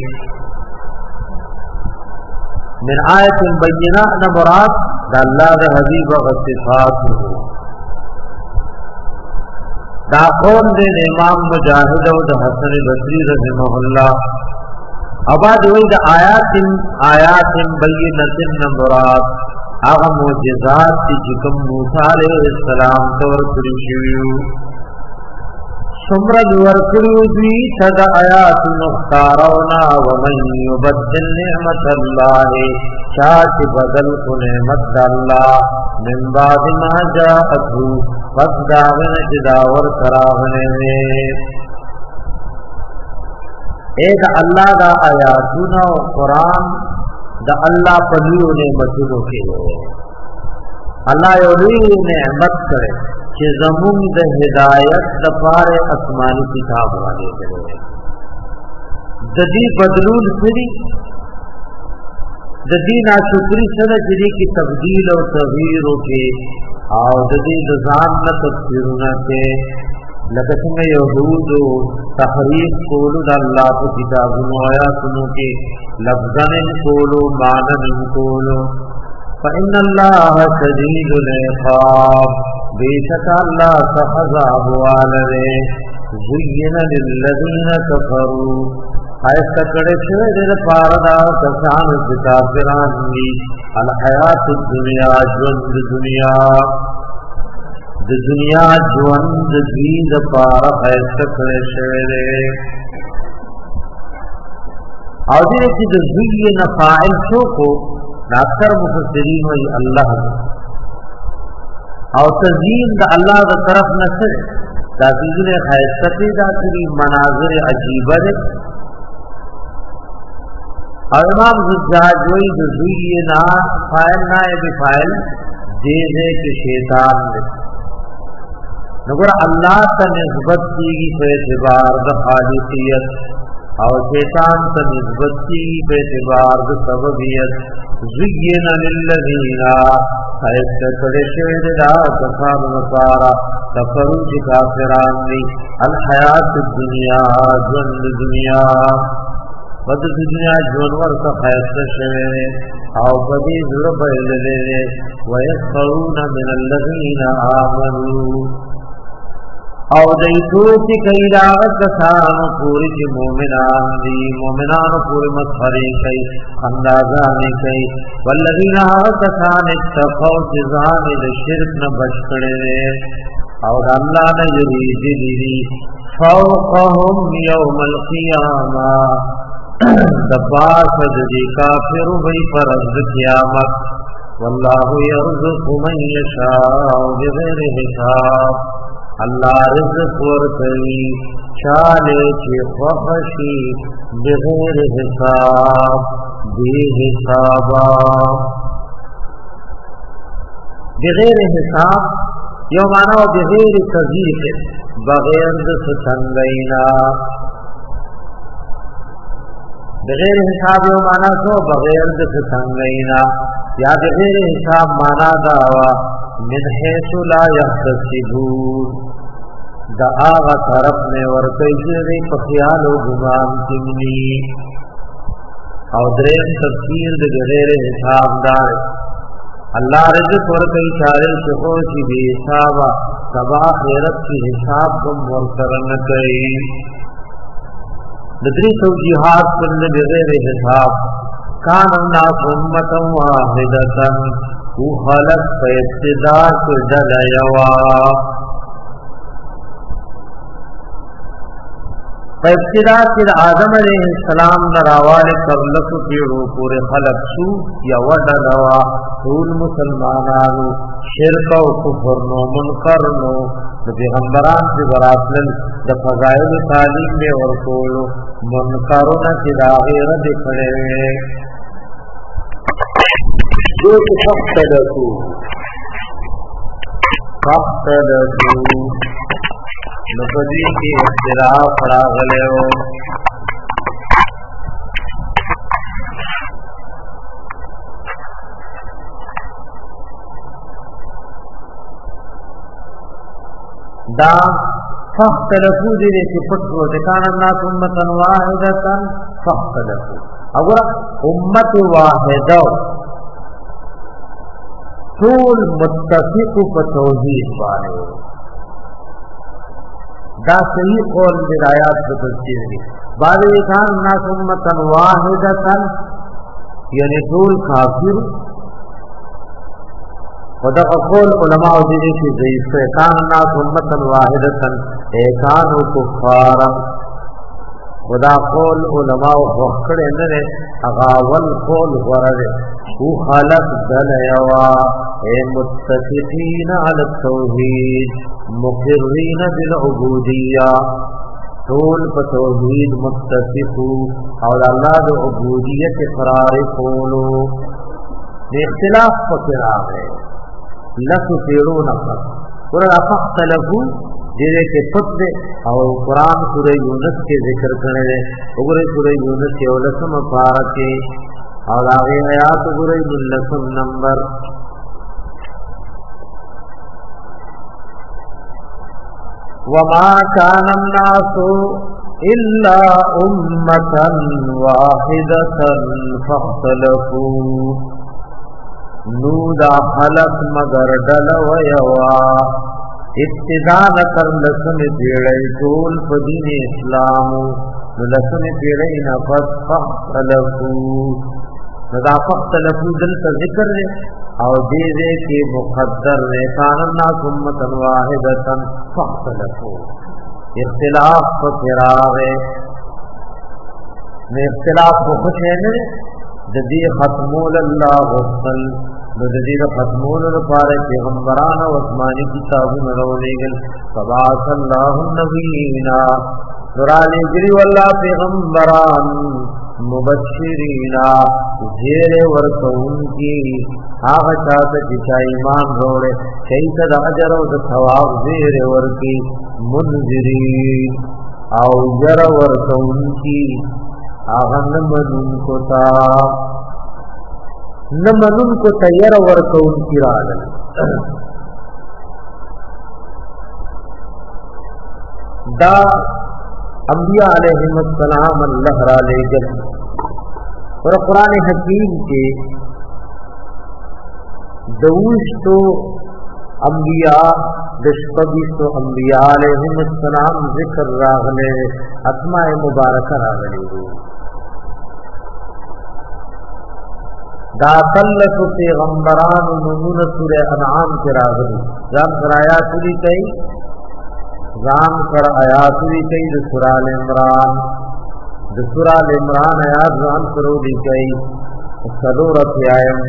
من آیت بینۃ مراد دا اللہ دا حبیب و صفات دا قول دے امام مجاہد و دا حسن بصری رحمہ اللہ اباد وی دا آیات بینۃ مراد آغا معجزات تی چکم موسیٰ علیہ السلام تور کری شویو سمرد ورکړو دوی تد آیات مختارونا ومن یبدل نعمت الله شاک بدل کو نعمت الله من بعد ما جاءته پس داغن جداور کراغنے ایک اللہ دا آیاتنا و قرآن دا اللہ پلیو نعمتنو کے اللہ یولی نعمت کرے کہ زمون دا ہدایت دا پار اسمانی کتاب والے کرے ددی بدلول سری ددی ناشکری سره جدی کی تبدیل او تغییر کے او ددی دزان نہ تفسیرونه کے لکه څنګه یهود تحریف کولو د الله په کتابونو آیاتونو کې لفظان کولو معنی کولو فإن الله شدید العقاب بیشک الله سخذاب والے زین للذین کفروا ایسا کڑے چھوئے دے پاردا کسان کافران دی الحیات الدنیا جوند دنیا جوند دید پارا ایسا کڑے چھوئے دے اور دیئے کہ دزوی نفائل شو کو ناکر مفسرین وی اللہ اور تزین دا اللہ دا طرف نصر دا چیزن خیستہ پیدا کری مناظر عجیبہ دے اور امام زجاج وی دزوینا فائل نائب فائل دیزے کے شیطان دے نگر اللہ تا نسبت کیگی پہ اعتبار دا خالقیت اور شیطان تا نسبت کیگی پہ اعتبار دا سببیت زینا للذینا خیست کڑے شوید دا کسان نصارا تفروج کافران دی الحیات الدنیا جند دنیا بد دنیا جونور کا خیست شوئے او پدی ضرب ایللے ویسخرون من الذین آمنوا او دیتو کی کئی داغت کسان پوری کی مومنان دی مومنان پوری مسخری کئی اندازانی کئی والذین کسان اتقو جزان لشرک نبچ کڑے اور اللہ نے یرید دی فوقهم یوم القیامہ دباس جدی کافر بی فرض قیامت واللہ یرزق من یشاء بغیر حساب اللہ رزق ورکوی چالے کی خوشی بغیر حساب بے حسابا بغیر حساب یو معنی بغیر تضیق بغیر ستنگینا بغیر حساب یو معنی سو بغیر ستنگینا یا بغیر حساب معنی داوا من حیث لا یحتسبون دا آغا طرف میں ورکی جرے پخیال و گمان کمنی او درین تفسیر دا بغیر حساب دار اللہ رزق ورکی چارل شخوشی بے حسابا سبا خیرت کی حساب کم ورکرن کئی ندری توجیحات کن بغیر حساب کان الناس امتا واحدتا او خلق پہ ابتدا کے ڈل یوا پہ ابتدا کے آدم علیہ السلام نراوال قبلک کی پورے خلق سو یا وڈلوا طول مسلمانانو شرک و کفر نو منکر نو پیغمبران سے براتلن دا فضائل تعلیم میں ورکولو منکرون کی داغیر دکھڑے جو فختلفو نفذی کی اختلاف راغلے ہو دا فختلفو دینے کی فتو دکان الناس امتا واحدتا فختلفو اگر امت واحدہ طول متفق په توحید باندې دا صحیح قول ہدایات په تفسیر دی بعض کان الناس امتا واحدتا یعنی طول کافر خدا قول علماء دې کې ضعیف کان الناس امه واحده کانوا کفارا خدا قول علماء وکړه نه هغه ول قول ورته او خلق دل یوا متفقین علی التوحید مقرین بالعبودیه ټول په توحید متفق او الله د عبودیت اقرار کولو اختلاف پکې راغی لکه پیرو نفس ورته فختلفو دې کې پد او قران سورہ یونس کې ذکر کړل دی وګورئ سورہ یونس یو لسم پارکه او هغه آیات وګورئ لسم نمبر وما كان الناس الا امه واحده فاختلفوا نو دا خلق مگر دل و یوا ابتدا نکر لسن پیڑی طول فدین اسلام لسن پیڑی نفس فختلفو ندا فختلفو دل تا ذکر رے او دیدے کی مقدر رے کان الناس امتا واحدتا فختلفو اختلاف فکراغے اختلاف فکراغے جدی ختمول اللہ غسل جدی ختمول لپاره پیغمبران او آسمانی کتابونه راولېګل فبعث الله النبیین نورانی گری والله پیغمبران مبشرین زیر ورکون کی هغه چاته چې ایمان وروړي چې د اجر او د ثواب زیر ورکی منذرین او ير ورکون کی هغه نمنون کو تیار ورکون کی راغل دا انبیاء علیہم السلام اللہ را لے گل اور قرآن حکیم کے دوشتو انبیاء دشپگیستو انبیاء علیہم السلام ذکر راغلے اسماء مبارکہ راغلے دا تلت پیغمبران نمون سورہ انعام کے راغلی جان سر آیات لی کئی جان سر آیات لی کئی دا سورہ العمران آیات جان سرو لی کئی صدورت آئیم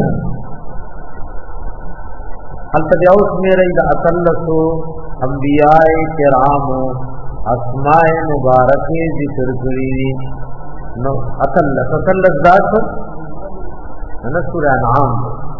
حل تجاوز میرے دا تلت انبیاء کرام اسماء مبارکی ذکر کری نو تلت ذات نسور انعام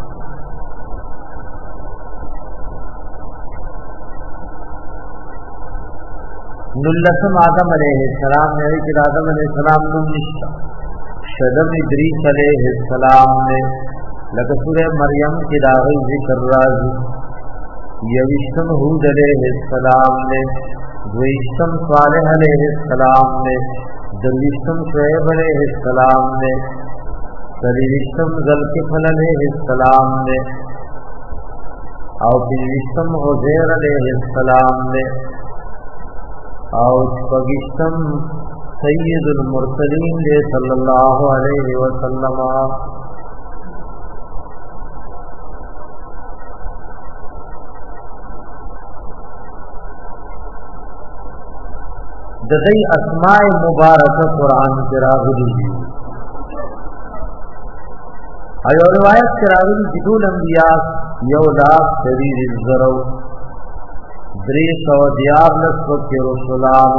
نلسم آدم علیہ السلام نے کہ آدم علیہ السلام نم نشتا شدم ادریس علیہ السلام نے لکسور مریم کی داغی ذکر رازی یوشتم حود علیہ السلام نے دوشتم صالح علیہ السلام نے دروشتم شعیب علیہ السلام نے سلیشتم ذلکفل علیہ السلام نے او پنوشتم عزیر علیہ السلام نے او پگشتم سید المرسلین نے صلی اللہ علیہ وسلم ددئی اسماء مبارکہ قرآن کے راغلی ایو روایت کراوی جدول انبیاء یولاک شریر الزرو دریس و دیاب نسبت کے رسولان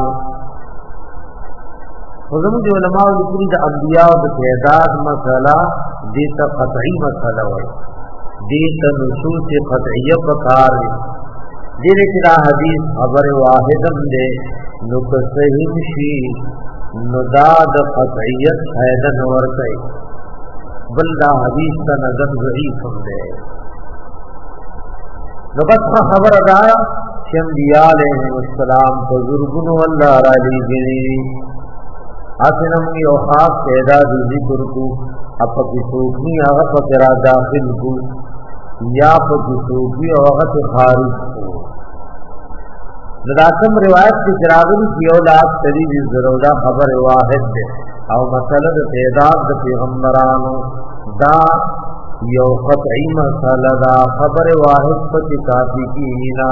خضم جو علماء لکری دا انبیاء دا تعداد مسئلہ دیتا قطعی مسئلہ ہوئی دیتا نصوص قطعیہ بکار دیلے کرا حدیث خبر واحدم دے نکسہم شی نداد قطعیت حیدن ورکئی بلدہ حدیث کا نظر ضعیف ہم دے نبت خبر ادایا کہ انبیاء علیہ السلام بزرگن واللہ رالی گری آسنم کی اوخاص تعداد ذکر کو اپا کی سوکنی آغت وکرا داخل کو یا اپا کی سوکنی آغت خارج کو نداکم روایت کی چراغل کی اولاد تریب ضرورہ خبر واحد دے او مسئلہ دا تعداد دا پیغمبرانو دا یو قطعی مسئلہ دا خبر واحد پتی کافی کی نا،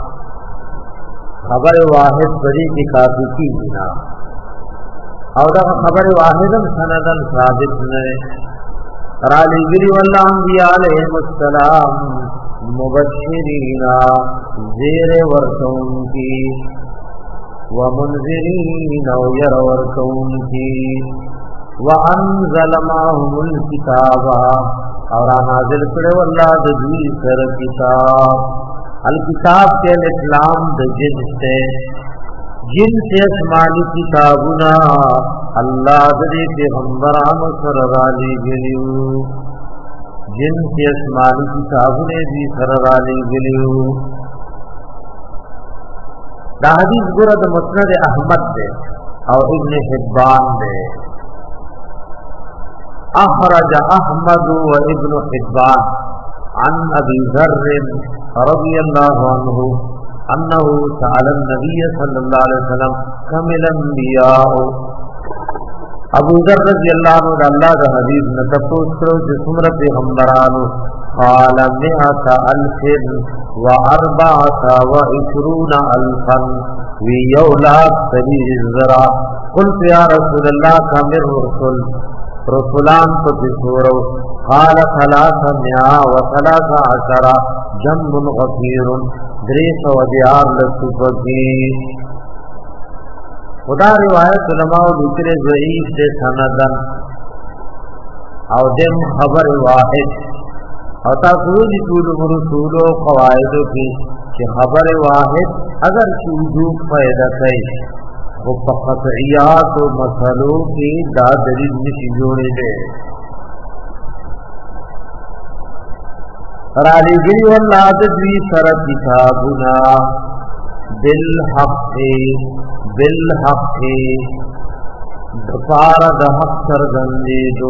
خبر واحد پتی کی کافی کی نا، اور دا خبر واحدم سندن ثابت نئے رالی گری واللہ انبیاء علیہ السلام مبشرین زیر ورکون کی ومنذرین و یر ورکون کی وانزل معهم الكتاب اور نازل کرے واللہ دوی سر کتاب، الکتاب کے اسلام د جنس سے جنس اسمانی کتابنا اللہ دے پیغمبران سر رالی گلیو، جنس اسمانی کتابنے بھی سر رالی گلیو۔ دا حدیث گرد مسند احمد دے اور ابن حبان دے، اخرج احمد و ابن حبان عن ابی ذر رضی اللہ عنہ انه سأل النبي صلی اللہ علیہ وسلم کم الانبیاء، ابو ذر رضی اللہ عنہ اللہ دا حدیث نے تپوس کرو جسمر پیغمبرانو، قال مئة الف و اربعة و عشرون الفا وی یولاد سبیل الزرع، قلت یا رسول اللہ کامر رسول رسولان تو بسورو، قال ثلاثمائة و ثلاث عشر جنب غفیر دریس و دیار لسفقی۔ خدا روایت علماء ذکر ضعیف دے سندن او دم خبر واحد اور تاثرون طول رسول و قواعد کی کہ خبر واحد اگر شوجوب فائدہ کئی وہ قطعیات و مسئلوں کی دا دلیل نشی جوڑے دے رالی گری واللہ ددوی سر کتابنا بالحق دفار دا حق سرگندے دو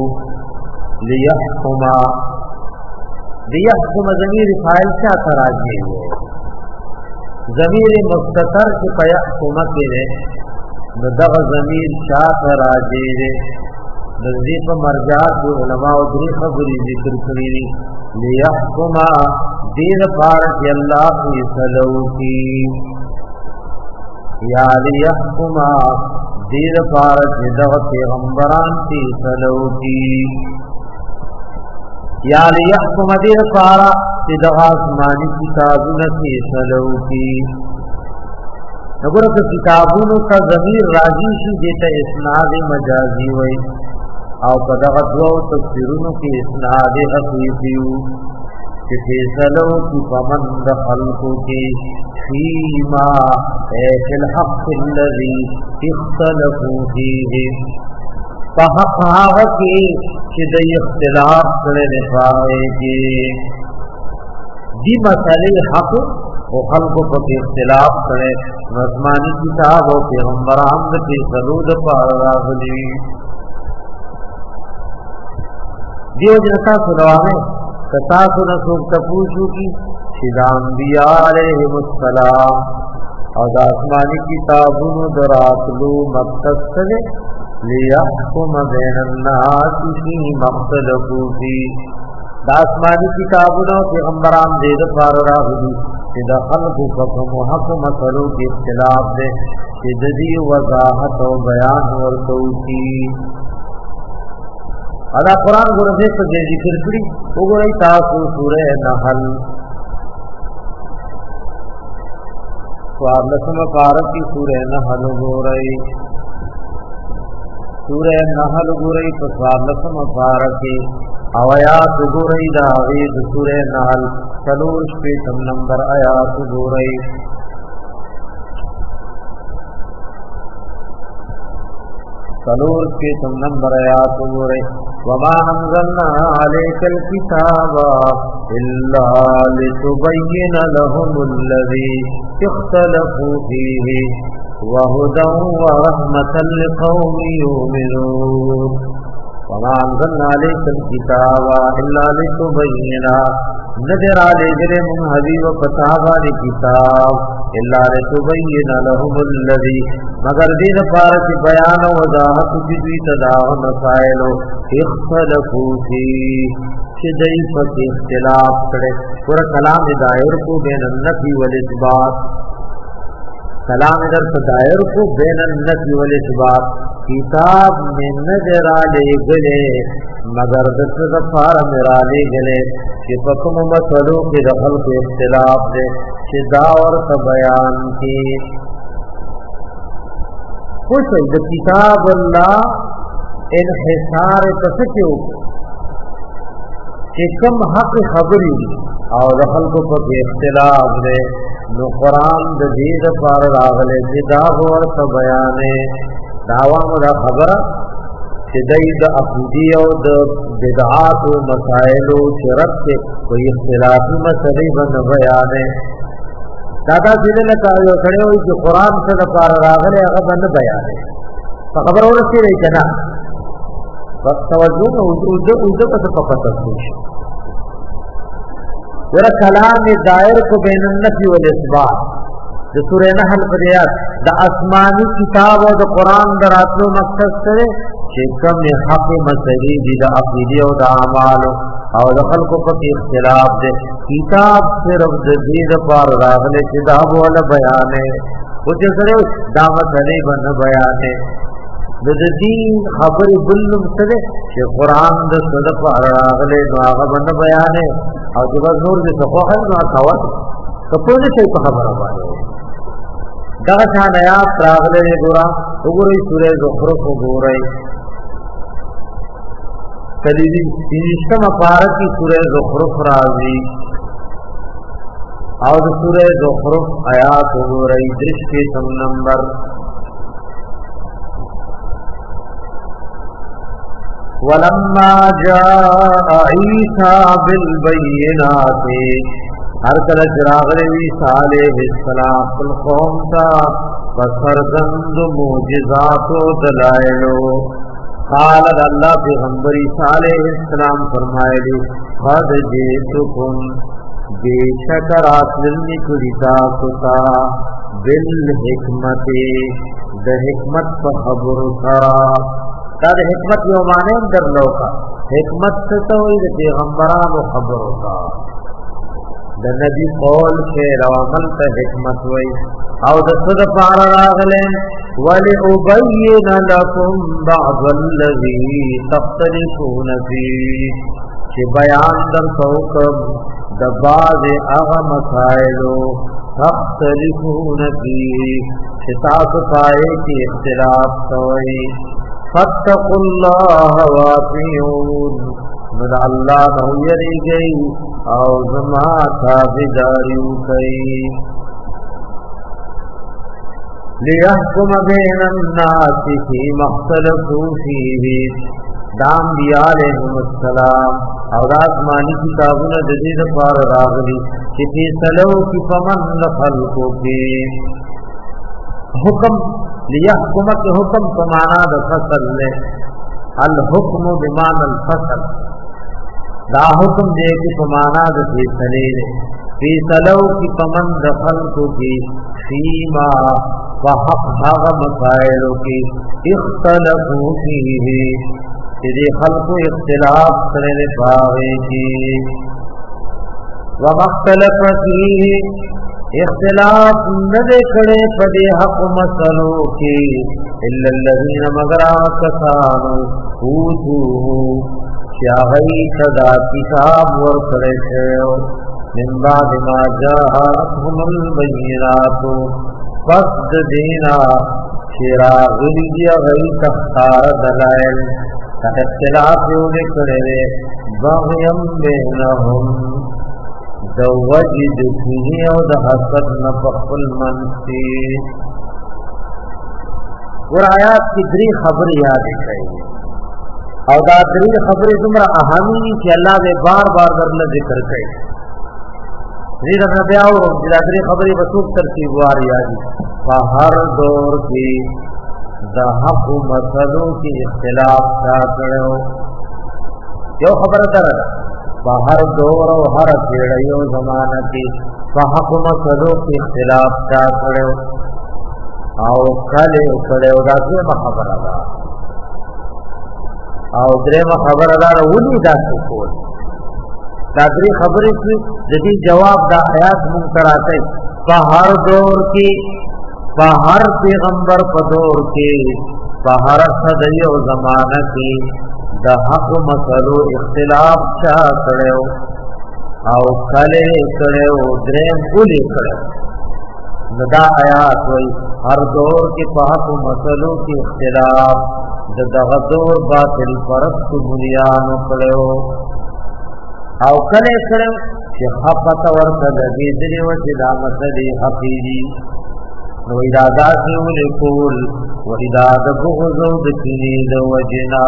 لیحکما ضمیر فائل کیا تراجی ہو، ضمیر مستتر کی پیحکما کے لئے دغ ضمیر شاہ تراجی دے نزدیق مرجات و علماء و دری خبری ذکر کرینی لیحکما دیر پارک اللہ کی سلو کی یا لیحکما دیر پارک دغ پیغمبران کی سلو کی یا لیحکما دیر پارک دغ آسمانی کتابون کی سلو کی۔ نگرک کتابون کا ضمیر راجی شی دیتا اسناد مجازی وی او پدغت و تفسیرون کی اسناد حقیقیو کہ فیصلو کی فمن دخلقو کی فیما فی الحق اللذی اختلفو فیه فحق آغا کی چدی اختلاف کرے نفائے کی دی مسئلہ حق و خلق پر اختلاف کرے نظمانی کتاب و پیغمبر حمد کی سلود پر راغلی دیو جنتا سنوانے کتاسو نسوک تپوشو کی شدا انبیاء علیہم السلام اور دا آسمانی کتابون دراتلو مقصد سلے لیحکم بین الناس فی مختلفو فی دا آسمانی کتابون پیغمبران دید پار راغلی شدا خلق فکم و حق مسلو کی اختلاف دے شدا دی وضاحت و بیان ورکو کی ادا قرآن گرزے پر جے ذکر کری اگرئی تاسو سورہ نحل سوارلسم پارک کی سورہ نحل گرئی تو سوارلسم پارک کی آیات گرئی دا غید سورہ نحل سلور شپیتم نمبر آیات گرئی سلور شپیتم نمبر آیات گرئی وما انزلنا عليك الكتاب إلا لتبين لهم الذي اختلفوا فيه وهدى ورحمة لقوم يؤمنون۔ वमा अंज़लना अलैकल किताबा इल्ला लितुबय्यिना नज़र आलेगले मुन हबीब कताबानी किताब इल्ला लितुबय्यिना लहुमुल्लज़ी मगर दिन पारक बयान वजाहत की तदाह मसाइल इख्तलफू फी चिदई पर इख्तिलाफ करे पूरा कलाम दायर को बैन अन्नफी वल इस्बात कलाम इधर दायर को बैन अन्नफी वल इस्बात किताब में नजर आले गले मगर दस पार मेरा ले गले कि पकम मसलों के दखल के इख्तिलाफ दे कि दावर का बयान की कुछ किताब अल्लाह इन्हिसार तसक्यो कि कम हक खबरी और दखल को पक इख्तिलाफ दे नो कुरान दीद पार रागले कि दावर का बयान दावा मुदा खबर सिदईद अक़ीदी और बिदआत व मसाइल शरक के कोई इख्तिलाफी मसले बन बयान दादा जिले में कहा खड़े हुई जो कुरान से पार रागले अगर बन बयान तो खबर हो रही रही जना बस तवज्जो में उर्दू का तो पता सकते जरा कलाम दायर को बेनन्नफी वल इस्बात जो सूरह नहल पर द आसमानी किताब और कुरान दरातो मकसद से कि कम हक मसली द अक़ीदे और द अमाल और दखल को पक इख्तिलाफ दे किताब सिर्फ दीद पर रागले किताब वाला बयान है वो जैसे दावत अली बन बयान है दीन खबर बुल्लुम सदे कि कुरान द सद पर रागले नाग बन बयान है और जब नूर के सफा है ना तवत तो कोई से खबर वाले दगा नया प्रागले गोरा उगुरी सूरह ज़ुखरुफ गोरे कलीदी इनिश्तम पारक की सूरह ज़ुखरुफ राजी और सूरह ज़ुखरुफ आयात गोरे दृष्टि सम नंबर वलम्मा जाअ ईसा बिल बय्यिनाति हर कल चिरागले ईसा अलैहिस्सलाम कुल कौम का बसरगंद मोजिज़ातो दलाइलो काल अल्लाह पैगंबर ईसा अलैहिस्सलाम फरमाए खद जीतुकुम बेशक रासलनी कुरिता कुता बिल हिकमते द हिकमत पर खबर करा तद हिकमत यो माने अंदर लौका हिकमत से तो पैगंबरान खबर होता द नबी कौल के रवामल का हिकमत हुई और दसद पार रागले वले उबय्यिन लकुम बअदल्लज़ी तख्तलिफून फीह कि बयान दर कौकब द बाज़ अग़ मसाइलो तख्तलिफून फीह खिताब पाए कि इख्तिलाफ कोई फत्तकुल्लाह वातिऊन मुझे अल्लाह नौयरी गई और जमा ताबेदारी कई लियहकुम बैनन नास फीमा इख्तलफू फीही दाम दिया अलैहिस्सलाम और आसमानी किताबों ने जदीद पार रागली कि फैसलो की फमन खल्को के हुक्म लियहकुम के हुक्म को माना द फसल ने अल हुक्म बिमान अल फसल दा हुक्म दे कि पमाना द फैसले फैसलो की पमन दखल को की सीमा व हक भाग मसाइलों की इख्तलफू फीही यदि खल्को इख्तिलाफ करने पावे की व मख्तलफ फीही इख्तिलाफ न देखड़े पदे हक मसलों की इल्लल्लज़ीन मगर कसानो ऊतू क्या गई सदा किताब वर करे मिन बाद मा जाअतहुमुल बय्यिनातु फस्द दीना शिरा गुलिया गई तख्तार दलाइल का इख्तिलाफ होने करे बग़यम बैनहुम दवजिद फीही और हसद नफकुल मनसी और आयात की दरी खबर याद है और दादरी खबरें तुमरा अहमी कि अल्लाह ने बार बार दरल जिक्र कई रीड नबिया और दादरी खबरें बसूख तरतीब वार यादी हर दौर की د حق مسلو کی اختلاف چا کړو. یو خبره ده په هر دور او هر پیړیو زمانه کې په حق مسلو کی اختلاف چا کړو او کله کړو. دا څه خبره ده او درېمه خبره ده ولې دا څه کول. دا درې خبرې چې د دې جواب دا آیات مونږ تراته په هر دور کې په هر پیغمبر په دور کې په هر صدی او زمانہ کې د حق مسلو اختلاف چا کړو او کله کړو درېم ولې کړو. دا آیات وایي هر دور کې په حق مسلو کې اختلاف دغه دور باطل پرست بنیانو کړو او کله کړو چې حقت ورته د دې دې وجه دا مسلې حقيقي نو اراده ټول کول و اراده بغض د کینې د وجنا.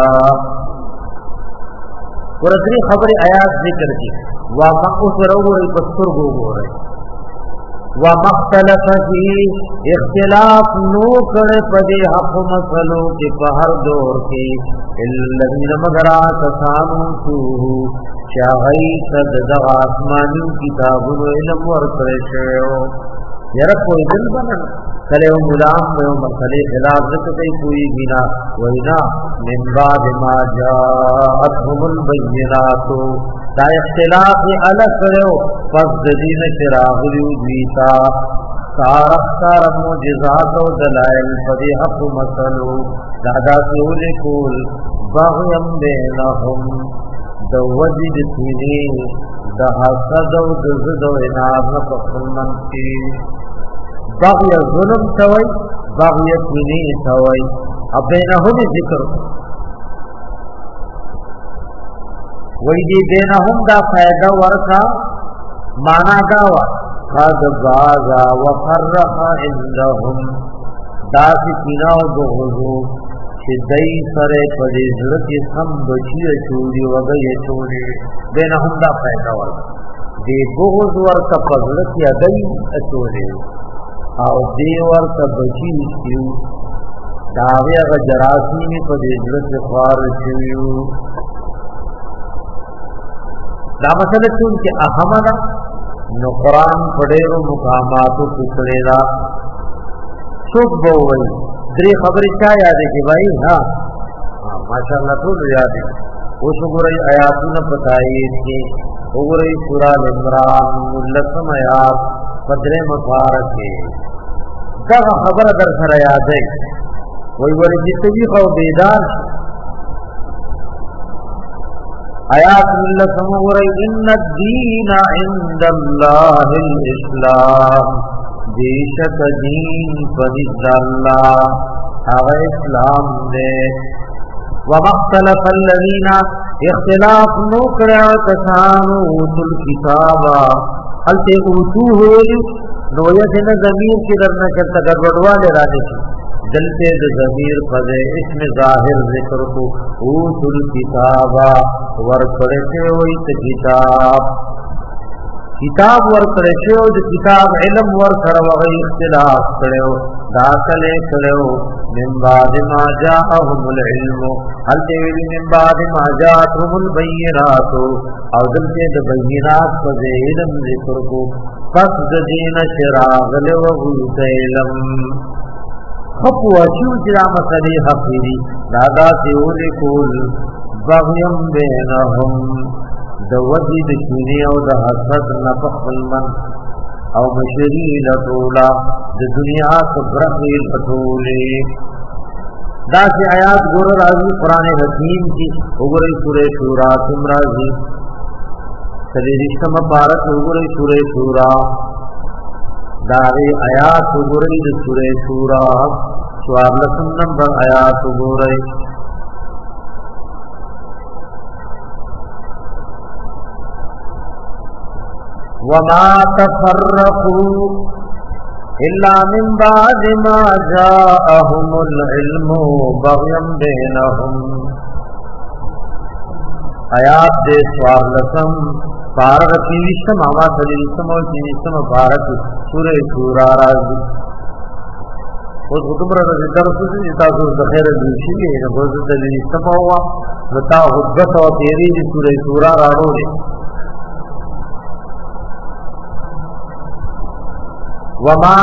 ورته خبره آیات ذکر کی وا مخسرور پستر وګورئ وا مختلف فی اختلاف نو کړه په دې حق مسلو کې په هر دور کې الذين مغرا تسانو تو چاہی صد د آسمانی کتابونو علم ورکړی شوی. یره کوئی دل بنن کله غلام نو مسئله خلاف ذکر کوئی بنا وینا من بعد ما جاءتهم البينات دا اختلاف الگ کړو پس د دین چراغ دیتا سار معجزات او دلائل په حق مسلو دا ټول کول باغیم بینهم د وجد تینی د حسد او د زد او اناب په خلمن کې باغی ظلم توي باغی تینی توي ابینهم ذکر وی دی بینهم دا فائدہ ورکا مانا داوا قد بازا وفرق عندهم دا سکینا و بغضو چه دی سر پڑی زرکی سم بچی چوری وگئی چوری بینهم دا فائدہ ورکا دی بغض ورکا پزرکی اگئی چوری او دی ورکا بچی چیو داوی اگا جراسیمی پڑی زرکی خوار چویو. دا مسئلہ چونکہ اہم دا نو قرآن پڑھیرو مقاماتو کسرے دا سوک بوئی دری خبری چاہ یادے کہ بھائی ہاں ماشاءاللہ تو یادے وہ سگرئی آیاتون پتائیت کی اگرئی سورہ العمران لسم آیات قدر مفارق ہے دا خبر در سر یادے وہی وری جتوی خو بیدار آیات اللہ سمورئی ان الدین عند اللہ الاسلام بیشک دین فنزد اللہ آغا اسلام دے ومختلف الذین اختلاف نوکر کسانو اوتو الكتابا حلتے اوتو ہوئی نویتن ضمیر کی درنا کرتا گربڑوالے رانے کی دلتے د ضمیر پدے اسم ظاہر ذکر کو اوتل کتابا ورکڑے سے ہوئی کتاب کتاب ورکڑے سے ہو جو کتاب علم ورکڑ وغی اختلاف کرے ہو داخلے کرے ہو من بعد ما جاءهم العلم حل دیولی من بعد ما جاءتهم البینات او دلتے د بینات پدے علم ذکر کو پس دین شراغ لوغیت علم خب وچو جرا مسئلے حقیری دادا تیولی کول بغیم بینهم دا وجد کینی او دا حسد نفق المن او مشری لطولا دا دنیا سبرقی لطولی دا سی آیات گر رازی قرآن حکیم کی اگری سورہ شورا تم رازی سلی رشتہ مبارک اگری سورہ شورا داغی آیات اگری دا سورہ شورا سوار لسم نمبر آیات اگری وما تفرقوا الا من بعد ما جاءهم العلم بغيا بينهم آیات دے سوار لسم پارک تیوشتم آما سلیلتم و تیوشتم پارک سورہ شورا رازی اوس دومره د درس چې تاسو د خیر د شي نه غوښته دلیل استماوا نتا خطبه او تیری د سورې سورہ راوړي وما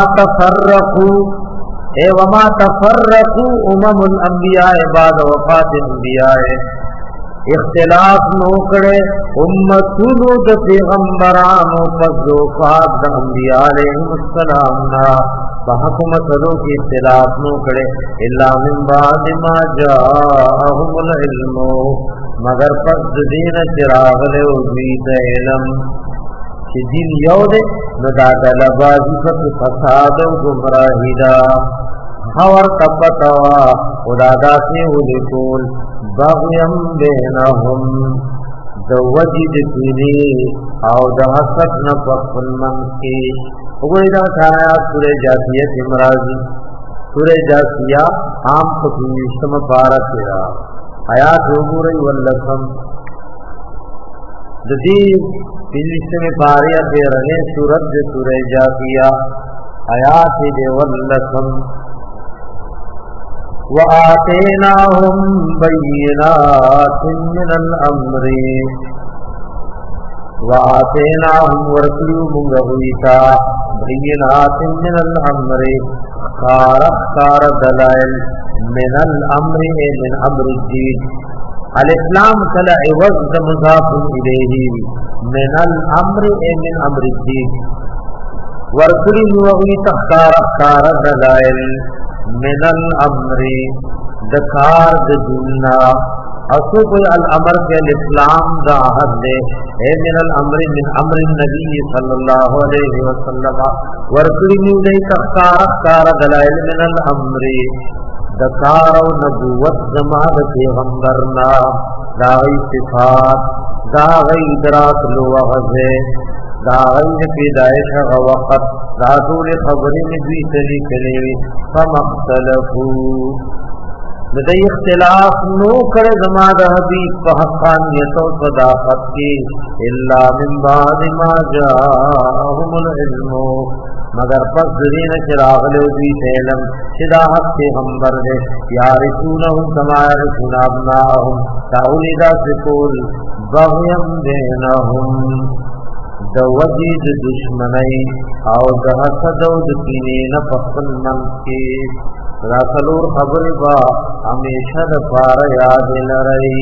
تفرقوا الانبیاء بعد وفات الانبیاء اختلاف نو کړي امتونو د پیغمبرانو پس وفات د انبیاء علیهم السلام نا په حکم سره کې اختلاف نو کړي الا من بعد ما جاءهم العلم مگر پس د دین چراغ له وی د علم چې دین یو دی نو دا د لبازي فساد او گمراهی دا اور تپتوا خدا داسې ولیکول بغیم بینهم د وجد کینی او د حسد نه پخپل من کې وګورئ دا آیات سورې جاثیه کې مرাজি سورې جاثیه عام په 20 پارا کې آیات وګورئ ولکم د دې 20 پارا کې رہے سورې جاثیه آیات دې ولکم وآتيناهم بينات من الأمر وآتيناهم ورسلوا مغويتا بينات من الأمر خار دلائل من الأمر من أمر الدين الإسلام كلا عوض مضاف إليه من الأمر من أمر الدين ورسلوا مغويتا خار دلائل من الامر دکار دجنا اسو کوئی الامر کے الاسلام دا حد دے اے من الامر من امر النبی صلی اللہ علیہ وسلم ورکڑی دے تختار دلائل من الامر دکار و نبوت زمان پیغمبرنا دا غی صفات دا غی ادراک لو غزے دا غی پیدائش وقت دا طول خبری میں دوی تلی کلیوی فمختلفو ندی اختلاف نو کرے زمان حبیب فحقانیت و صداقت کی الا من بعد ما جاءهم العلم مگر پس ذرین چراغ لو دوی علم شدا حق پیغمبر دے یارسونہم کما یارسون ابناہم تاولی دا سکول بغیم بینہم د وجد دشمنی او د حسد او د کینې نه پخپل من کې راتلور خبر با همیشه د پاره یاد لري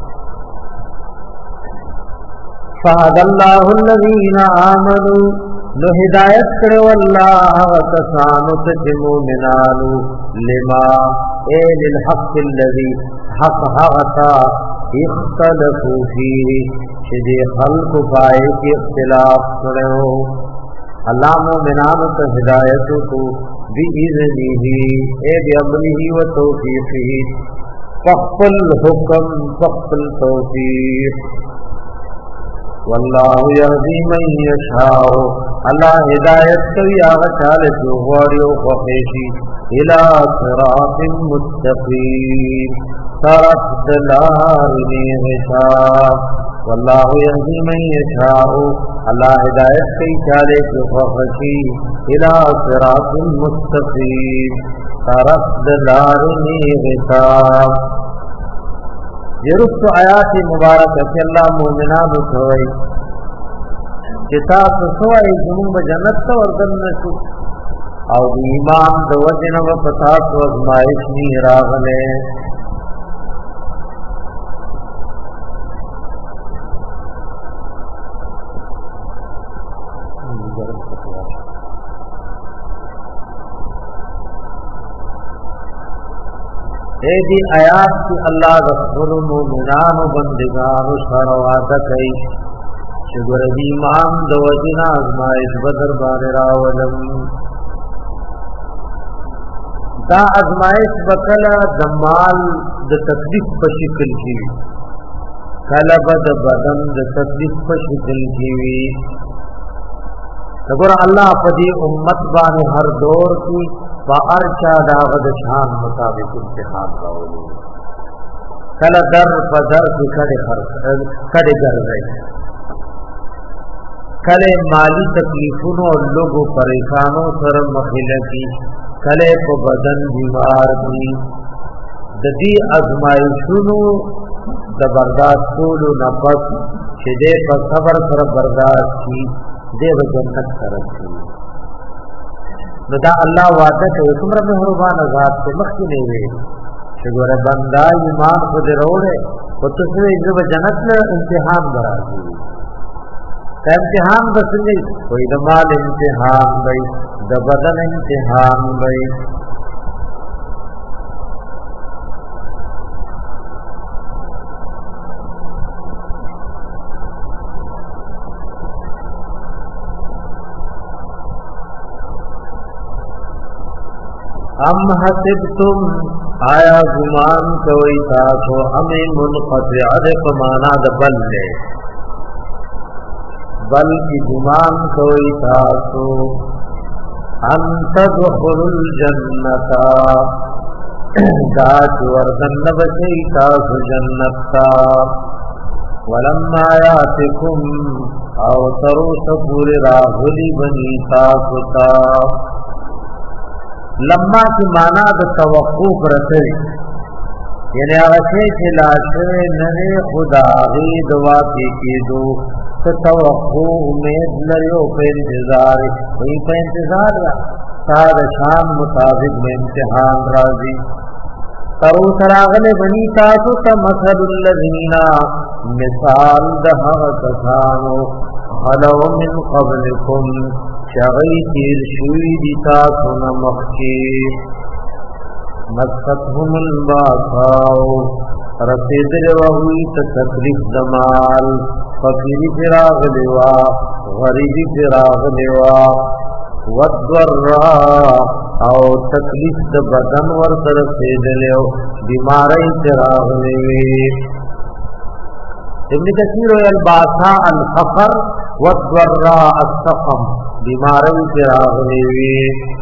فهد الله الذين آمنوا نو هدایت کړو الله وتسانو ته مومنانو لما اے للحق الذي حق هغتا اختلفوا فيه چې دې خلق پای کې اختلاف کړو الله مومنانو ته هدایت کو باذنه اے بامره و توفیقه فقل حکم فقل توفیق والله يهدي من يشاء الله هدایت کوي هغه چاله چې غواړي او خوښي الى صراط مستقيم طرف دلار حساب والله يهدي من يشاء الله هدایت کوي چاله چې خوښي الى صراط مستقيم طرف دلار حساب یرس آیات مبارکه چې الله مؤمنانو ته وایي چې تاسو سوای زموږ جنت ته ورغلل شو او د ایمان د وجنه په پتا تو ازمایش نی راغله اے دی آیات کی اللہ غفور مومنان و بندگان و شروعات کئی شگر ایمان دو جنا ازمائش بدر بار راولم دا ازمائش بکلا دمال د تکلیف په شکل کی کلا بد بدن د تکلیف په شکل کی وی دغه الله په دې امت باندې هر دور کی فارچا داغد شان مطابق امتحان راولي کله در پدر کی کړه ګرځي کله مالی تکلیفونو او لوګو پریشانو سره مخاله کی کله په بدن بیمار دي د دې ازمایښونو د برداشت کولو نفس چې دې په صبر سره برداشت شي دې به جنت سره شي نو دا الله وعده کوي څومره مهربان ذات ته مخکې نه وي چې ګوره بندا ایمان خو دې وروړي او تاسو یې د جنت له امتحان برابر امتحان بسنگی کوئی د مال امتحان بھئی د بدن امتحان بھئی ام حسبتم آیا گمان کوئی تاسو امی منقطع عدق مانا د بل لے بلکہ گمان کوئی تاسو ان تدخلوا الجنتا داچ وردن بچی تاسو جنتا ولما یاتکم او تروس پوری راغلی بنی تاسو تا لما کی مانا د توقف رسل یعنی آغشے چلاشه نوے خدا غید واقعی کی دو توقع امید لریو پہ انتظار وہی پہ انتظار ساد شان مطابق میں امتحان راضی ترو سراغل بنی تاسو کا مثل الذین مثال دہا کسانو خلو من قبلکم شغی تیر شوی دی تاسو نمخی مستهم الباساو رسیدل وحوی تکلیف دمال فقیری فراغ لیوا غریبی فراغ لیوا ودورا او تکلیف د بدن ورسر سیدلیو بیماری فراغ لیوی ابن کثیر الباسا الفقر ودورا السقم بیماری فراغ لیوی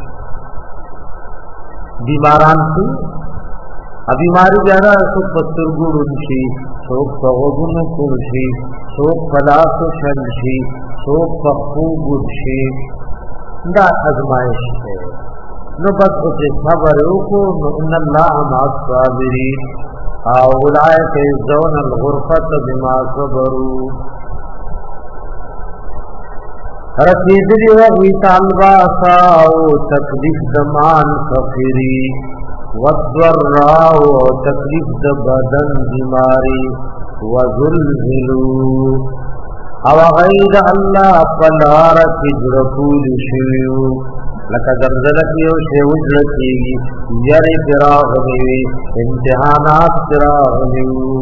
بیماران سی بیماری زیادہ سوک پسترگو رنشی سوک پغوگن کنشی سوک پلاس شنشی سوک پخو گنشی دا ازمائش ہے نو بس اسے صبرو کو نو ان اللہ مع الصابرین اولئک یجزون الغرفۃ بما صبروا رسیدلی وغی طالباسا او تکلیف دمان فقیری والضراء تکلیف د بدن بیماری وزلزلوا او غیر الله فلار کی جرکول شیو لکه زلزلہ کیو شیو جرکیگی یری فراغ نیوی امتحانات فراغ نیو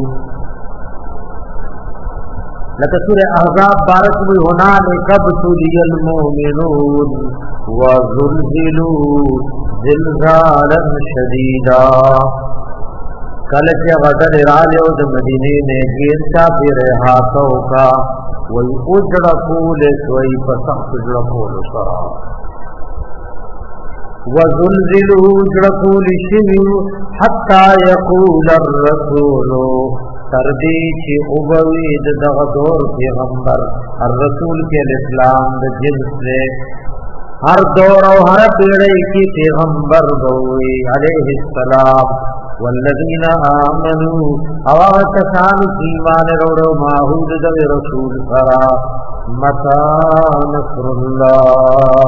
لکه سورہ احزاب بارک بھی ہونا لکب تلی المؤمنون وزلزلوا زلزالا شدیدا کلچ غدر رالیو د مدینے نے گیرتا پھر ہاتھوں کا وی اجڑکول سوئی پسخت جڑکول سرا وزلزلوا اجڑکول شویو حتی یقول الرسول تردی چی اوبوید دغدور پیغمبر الرسول کے الاسلام د جنس سے ہر دور و ہر پیڑے کی پیغمبر دوئی علیہ السلام والذین آمنوا اواتسان کی ایمان روڑو ماہود دو رسول سرا متا نصر اللہ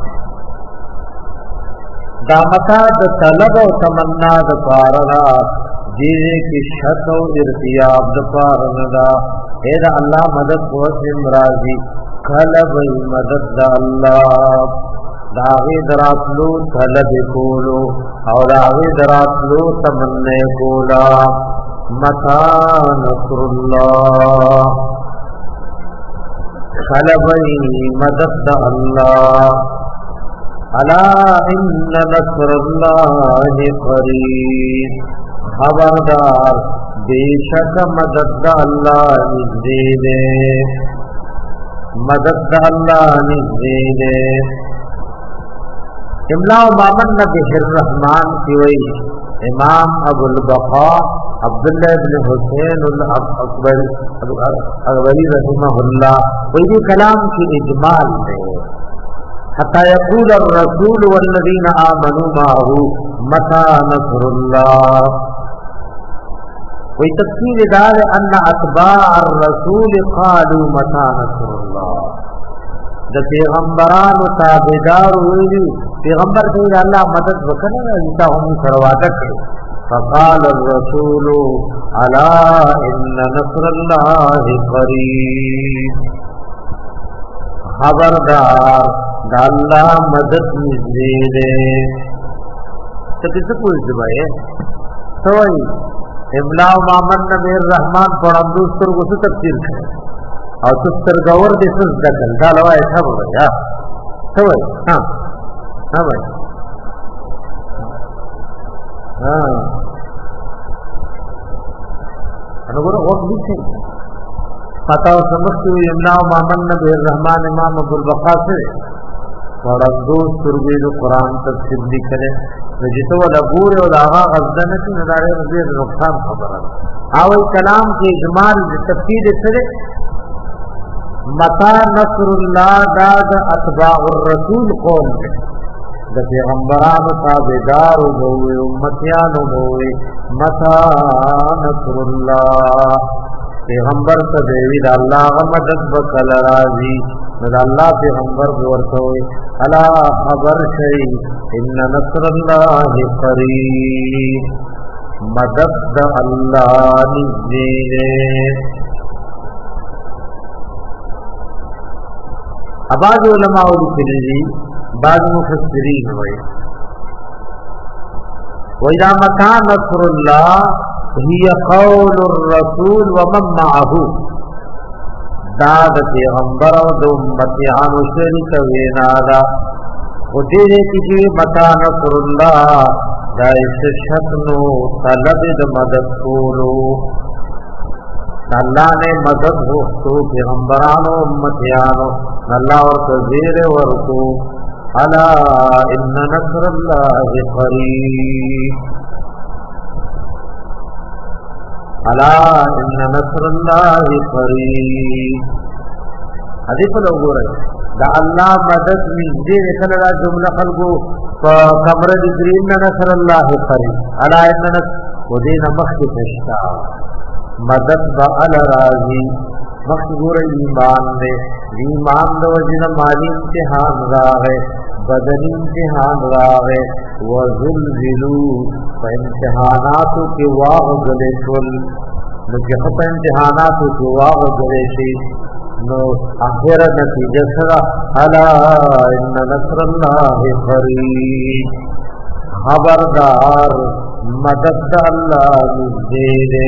دا متا دا طلب و تمنا دا پارنا جیزے کی شت و ارتیاب دا پارنا اے دا اللہ مدد قوت امراضی کلب مدد دا اللہ داغی دراتلو طلب کولو او داغی دراتلو تمنے کولا متا نصر اللہ کلب مدد دا اللہ الا ان نصر اللہ قریب خبردار بے شک مدد دا اللہ نزدینے مدد اللہ نزدینے املا و مامن بحر الرحمن کی وئی امام ابو البقاء عبداللہ بن حسین اکبری رحمہ اللہ وہی کلام کی اجمال ہے حتى يقول الرسول والذين آمنوا معه متى نصر الله. وی تفسیر دار ان اتباع الرسول قالوا متى نصر الله. د پیغمبرانو تابعدار ویلي پیغمبر ته الله مدد وکړي ایسا هم سره وعده کړی. فقال الرسول الا ان نصر الله قریب. خبردار د الله مدد نږدې ده. ته څه پوښتنه وایې؟ سوای ابن محمد نبی الرحمن پړاندو سترګو څه تفسیر کړي او سترګور دې څه ځکل دا لوي ښه وایي. سوای ها وایي انګور وخت دې پتا سمجھتے ہوئے ابن محمد نبی الرحمن امام ابو البقاء سے پړاندو سترګې د قران تفسیر لیکل جسو ولا پورے او داغا غزدن کی ندارے غزیر نقصان خبر آوئی کلام کے اجمال تفسیر سرے متا نصر اللہ داد اتباع الرسول قول میں دا پیغمبران تابدار ہوئے امتیان ہوئے متا نصر اللہ پیغمبر تدوید اللہ مدد بکل راضی مد اللہ پیغمبر بورتوئے الا خبر شئی ان نصر اللہ قریب مدد دا اللہ نزدینے. بعض علماء لکھلی بعض مفسرین ہوئے وَإِذَا مَتَى نَصْرُ اللَّهِ هِيَ قَوْلُ الرَّسُولِ وَمَن مَّعَهُ. دا د پیغمبر او د امتیانو شریک وینا دا او دې کې متا نصر الله دا شتنو طلب د مدد کولو الله نے مدد وختو پیغمبرانو امتیانو الله ورته زیر ورکو الا ان نصر الله قریب الا ان نصر الله قریب. حدیث لو ګورئ دا الله مدد نږدې کله دا جمله خلقو کمر دې نصر الله قریب الا ان نصر ودین مخک تشتا مدد با ال راضی مخک ګورئ ایمان دې ایمان د وجنه مالی امتحان راغې بدنی امتحان راغې وزلزلوا فامتحاناتو کې واغلې شول نو چې په امتحاناتو کې واغلې شي نو اخر نتیجه سره الا ان نصر الله قریب خبردار مدد الله دې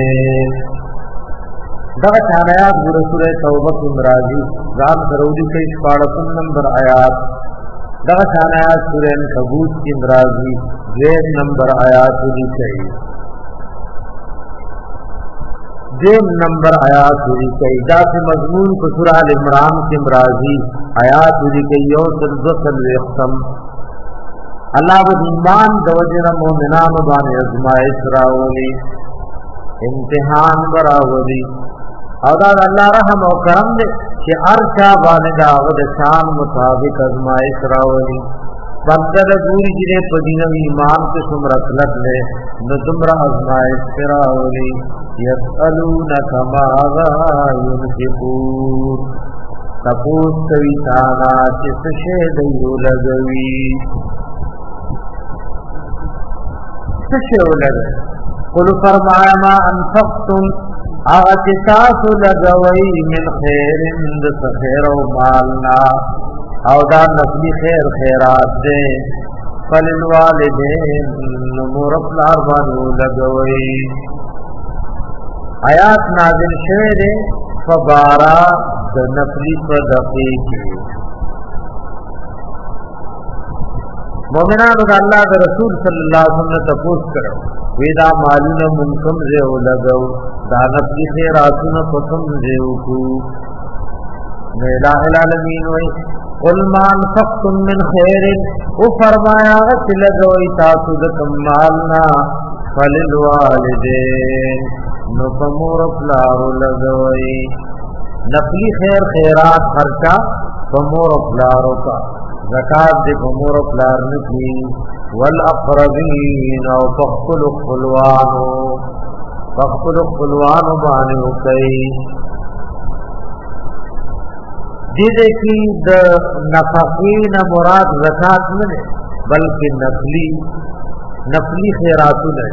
دا آیات د سورۃ توبه کې مرادي ذات ضروري کې 14 نمبر آیات دا آیات سورۃ عنکبوت کې مرادي 1 نمبر آیات دي کوي 1 نمبر آیات دي کوي دا په مضمون په سورۃ ال عمران کې مرادي آیات دي کوي او ترذل ختم الله د ایمان د وجه مومنانو باندې ازمائش راولي امتحان براولي او دا اللہ رحم و کرم دے کہ ارچا بانے داغد شان مطابق ازمائش راولی بندر دوری جنے پدینو ایمان کے سمرت لگ لے نتمر ازمائش راولی یسألونک ماذا ينفقون تپوس کوي تانا چې څه شی دیو لګوي څه شی ولګوي قل فرمایا ما انفقتم آغت تاسو لگوئی من خیر اند خیر و مالنا او دا نفلی خیر خیرات دے فللوالدین نمور اپلار بانو لگوئی. آیات نازل شوئے دے فبارا دا نفلی صدقی کی مومنانو دا اللہ دا رسول صلی اللہ علیہ وسلم تپوس کرو ویدا مالونا منکم زیو لگو دا نفلی خیراتونا پسم زیو کو الہ العالمین وی قل ما انفقتم من خیر او فرمایا غت لگوئی تاسو دکم مالنا فللوالدین نفمور اپلارو لگوئی نفلی خیر خیرات خرچا فمور اپلارو کا زکات دې کومور پلار نکی والاقربین او فخل خلوانو باندې کوي دې کې د نفقین مراد زکات نه بلکې نفلی خیراتونه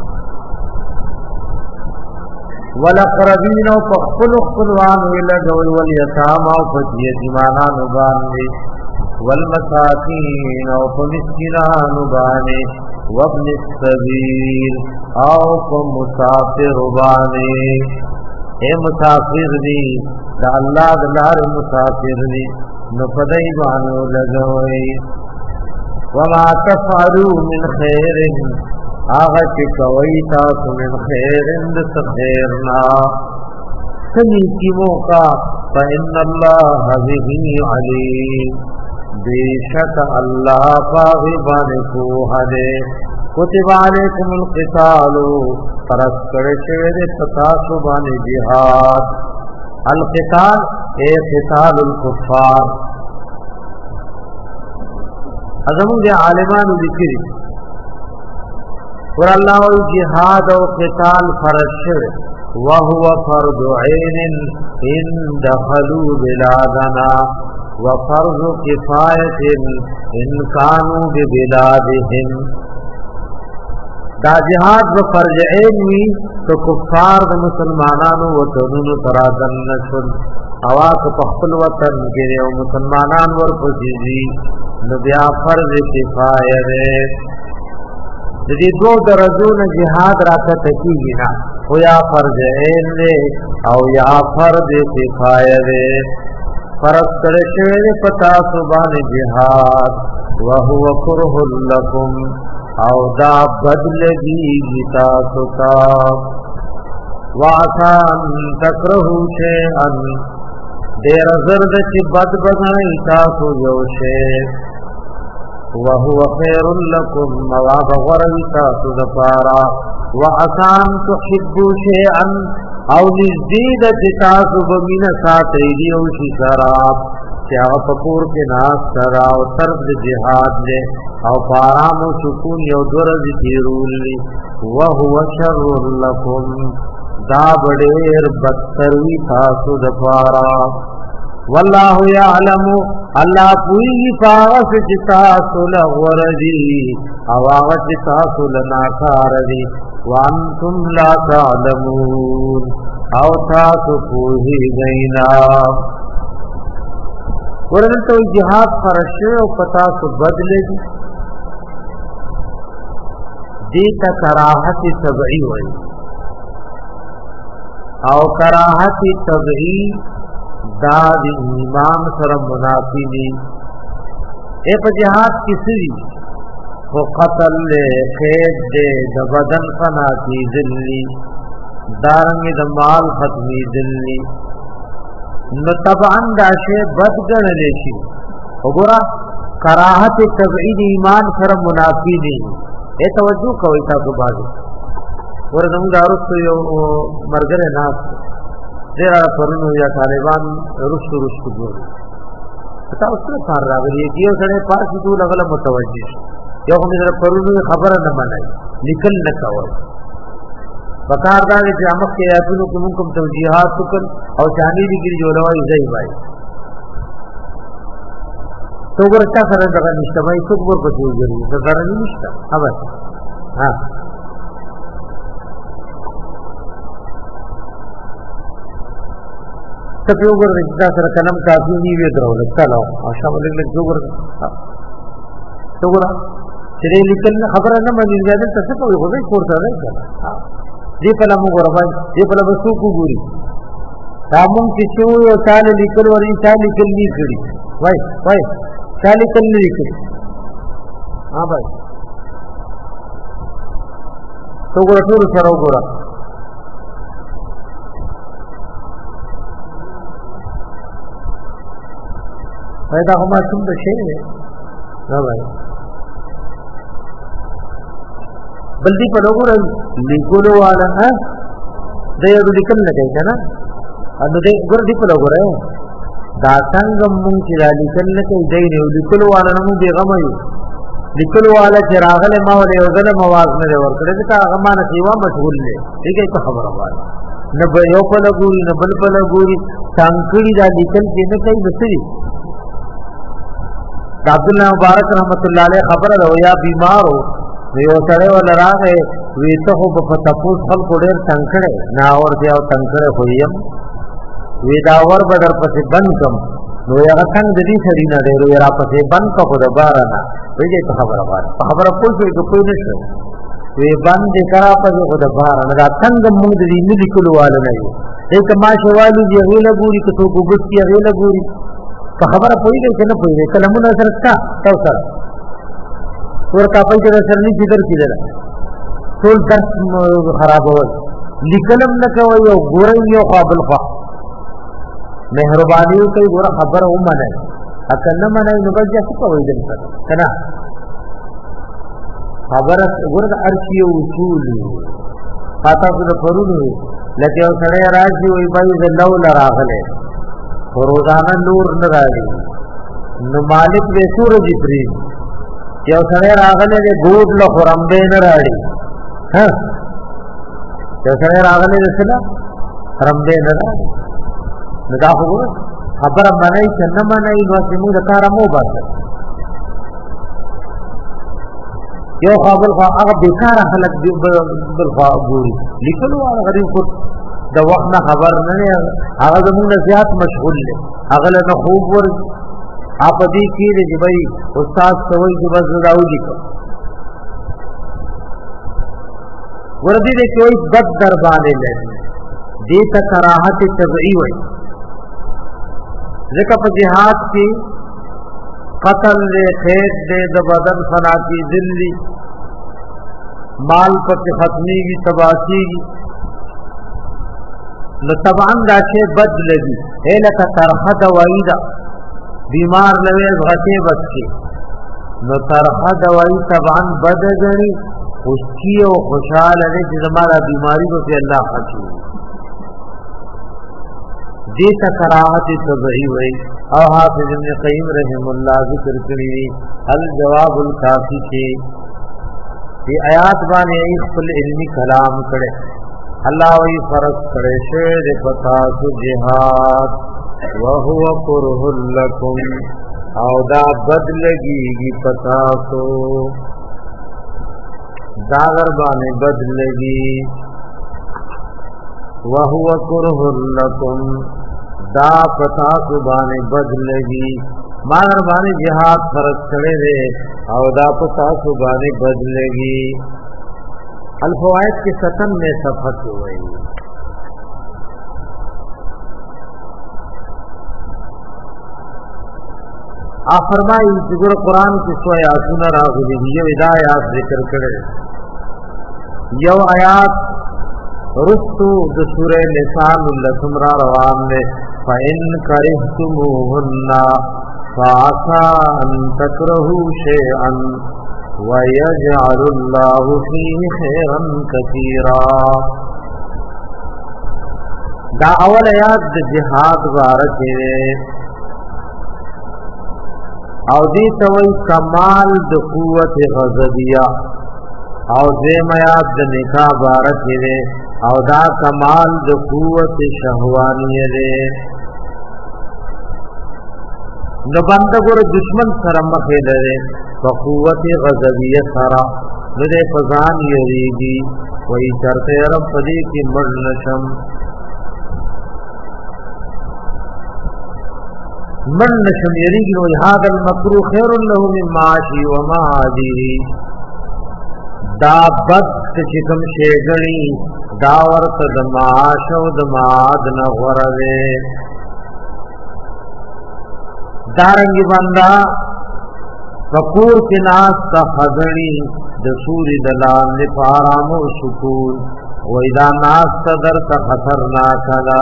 والاقربین او فخل خلوانو لګول والیتاما او یتیمانو باندې والمساکین او مسکینانو باندې وابن السبیل او مسافر باندې اے مسافر دی دا الله د لار مسافر دی نو پدای باندې لګوي وما تفعلوا من خير آغا چې کوي تاسو من خیر د خیرنا سنی کی موقع فإن الله به علیم بیشک اللہ پاغبان کو حدے کتب علیکم القتال پرسکر شوید پتاسو بان جہاد القتال اے قتال الکفار ازمون دے عالمان ذکری اور اللہ جہاد و قتال فرض شوید وهو فرض عین ان دخلوا بلادنا وفرض کفایت ان کانوا ببلادهم دا جہاد و فرض عین وی تو کفار د مسلمانانو وطنونو ترادن نشل اواک پخپل وطن کې او مسلمانان ورپسې نو بیا فرض کفایت د دې دوه درجو نه جهاد راته کیږي نه او یا فرض عین او یا فرض کفایت فرض کړی شوی پتا سبحان جهاد وهو كره لكم او دا بدل دی تاسو تا واسان تکرهو شیئا دیر زرد چی بد بغائی تاسو یو شیئ وهو خیر لكم مواب غرد تاسو دپارا واسان تحبو شیئا او نزدید چی تاسو بمین ساتی دیو شی سراب چی آغا پکور کے ناس سرا او طرف جہاد لے او پارام و سکون یو درز تیرول لی وهو شر لکم دا بڑیر بدتروی تاسو دپارا واللہ یعلم اللہ پوئی پاغس چی تاسو لغوردی او آغا چی تاسو لناکاردی وانتم لا تعلمون او تاسو پوئی گئینا ورنتو جہاد فرشو او پتاسو بدلے دی دیتا کراحت طبعی ہوئی او کراحت طبعی داد ایمان سر منافی دی اے پا جہاد کسی دی خو قتل لے خید دے دا بدن فنا کی ذلی دارنگ دا مال ختمی ذلی نو طبعاً داشے بدگن لیشی وګورا کراحت طبعی دی ایمان سر منافی دی اے توجہ کوئی تاسو باندې ورته موږ دارو یو مرګره ناس ډیر پرونو یا طالبان رسو جوړ تاسو سره کار راغلی یو سره پاس دو لګل متوجه یو هم در پرونو خبره نه منای نکل نه کاوه وقار دا چې امک کې یاتونو کوم توجیهات وکړ او ثاني دي کې جوړوي ځای وای تو ورته سره دغه نشته وای څوک ورته جوړي دا غره نشته اوبه ها ته یو ورته دا سره کلم کافي نی وی درول چلو او شامل له جوړ تو ورته چې لیکل خبره نه مې زیاده څه کوي خو به کوړه نه کړه دې په لمو وربای دې په لمو څوک ګوري تامون چې شو یو چال لیکل ورې چال لیکل نه کړی وای چال لیکل نه کړی ها بھائی تو ګور ټول سره وګوره پیدا هم څنګه شي نه بھائی بلدی په وګوره لیکلو والا ها د یو لیکل نه کوي کنه ان دې ګور دی په وګوره دا څنګه مونږ چې را لیکل نه کوي دی نه لیکلو والا نه مونږ بېغمه یو لیکلو والا چې راغلی ما ولې یو ځله مواز نه دی ورکړی ځکه هغه ما نه سیوا مشغول دی ټیک څه خبره غواړي نه به یو پله ګوري نه بل پله ګوري څنګه دا لیکل چې نه کوي بسري عبدالله مبارک رحمت الله علیه خبره ده یا بیمارو یو سره ول راغې وی ته خو په تاسو خلکو ډېر څنګه نه اور دی او څنګه خویم وی دا ور بدر پسې بند کم نو یا څنګه دې سړی نه ډېر را پسې بند کو خو د بارانه وی دې خبره واره خبره پوښتې کو کوی نشو وی بند کرا پسې خو د بارانه دا څنګه موږ دې نه لیکلو والے نه یو یک ما شوالو دی غیله ګوري ته کو ګستی غیله ګوري په خبره پوهیږي چې نه پوهیږي کلمونه سره تا سره ورکا په دې سره نه ذکر کیدل ټول درس خرابول لیکلم نه کوي او ګورې یو قابل خوا مهرباني کوي ګور خبره ومنه اکه نه منه نو بل څه کوي دل سره کنه خبره ګور د ارشي اصول پاتا کو پرونی لکه یو سره راځي وي بای د لو لراغله روزانه نور نه راځي نو مالک به سورج پری یو سره راغله د ګوډ له خرمبه نه راځي ها یو سره راغله د سره خرمبه نه راځي نو دا خبره باندې چې نه باندې نو سمو د کار مو باسه یو خبر خو هغه بیکار خلک دی بل خو ګوري لیکلو هغه غریب کو د وخت نه خبر نه هغه زموږ زیات مشغول دي هغه له خوب ور اپ دې کې دی بھائی استاد سوي چې بس راو دي ورته دې کوئی بد در باندې لګي دې ته کراهت تبعی وای ځکه په جهاد کې قتل دے خیر دے د بدن فنا کی ذلی مال پر ختمی کی تباہی کی نو طبعا دا شی بد لگی اے لکا ترخه دوائی دا بیمار لوی غټه بس کی نو ترخه دوائی طبعا بد گنی خوشی او خوشحال ہے چې زمارا بیماری کو پہ اللہ خچو دیتا کراہت تبعی وئی او حافظ ابن قیم رحم اللہ ذکر کری الجواب الکافی کے یہ آیات بانے خپل علمی کلام کرے اللہ وی فرض کرے شیر فتاس جہاد وہو کرہ لکم او دا بدلگی گی پتاسو داغر بانے بدلگی وہو کرہ لکم دا پتا سبانے بدلگی مانر بانے جہاد فرق کرے دے او دا پتا سبانے بدلگی الفوائد کے ستن میں صفحت ہوئی آپ فرمائی ذکر قرآن کی سو آیاتون راغلی یو ادا آیات ذکر کرے یو آیات رستو د سورہ نساء اللتم را روان دے فَإِن كَرِهْتُمُوهُنَّ فَعَسَىٰ أَن تَكْرَهُوا شَيْئًا وَيَجْعَلُ اللَّهُ فِيهِ خَيْرًا كَثِيرًا دا اول آیات د جہاد بارک ہے او دی توئی کمال د قوت غضبیہ او دیم آیات د نکاح بارک ہے او دا کمال د قوت شهوانیه ده نو بنده ګور دشمن سره مخه لري په قوت غضبیه سره نه فزان یریږي وای چرته رب پدې کې مړ نشم یریږي نو هاذا المکروه خیر له من معاشی و معادی دا بد چې کوم شی غني دا ورته د معاش او د معاد نه غوړوي دارنګي بندا فقور کې ناس تا خدني د سوري دلال نه آرام او سکون و اذا ناس صدر کا خطرناک دا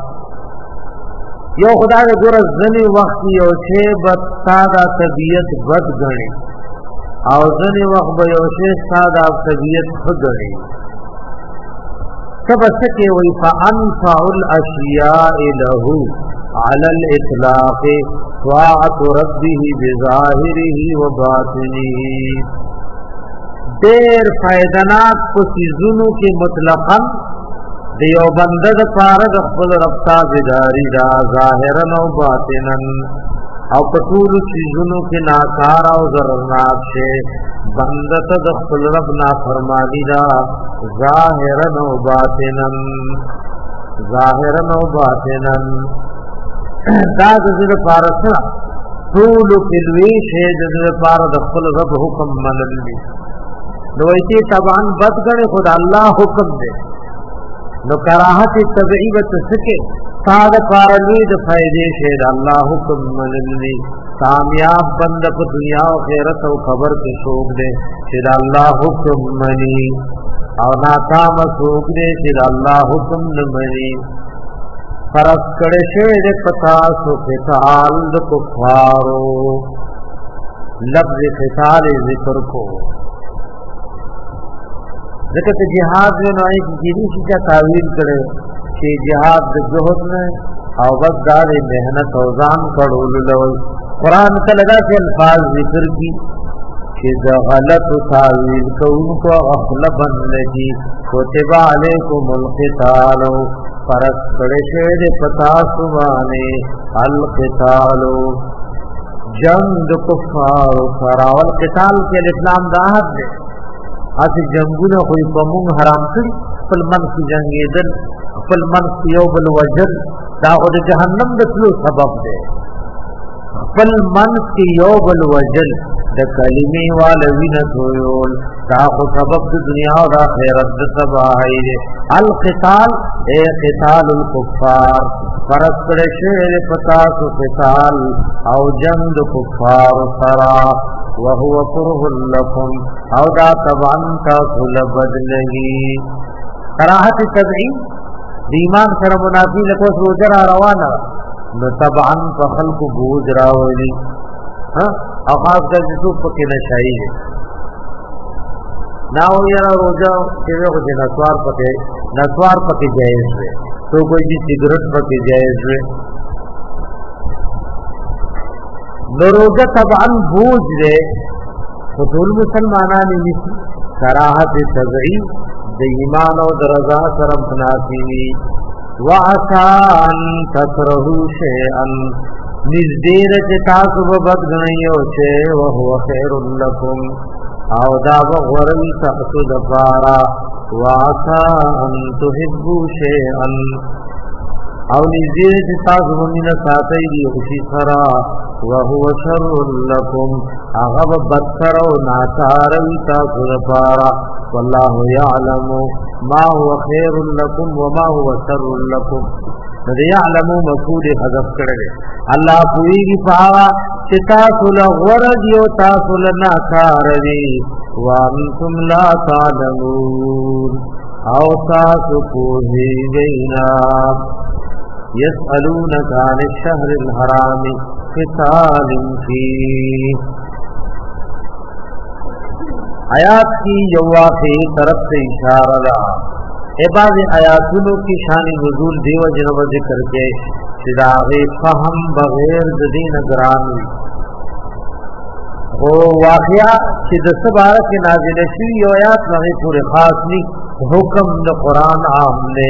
یو خدای ګور ځنی وخت یو شی بتا دا طبیعت بد غني او ځنی وخت به یو شی ساده طبیعت خود غني سب سکے وی فانفع الاشیاء له علی الاطلاق طاعت ربه بظاهره و باطنه دیر فائدناک پسیزونو کی مطلقا دیو بندد پارد خپل رب تابعداری دا ظاهرا و باطنا او پټول چیزونو کې ناکار او ضررناک شي بندت د خپل رب نافرمانی دا ظاهرا و باطنا دا د پارسا ټول کلوي شي د پار د خپل رب حکم منل نو ایتی طبعا بد غنه خدا الله حکم دے نو کراہت طبعی و تسکے ساد پارلوی د فائدے شید اللہ حکم منلی کامیاب بند په دنیا و خیرت و خبر کے شوق دے شید اللہ حکم منی او ناکام شوق دے شید اللہ حکم نمنی فرق کڑے شید پتاسو قتال د کفارو لفظ قتال ذکر کو ذکر جہاد میں نوعی کی جیدی کا تعویل کرے کہ جہاد د جہد میں او بس دار محنت او ځان کړول لول قرآن کا لگا سے الفاظ ذکر کی کہ غلط تعویل کو اخلبن لگی کتب علیکم القتال فرق کڑے شید پتا سبانے القتال جنگ کفار سراول قتال کے اسلام داہت دے اسی جنگونه خو په مون حرام کړی خپل من کی جنگیدل خپل من یو بل وجل دا خو د جهنم د تلو سبب دی خپل من کی یو بل وجل د کلمې والوینه تویول دا خو سبب د دنیا او د آخرت د تباہی دی القتال اے قتال الکفار فرق کړی شی پتا سو قتال او جنگ کفار سرا وهو كره لكم او دا طبعا تاسل بدلگی کراہت تبعی دیمان سر منافی لکو سوچرا روانا نو طبعا فخلق بوج راولی او خاص کر جسو پکی نشائی ہے ناو یرا روجہ چیوے کو جی نسوار پکی جائز ہوئے تو کوئی جی سگرٹ پکی جائز ہوئے نروجہ طبعا بوجھ دے خطول مسلمانانی نسی کراہت تبعی دی ایمان و درزا سرم تناسیوی وعسان تکرہو شیئن نزدیر چتاسو بدگنیو چے وہو خیر لکم او دا بغورن تحسو دفارا وعسان تحبو شیئن او نزدیر چتاسو من ساتی دی خوشی سرا وهو شر لكم اغب بدتر و ناچار تاسو دپارا والله يعلم ما هو خير لكم وما هو شر لكم ندی يعلم مفعول حذف کړي الله پوری پاوا چې تاسو له غرض یو تاسو له ناچار دي وانتم لا تعلمون او تاسو پوری وینا يسألونك عن الشهر الحرام قتال فيه آیات کی یو واقعی طرف سے اشارہ دا بعض آیاتونو کی شان نزول دیو جنب ذکر کے صداغ فهم بغیر دین گران وہ واقعہ چې د سبارت نازل شوی یو آیات نه پورے خاص نی حکم د قرآن عام نے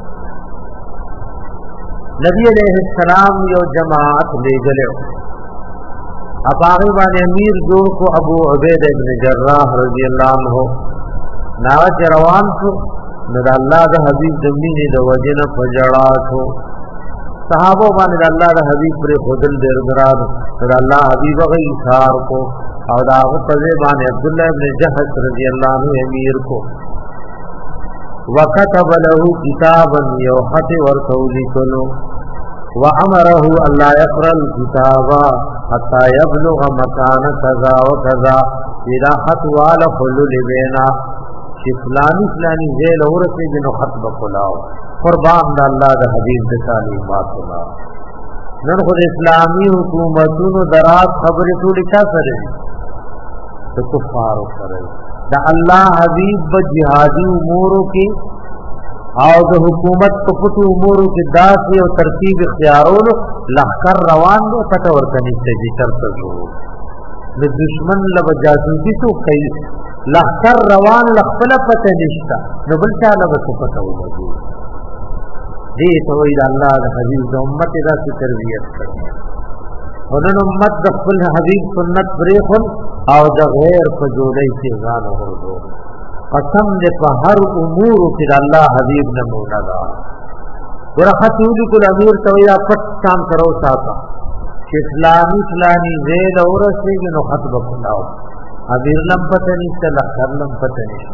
نبی علیہ السلام یو جماعت لے گلے اب آغی بان امیر جوڑ کو ابو عبید ابن جراح رضی اللہ عنہ ناوچ روان شو ند اللہ دا حبیب دمینی دا وجن پجڑا شو صحابوں بان دا اللہ دا حبیب پر خودل دیر گراد ند اللہ حبیب غی اثار کو او دا آغی پزے بان عبداللہ ابن جحش رضی اللہ عنہ امیر کو وَكَتَبَ لَهُ كِتَابًا يَوْحَتِ وَرْتَوْلِ كُلُ وَأَمَرَهُ أَلَّا يَقْرَ الْكِتَابَ حَتَّى يَبْلُغَ مَكَانَ كَذَا وَكَذَا إِذَا خَطْ وَالَ خُلُّ لِبَيْنَا فلانی زیل عورت بنو خط بخلاو قربان دا اللہ دا حبیب دا تعلیمات اللہ نن خود اسلامی حکومتون درات خبر توڑی چا سرے دا کفارو سرے دا اللہ حبیب با جہادی اموروں کی او د حکومت په پټو امورو کې داسې او ترتیب اختیارولو لخر روان دی پته ورته نشته چې چرته ځو د دشمن له جاسوسي څو کوي لخر روان لخپل پته نشته نو بل چا له څه پته ولګي دې ته وی د الله د حبیب د امت داسې تربیت کړي ونن امت د خپل حبیب سنت پرېخون او د غیر په جوړۍ کې ځان ورغو قسم دې په هر امور کې د الله حبیب نه مولا دا ورخت یو کول امیر ته یا پټ کام کرو ساته چې اسلامي زید اورسېږي نو خط بکلاو امیر لم پته نشته لخر لم پته نشته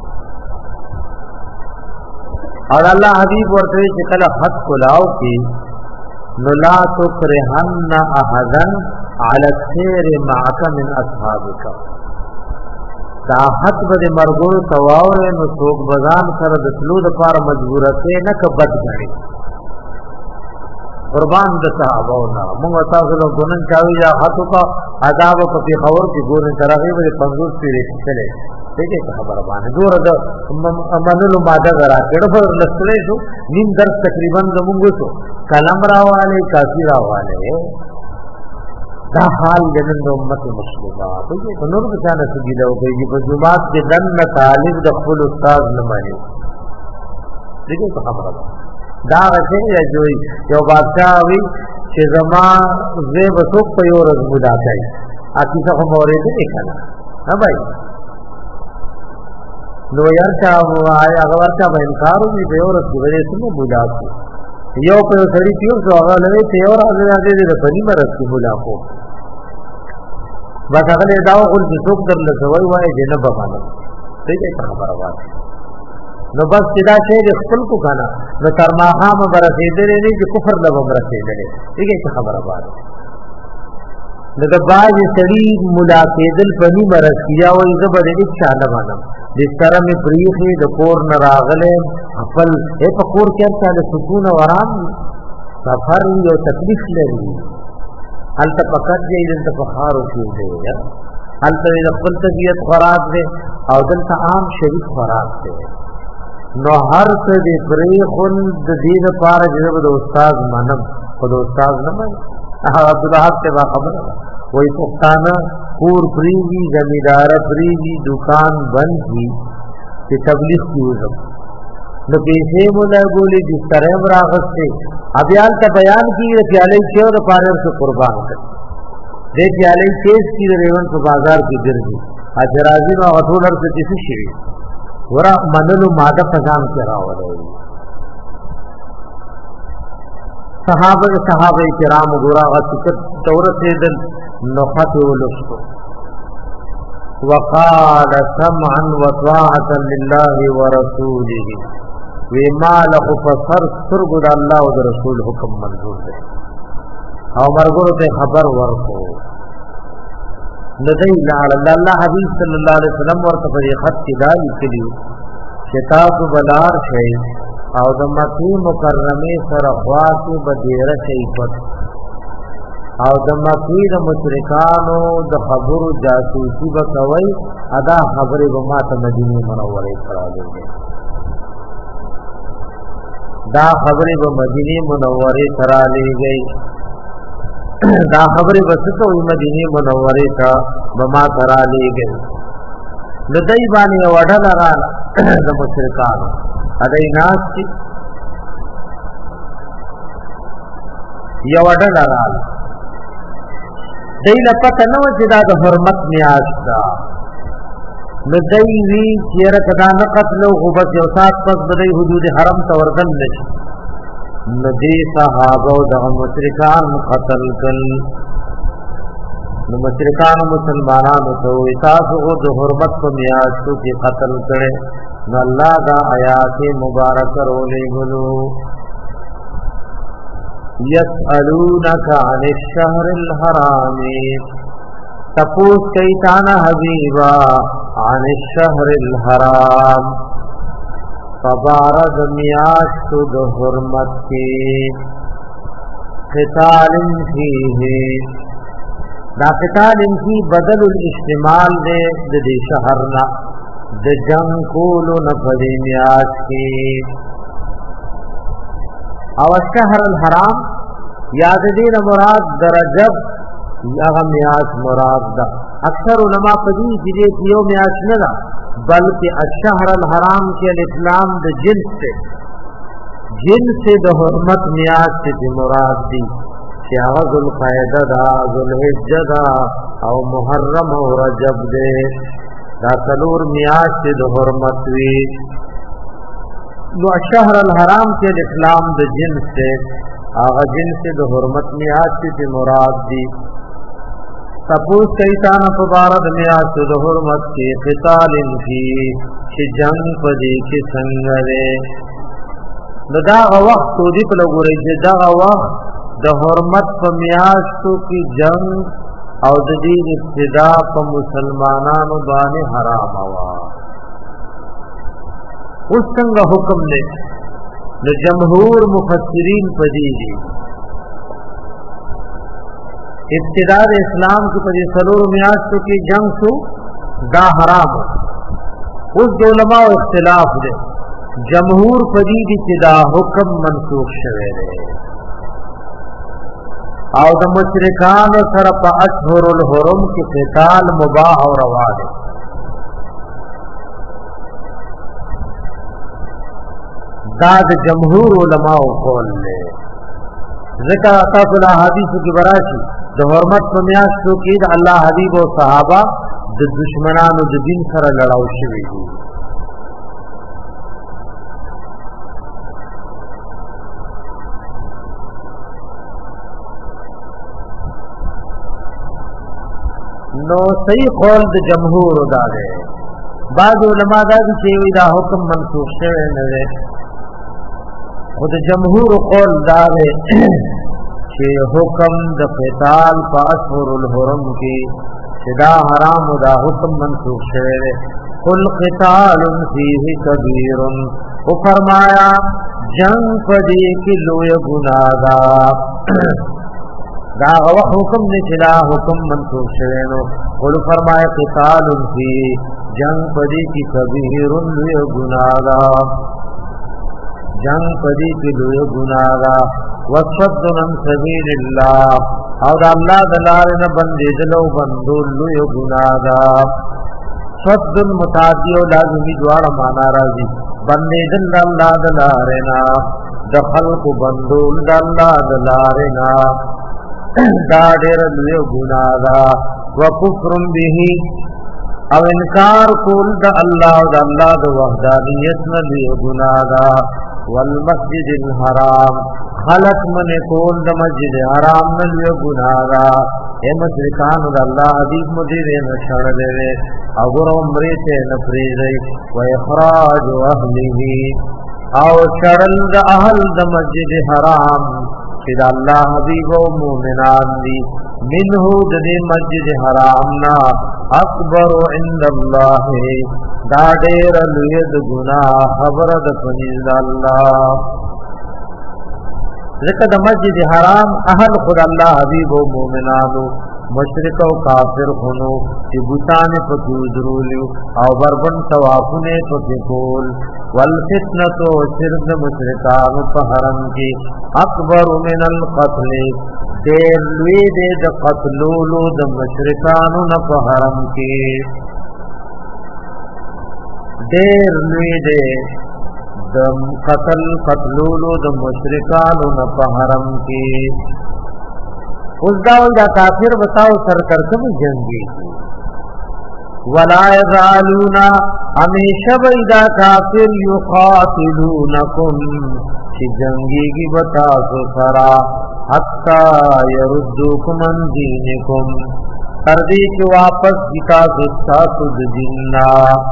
اور الله حبیب ورته چې کله خط کلاو کې نو لا تکرهن احدا علی الخير معك من اصحابك دا حد به مرګو تواور نو څوک بزان سره د تلو د پاره مجبورته نه کبد غړي قربان د صحابهونو موږ تاسو له ګونن چاوي یا حتو کا عذاب په خبر کې ګورن ترغه به 50 پیری چلے دغه خبره باندې دور د امنلو ماده غرا کړه پر لسلې شو نیم درس تقریبا زمونږ شو کلم راواله کافی راواله دا حال د امت مسلمه په نور په ځان سګي دا کوي په جمعات کې دن طالب د خپل استاد نه مانی دغه خبره دا راځي جوړي یو بادشاہ وی چې زما زه به څوک په یو ورځ بودا کوي اکی څه مورې دې کنه ها بھائی نو یار چا وای هغه ورته به انکار وی به یو ورځ دې څه بودا کوي یو په سړی پیو څو هغه لوي چې یو راځي دې د پنی مرز کې بودا کو بس هغه دا وګل چې څوک درل سوي وای جنب باندې دې خبره وایي نو بس دا شی د خپل کو کنه نو تر ما خام برسېدلې نه چې کفر له برسېدلې دغه خبره وایي نو د باج سړي ملاقاتل پنی برسیا وای زبر دې چاله باندې د سره می پریخي د کور نه راغله خپل په کور کې څه سکون او آرام سفر یو تکلیف لري الته فقط دې د فخارو کې دی الته د خپل طبيعت خراب دی او دلته عام شریف خراب دی نو هر څه دې پرې خل د دې لپاره چې د استاد منم خو د استاد نه مې عبد الله ته خبر وای پښتانه کور پریږي زمیدار پریږي دکان بند کی چې تبلیغ کیږي نو پیسې مولا ګولې د سره راغسته ابيال ته بیان کیږي پیالې چې د پاره څخه قربان کړي دې پیالې کیس کی ریون په بازار کې ګرځي اجرازي نو اټولر څه څه شي ورا منلو ماده پزان کې راوړل صحابه کرام ګورا غسکت دورته دل نخت ولستو وقال سمعا وطاعه لله ورسوله وما له فسر سرغ الله او رسول حکم منظور ده او مرګورو ته خبر ورکو ندی الله حبیب صلی الله علیه وسلم ورته په خط کې دا لیکلی کتاب بلار شي او د مکی مکرمه سره خواصه بدیره شي پټ او د مکی د مشرکانو د خبرو جاسوسي وکوي ادا خبره به ماته مدینه منوره کراوي دا خبره به مدینه منوره کرالي گئی دا خبره بس کوي مدینه منوره ته بما کرالي گئی لدای باندې وډه لرا د مشرکانو ادای ناس کی یو وډه لرا دای نه پته نو چې دا د حرمت میاش دا لدای وی چیرې کدا نه قتل او بس یو سات پس د حدود حرم ته وردن نشي ندی صحابه د مشرکان قتل کل نو مشرکان مسلمانانو ته تاسو د حرمت په میاشتو کې قتل کړي نو الله دا آیات مبارک رولې غلو یسالونک عن الشهر الحرام تپوس کوي تانا حبیبا عن الشهر الحرام فبارد میاشتو د حرمت کې قتال فیه دا قتال کی بدل الاستعمال دے د شهرنا د جنگ کولو نه پدې میاش کې او الشهر الحرام یاد دین مراد در رجب هغه میاش مراد ده. اکثر علما په دې چې یو میاش نه ده بلکې الشهر الحرام کې الاسلام د جنس د حرمت میاش ته مراد دي چې هغه ذوالقعده ده، ذوالحجه ده او محرم او رجب ده. دا څلور میاش د حرمت وی. نو الشهر الحرام کې الاسلام د جنس ته هغه جنس د حرمت میاش ته مراد دي. تپوس کیسان فبارد میاش د حرمت کې قتال فی چې جنگ پدې کې څنګه ده. نو دا وخت تو دې په لګورې چې دا وخت د حرمت په میاشتو کې جنگ او د دې ابتدا په مسلمانانو باندې حرام وا. اوس څنګه حکم دی؟ نو جمهور مفسرین پدې دي ابتدا د اسلام کې په سلور میاشتو کې جنگ شو دا حرام. اوس د علماء اختلاف دی. جمهور پدې دي چې دا حکم منسوخ شوی دی او د مشرکان سره په اشهر الحرم کې قتال مباح او روا دی. دا د جمهور علماء قول دی. ذکر تاسو له حدیثو کې براشي د حرمت په میاشتو کې د الله حبیب او صحابه د دشمنانو د دین سره لړاو شوي دي. نو صحیح قول د جمهور دا دی. بعض علما دا دي چې دا حکم منسوخ شوی نه دی. خود جمهور قول دا دی چې حکم د قتال په اشهر الحرم کې چې دا حرام او دا حکم منسوخ شوی دی. قل قتال فیه کبیر، او فرمایا جنگ پدې کې لوی ګناه ده. دا حکم نه چې دا حکم منسوخ شوی نو قل فرمایا قتال فیه جنگ پدې کې کبیر لوی ګناه ده. جنگ پدې کې لوی ګناه ده. وصد عن سبیل الله او د الله د لارې نه بندېدل او بندول لوی ګناه ده. صد متعدی او لازمي دواړه معنا راځي. بندېدل د الله د لارې نه، د خلق بندول د الله د لارې نه، دا ډېر لوی ګناه ده. وکفر به او انکار کول د الله او د الله د وحدانیت نه لوی ګناه ده. والمسجد الحرام خلق من کول د مسجد حرام نه لوی ګناه ده. اے مشرکان د الله حبیب مدیر نه شړلې او ګور عمرې ته نه پریږي. و اخراج اهله او شړل د اهل د مسجد حرام چې د الله حبیب او مؤمنان دي منه د مسجد حرام نا اکبر عند الله دا ډېر لوی د ګناه خبره د پنځ الله. ځکه د مسجد حرام اهل خد الله حبیب او مؤمنانو مشرک او کافر خونو چې بوتان په درولو او بربن توافونه په کول. والفتنه شرک مشرکان په حرم کې اکبر من القتل ډېر لوی دی د قتلولو د مشرکانو نه په حرم کې. ډېر لوی دی د قتلولو د مشرکانو نه په حرم کې. اوس دا کافر بتاو سرکرکم جنگی ولا یزالون ہمیشہ بیدا کافر یقاتلونکم چی جنگی کی بتاسو سرا حتی یردوکم ان دینکم تردی کی واپس بتاسو ساسو دیننا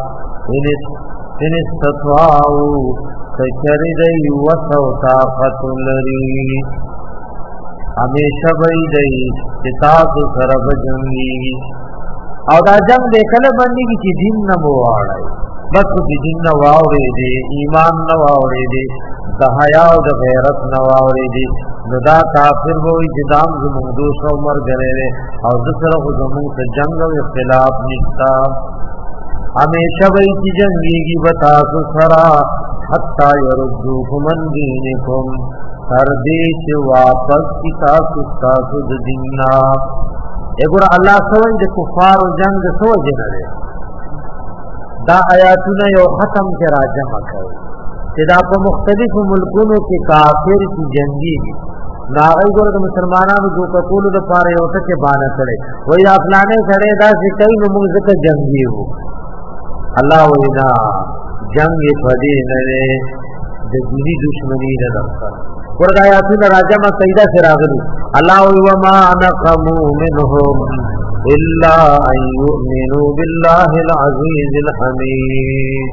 ان استطاعو کچری دی وسو طاقت لری ہمیشہ بھئی دی کتاسو سرب جنگی او دا جنگ دے کل بندی کی چی دین نمو آڑائی بس کی دین نواوری دے ایمان نواوری دے دا حیاء دا غیرت نواوری دے دا کافر ہوئی جدام زمون دوسرا عمر گرے دے او دوسرا زمون سے جنگ و اختلاف نشتا ہمیشہ بھئی چی جنگی کی بتاسو سرا حتی یردوکم من دینکم تر دې چې واپس کی تاسو د دیننا. اګور الله سوال د کفار جنگ سوال نه دا آیاتونه یو ختم کې راجمع کړي چې دا په مختلفو ملکونو کې کافر کی جنگي ناغی ګور د مسلمانانو جو کولو د پاره یو ټکه باندې کړي وای دا فلانه سره دا چې کوي نو موږ ځکه جنگي وو. الله وینا جنگ پدې نه د دینی دشمنی نه درکړه. ورته آیاتونه راجمع سیدا سے راغلي. الله و ما نقموا منهم الا ان يؤمنوا بالله العزيز الحميد.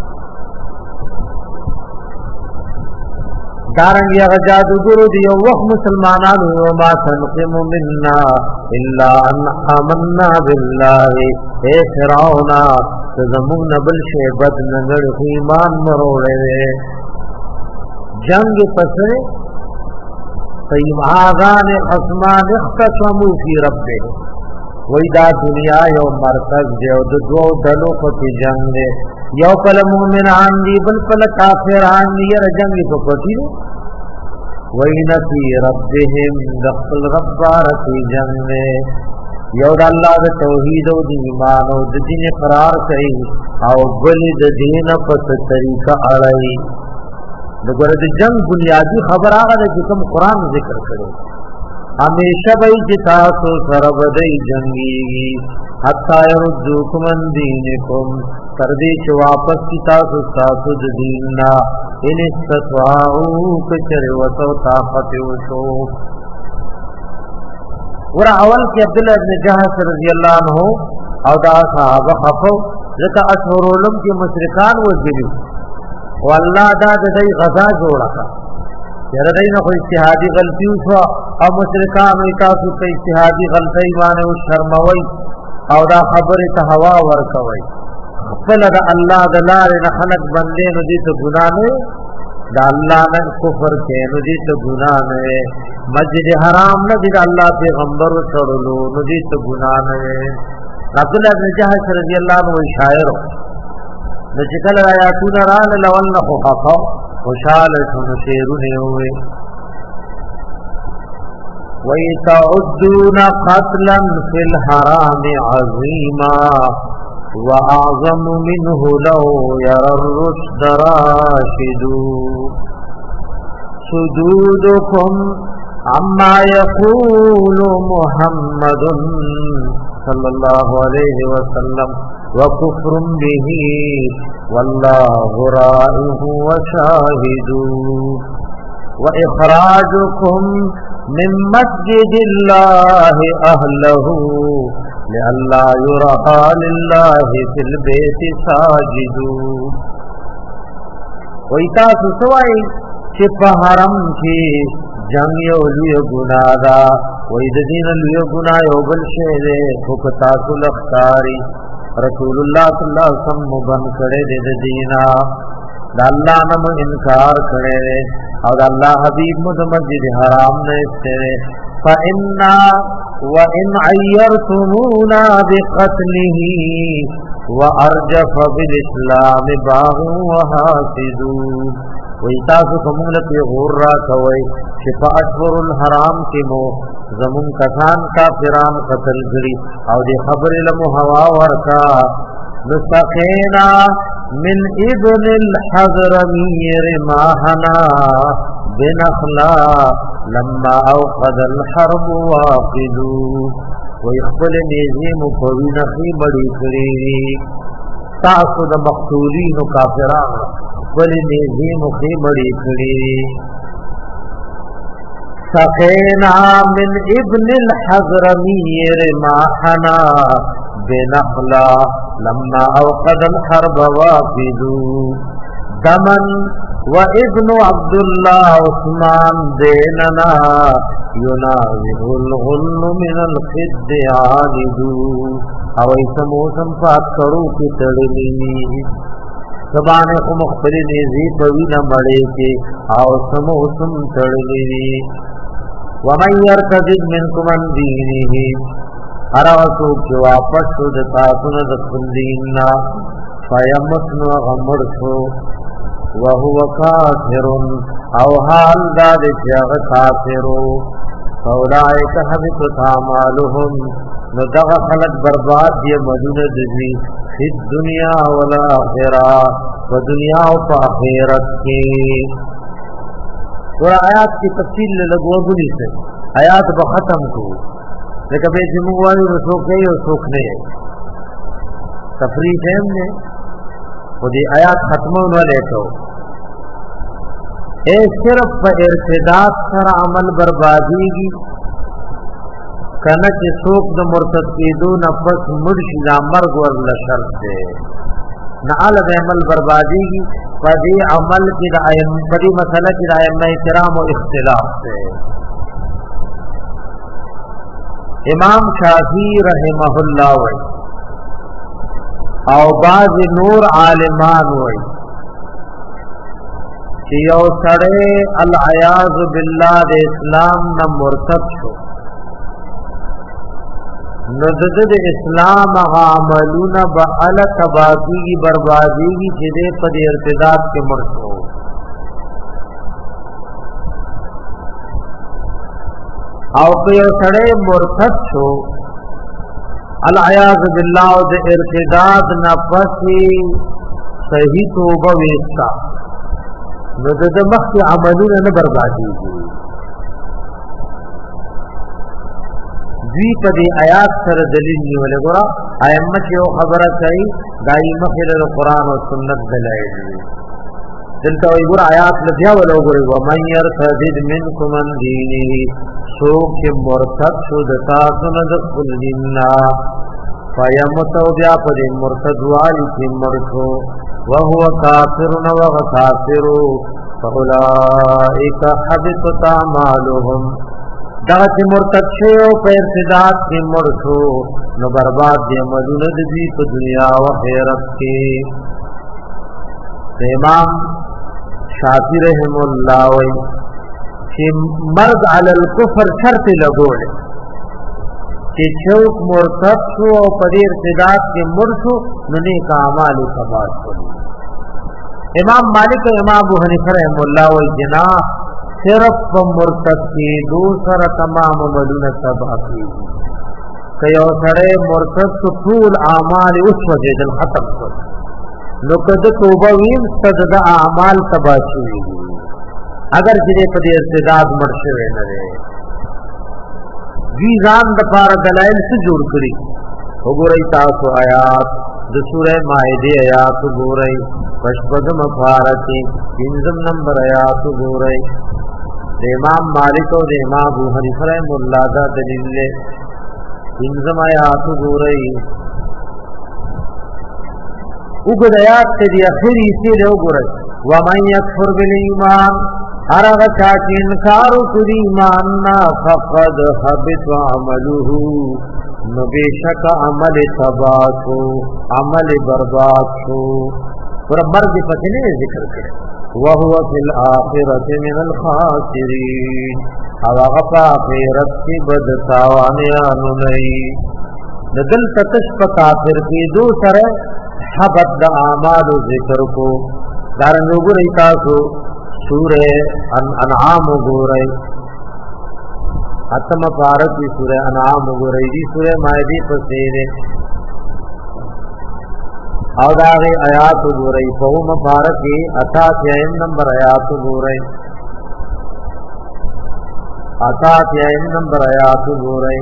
دارنګ یا جادوګرو دی او وخت مسلمانانو و ما تنقم منا الا ان آمنا بالله. اے فرعون زمون نبل شی بد نګړ ایمان مروړې جنگ پسره طيب آغان اسمان اختصموا في ربه. وی دا دنیا یو مرکز دی او د دوو ډلو په جنگ دی. یو کله مومنان دی بل کله کافران دی. جنگ په پټی وین فی ربهم دخل ربارتی جنگ یو د الله د توحید او د ایمان او د دین قرار کوي او بل د دین په طریقه اړای. دغه د جنگ بنیادی خبر هغه چې کوم قران ذکر کړي همیشه به چې تاسو سره بدای جنگي حتا يردوکم من دینکم تر دې چې واپس کی تاسو د دین نه ان استطاعوا کچر وسو طاقت وشو. ور اول کې عبد الله بن جهش رضی الله عنه او دا صحابه خفو ځکه اشهرولم کې مشرکان وځي والله دا د دې غزا جوړه یره دې نه خو اجتهادي غلطي وشو او مشرکان وي تاسو په اجتهادي غلطي باندې او شرموي او دا خبره ته هوا ورکوي. خپل د الله د لارې نه خلق بندې نو دې ته ګناه نه د الله نه کفر کې نو دې ته ګناه نه مسجد حرام نه دې الله پیغمبر سره نو دې ته ګناه نه. عبد الله بن جهش رضی الله عنه شاعر د چکل آیاتونه رال لول نه خفا خوشاله شنو شیرونه وي. وَيَتَعُدُّونَ قَتْلًا فِي الْحَرَامِ عَظِيمًا وَأَعْظَمُ مِنْهُ لَوْ يَرَى الرُّشْدَ رَاشِدٌ. صُدُودُكُمْ عَمَّا يَقُولُ مُحَمَّدٌ صلى الله عليه وسلم وكفر به والله رائه وشاهد. وإخراجكم من مسجد الله أهله لئلا يرى لله في البيت ساجد. وإتاسو سوائی چې په حرم کې جنگ یو لوی ګناه ده وې د دین لوی ګناه یو بل شی دی خو تاسو لختاری رسول الله صلی الله علیه وسلم مبن کړي د دینا د الله نم انکار کړي او د الله حبیب مسجد حرام نه استره. فإنا وإن عيرتمونا بقتله وأرجف بالإسلام باغ وحاسد. وی تاسو کومه په غور را کوي چې په اشهر الحرام کې مو زمون کسان کافران قتل کړي او د خبر له هوا ورکا مستقینا من ابن الحضرمي رماحنا بنخلا لما اوقد الحرب واقدوا. وی خپل نظام په وینخي مړی کړی تاسو د مقتولین کافرانو ولی نظیم خیمڑی کری. سخینا من ابن الحضرمی رماحنا بنخلا لما اوقد الحرب وافدو. دمن و ابن عبداللہ عثمان دیننا یناوه الغل من الخد عالدو. او ایسا موسم پاک کرو کی تڑلی سبانه خو مخبری نیزی پوینا مڑے کے او سموسم تڑلی. ومن یرتدد منکم عن دینه اراسوک جو واپس شو دتاسون دخل دیننا فیمتن غمر شو وهو کافر او حال داد چیغ کافرو فاولائک حبطت اعمالهم ندغ خلق برباد دی مدون دزی فی الدنیا والآخرہ و دنیا و آخرت کی اور آیات کی تفصیل لگو گنی سے آیات با ختم کو لیکن بے جمعوالی رسوک نہیں اور سوک نہیں تفریح ہے ہم نے خودی آیات ختمون والے تو اے صرف پر ارتداد سر عمل بربادی گی کنچ سوک د مرتد کی دو نفس مرشی دا مرگ ورل شرط دے نعال دا عمل بربادی گی پدی عمل کی دا پدی مسئلہ کی دا ائمہ کرام و اختلاف دے امام شافعی رحمہ اللہ وی او بعض نور عالمان وی کہ یو سڑے العیاذ باللہ دے اسلام نہ مرتد شو نزد اسلام عملون بعل تباہی کی بربادی کی جدے پد ارتداد کے مرشو او کہ یو سڑے مرتد شو العیاذ باللہ دے ارتداد نفسی صحیح توبہ ویستا نزد مخی عملون نہ بربادی کی دوی پدی آیات سر دلیل نیولے گورا ائمت یو خبر کئی دائی مخیر قرآن و سنت دلائل دلتا وی گورا آیات لدیا ولو گوری ومن یرتدد منکم من دینی سوک مرتد شدتا سندق الدنہ فیمتو بیا پدی مرتد والی کی مرشو وهو کافرن وغتافرو فاولائک حبطت اعمالهم دغت مرتد شو پا ارتداد کی مرشو نو برباد دی عملون دی پا دنیا و خیرت کی امام شافعی رحم اللہ وی کہ مرد علی الکفر شرط لگوڑے کہ چوک مرتد شو او پا دی ارتداد کی مرشو نو نیک اعمال تباہ شو امام مالک امام ابو حنیفہ رحم اللہ وی جنا صرف مرتد کی دوسر تمام عملون تباہ کی کہ یو سڑے مرتد کو طول اعمال اس وجہ دل ختم کر نقد توبہ ویم صدد اعمال تباہ شوئی اگر جنہیں پدی ارتداد مرشوے نرے ویزان دپار دلائل سے جوڑ کری ہو رہی تاسو آیات دسورہ مائدی آیات ہو رہی پشپدم فارتی انزم نمبر آیات ہو رہی امام مالک و امام ابو حنیفہ رحمہ اللہ دا دلیل لے انزم آیات ہو رہی اگد آیات سے دی اخری اسی لے ہو رہی ومن یکفر بالایمان ارغ چاچی انکارو کد ایماننا فقد حبط عملوه نبیشک عمل تباہ عمل برباد شو اور مرد پتنے ذکر کرے وهو فی الآخرت من الخاسرین او غفا آخرت کی بدتاوانیانو نئی ندل تتش پا کافر کی دو سر حبت دا اعمال ذکر کو دارنگو گرئی تاسو سورہ انعام گو رئی اتم پارتی سورہ انعام گو رئی دی سورہ مائدی پسیرے او داغی آیات گو رئی فہو مبارکی اتاتیائن نمبر آیات گو رئی اتاتیائن نمبر آیات گو رئی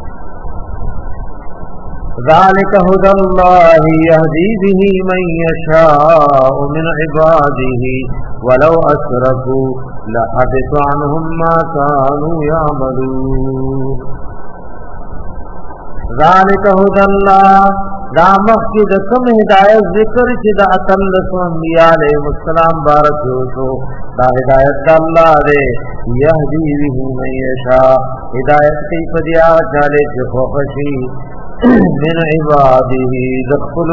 ذالک هدى اللہ یهدی به من یشاء من عباده ولو اشرکوا لحبط عنهم ما كانوا يعملون ذالک هدى اللہ دا مخی دا کم ہدایت ذکر چی دا اتلس انبیاء علیہ السلام بارک ہوشو دا ہدایت دا اللہ دے یهدی به من یشاء ہدایت کی پدیا چالے چی خوخشی من عباده دخل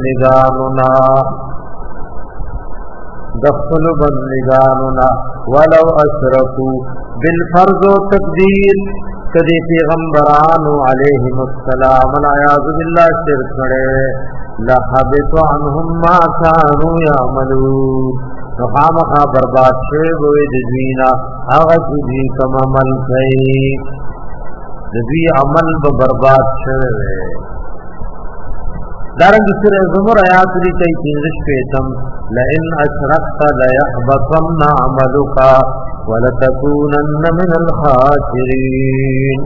بندگاننا ولو اشرکو بالفرض و تقدیر کدی پیغمبرانو علیہم السلام العیاذ باللہ شرک کرے لحبط عنہم ما كانوا یعملون خامخا برباد شوی بوی ددوینا آغا چی دوی کم عمل کئی ددوی عمل برباد شوی وی دارنگی سر زمر آیات لی کئی تینزش پیتم لئن اشرکت لیحبطن عملکا ولتکونن من الخاسرین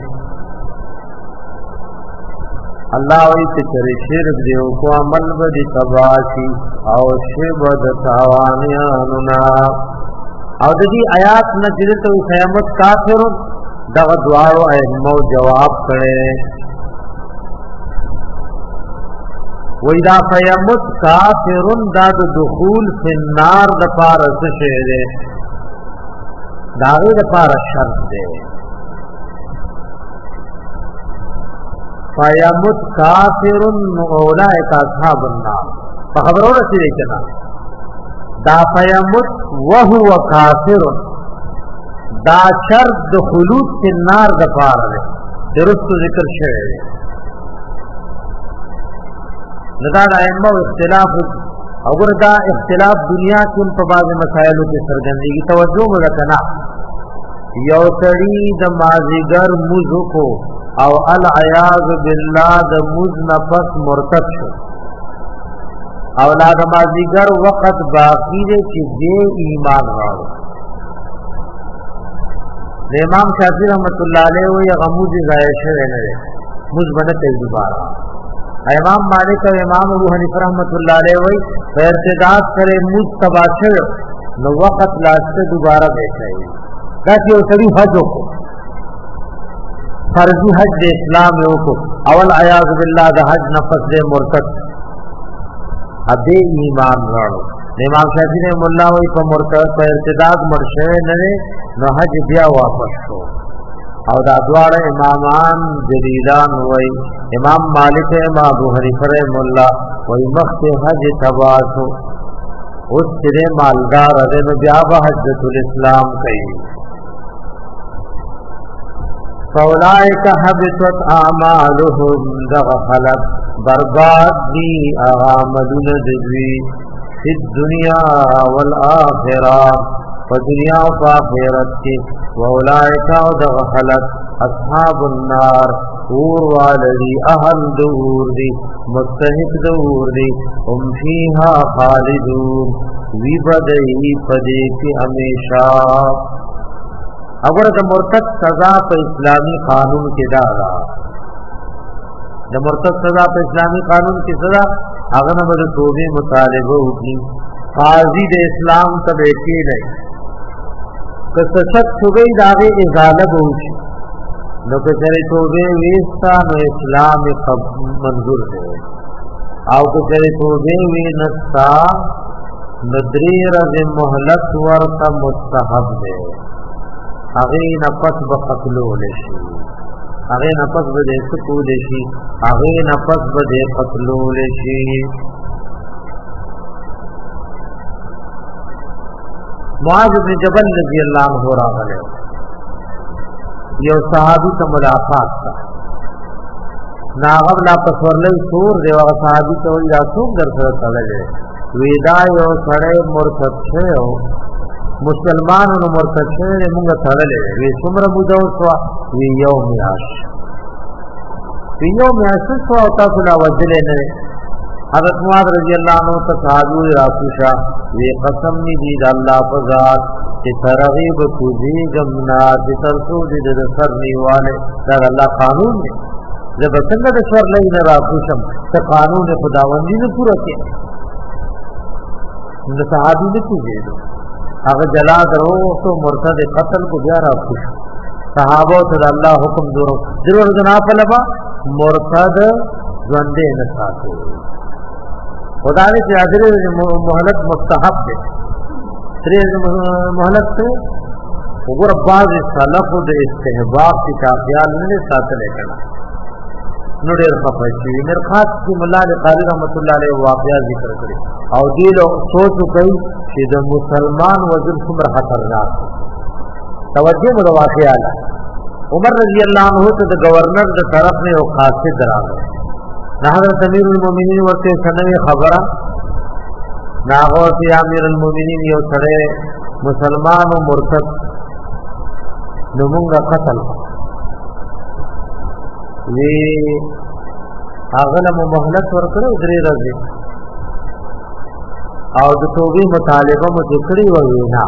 اللہ وی تچر شرک دیو کو عمل بدی تباشی او شبد تاوانیاننا او دی آیات نجدتو خیمت کافر دغ دعاو ایمو جواب کرے وَإِذَا فَيَمُتْ كَافِرٌ داد دخول فی النار دپار سشے دے داغی دپار شرط دے فَيَمُتْ كَافِرٌ اولئک اصحاب النار فخبرو رسی دیکھنا دا فَيَمُتْ وَهُوَ كَافِرٌ دا شرط دخلوت فی النار دپار دے درست ذکر شے دے لدا ائمہ اختلاف اور دا اختلاف دنیا کې په بعض مسائلو کې سرګندګي توجه وکړه یو سړی د مازیګر موزو کو او العیاذ بالله د موز نفس مرتد شو اولاد مازیګر وخت باقی دی چې دې ایمان راوړ امام شافعی رحمۃ اللہ علیہ وی غموز ضایع شوی نه موز باندې کوي دوباره امام مالک او امام ابو حنیفه رحمۃ اللہ علیہ وی ارتداد کرے موز تباشر نو وقت لاسته دوباره بیٹھے دا چې اوسړي حج کو فرضی حج د اسلام یو کو اول عیاذ بالله د حج نفس دے مرتد ابے ایمان راړو امام شافعی نے مولا وی په مرتد په ارتداد مرشه نه نو حج بیا واپس شو او دا دوار امامان جلیلان وی امام مالک امام ابو حنیفه رحمۃ اللہ وی مخت حج تباسو اس تیرے مالدار ادن بیا حجۃ الاسلام کئی فاولائک حبطت اعمالهم دغفلت برباد دی اعمالون دجوی فی الدنیا والآخرہ فدنیا و آخرت کی واولائک دغفلت اصحاب النار اور والدی اہل دور دی مستحق دور دی هم فیہا خالدون وی بدئی پدی کی ہمیشہ اگر د مرتد سزا په اسلامی قانون کې دا د مرتد سزا په اسلامی قانون کې سزا هغه نه بده توبه مطالبه وکړي قاضي د اسلام ته کې نه که څه شوی داغه ازاله وکړي نو که چېرې توبه وستا نو اسلام منظور دی او که چېرې توبه وینستا ندری رز مهلت ورته مستحب دی هغه نفس بقتلول شي هغه نفس به سکول شي هغه نفس به قتلول شي معاذ بن جبل رضی اللہ عنہ راغله یو صحابی ته ملاقات تا ناغب لا پسورل سور دیو صحابی ته وی رسول در سره تلل ویدا یو سره مرتد شو مسلمانانو مرتد شوی موږ تړلې وی څومره موده وسو وی یو میاش سو او تاسو لا وجلې نه حضرت معاذ رضی الله عنه ته صحابي راکوشا وی قسم می دی الله په ذات چې ترغیب کوزي غمنا د ترسو د سر نیواله دا الله قانون دی زه به څنګه د سر لای نه راکوشم ته قانون خداوندی نه پوره کړي نو صحابي نه کیږي اگر جلا درو تو مرتد قتل کو بیا را خوش صحابہ ته الله حکم درو ضرور جنا فلبا مرتد ژوندې نه ساتي خدای دې حاضر مهلت مستحب دې ترې مهلت ته وګور بعض سلف د استحباب کی خیال نه ساتل کړه نو ډېر خفاشي مرخات کی مولا علی قاری رحمت الله علیه واقعا ذکر کړي او دې له سوچ کوي چې د مسلمان وجل څومره خطرناک توجه مو واقعا عمر رضی الله عنه ته د گورنر د طرف نه او خاصه دراغه حضرت امیر المؤمنین ورته سنوي خبره ناغو سی امیر المؤمنین یو سره مسلمان و مرتد نمونگا قتل وی اغلم محلت ورکړو درې ورځې او د توبې مطالبه مو ذکرې وینا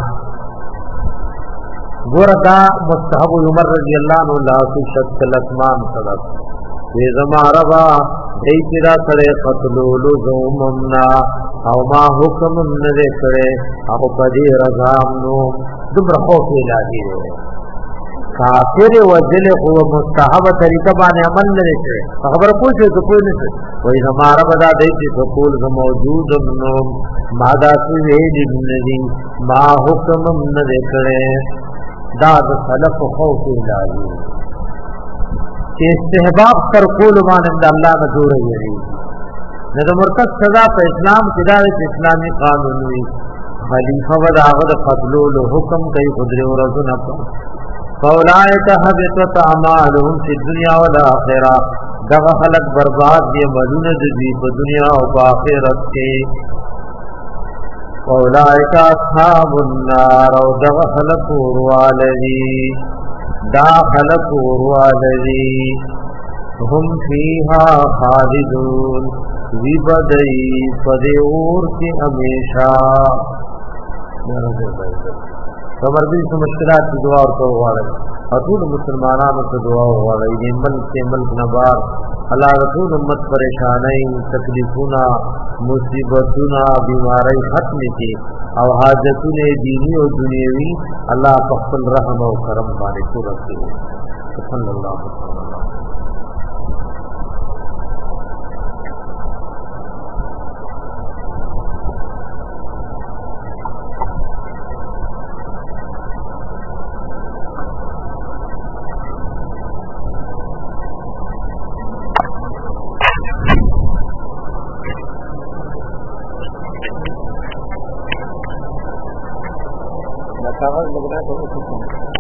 ګوردا مستحب عمر رضی الله عنه لا شک لسمان صدق وی زما ربا دای چې را سره قتلولو زومنا او ما حکم نه کړي او په دې رضام نو دبر خو الهی دی کافر وجل هو مستحب طریقه باندې عمل نه کړي خبر پوښتنه ته پوښتنه نه وای زما ربا دا دای چې سکول موجود نو ما دا وی دې ما حکم نه کړي دا د سلف خوف الهی چې استحباب تر کول باندې الله نه جوړ وي نه د مرتد سزا په اسلام کې دا اسلامي قانون وي خلیفہ وداغه د قتلولو حکم کوي قدرت ورزنه فاولائک حبطت اعمالهم فی الدنیا والآخرة دغه خلق برباد دي مدونه دي په دنیا او په آخرت کې اولائک اصحاب النار او دغه خلق ورwalدي دا خلق ورwalدي هم فیها خالدون وی بدئی پدے اور کی ہمیشہ سمردی سے مشکلات کی دعا اور تو ہوا رہے حضور مسلمانانوں سے دعا ہوا رہی یہ ملک کے ملک نبار اللہ رسول امت پریشانیں تکلیفونا مصیبتونا بیماری ختم کی او حاجتون دینی و دنیاوی اللہ فقل رحم و کرم بانے کو رکھے صلی اللہ علیہ وسلم कागज लगना तो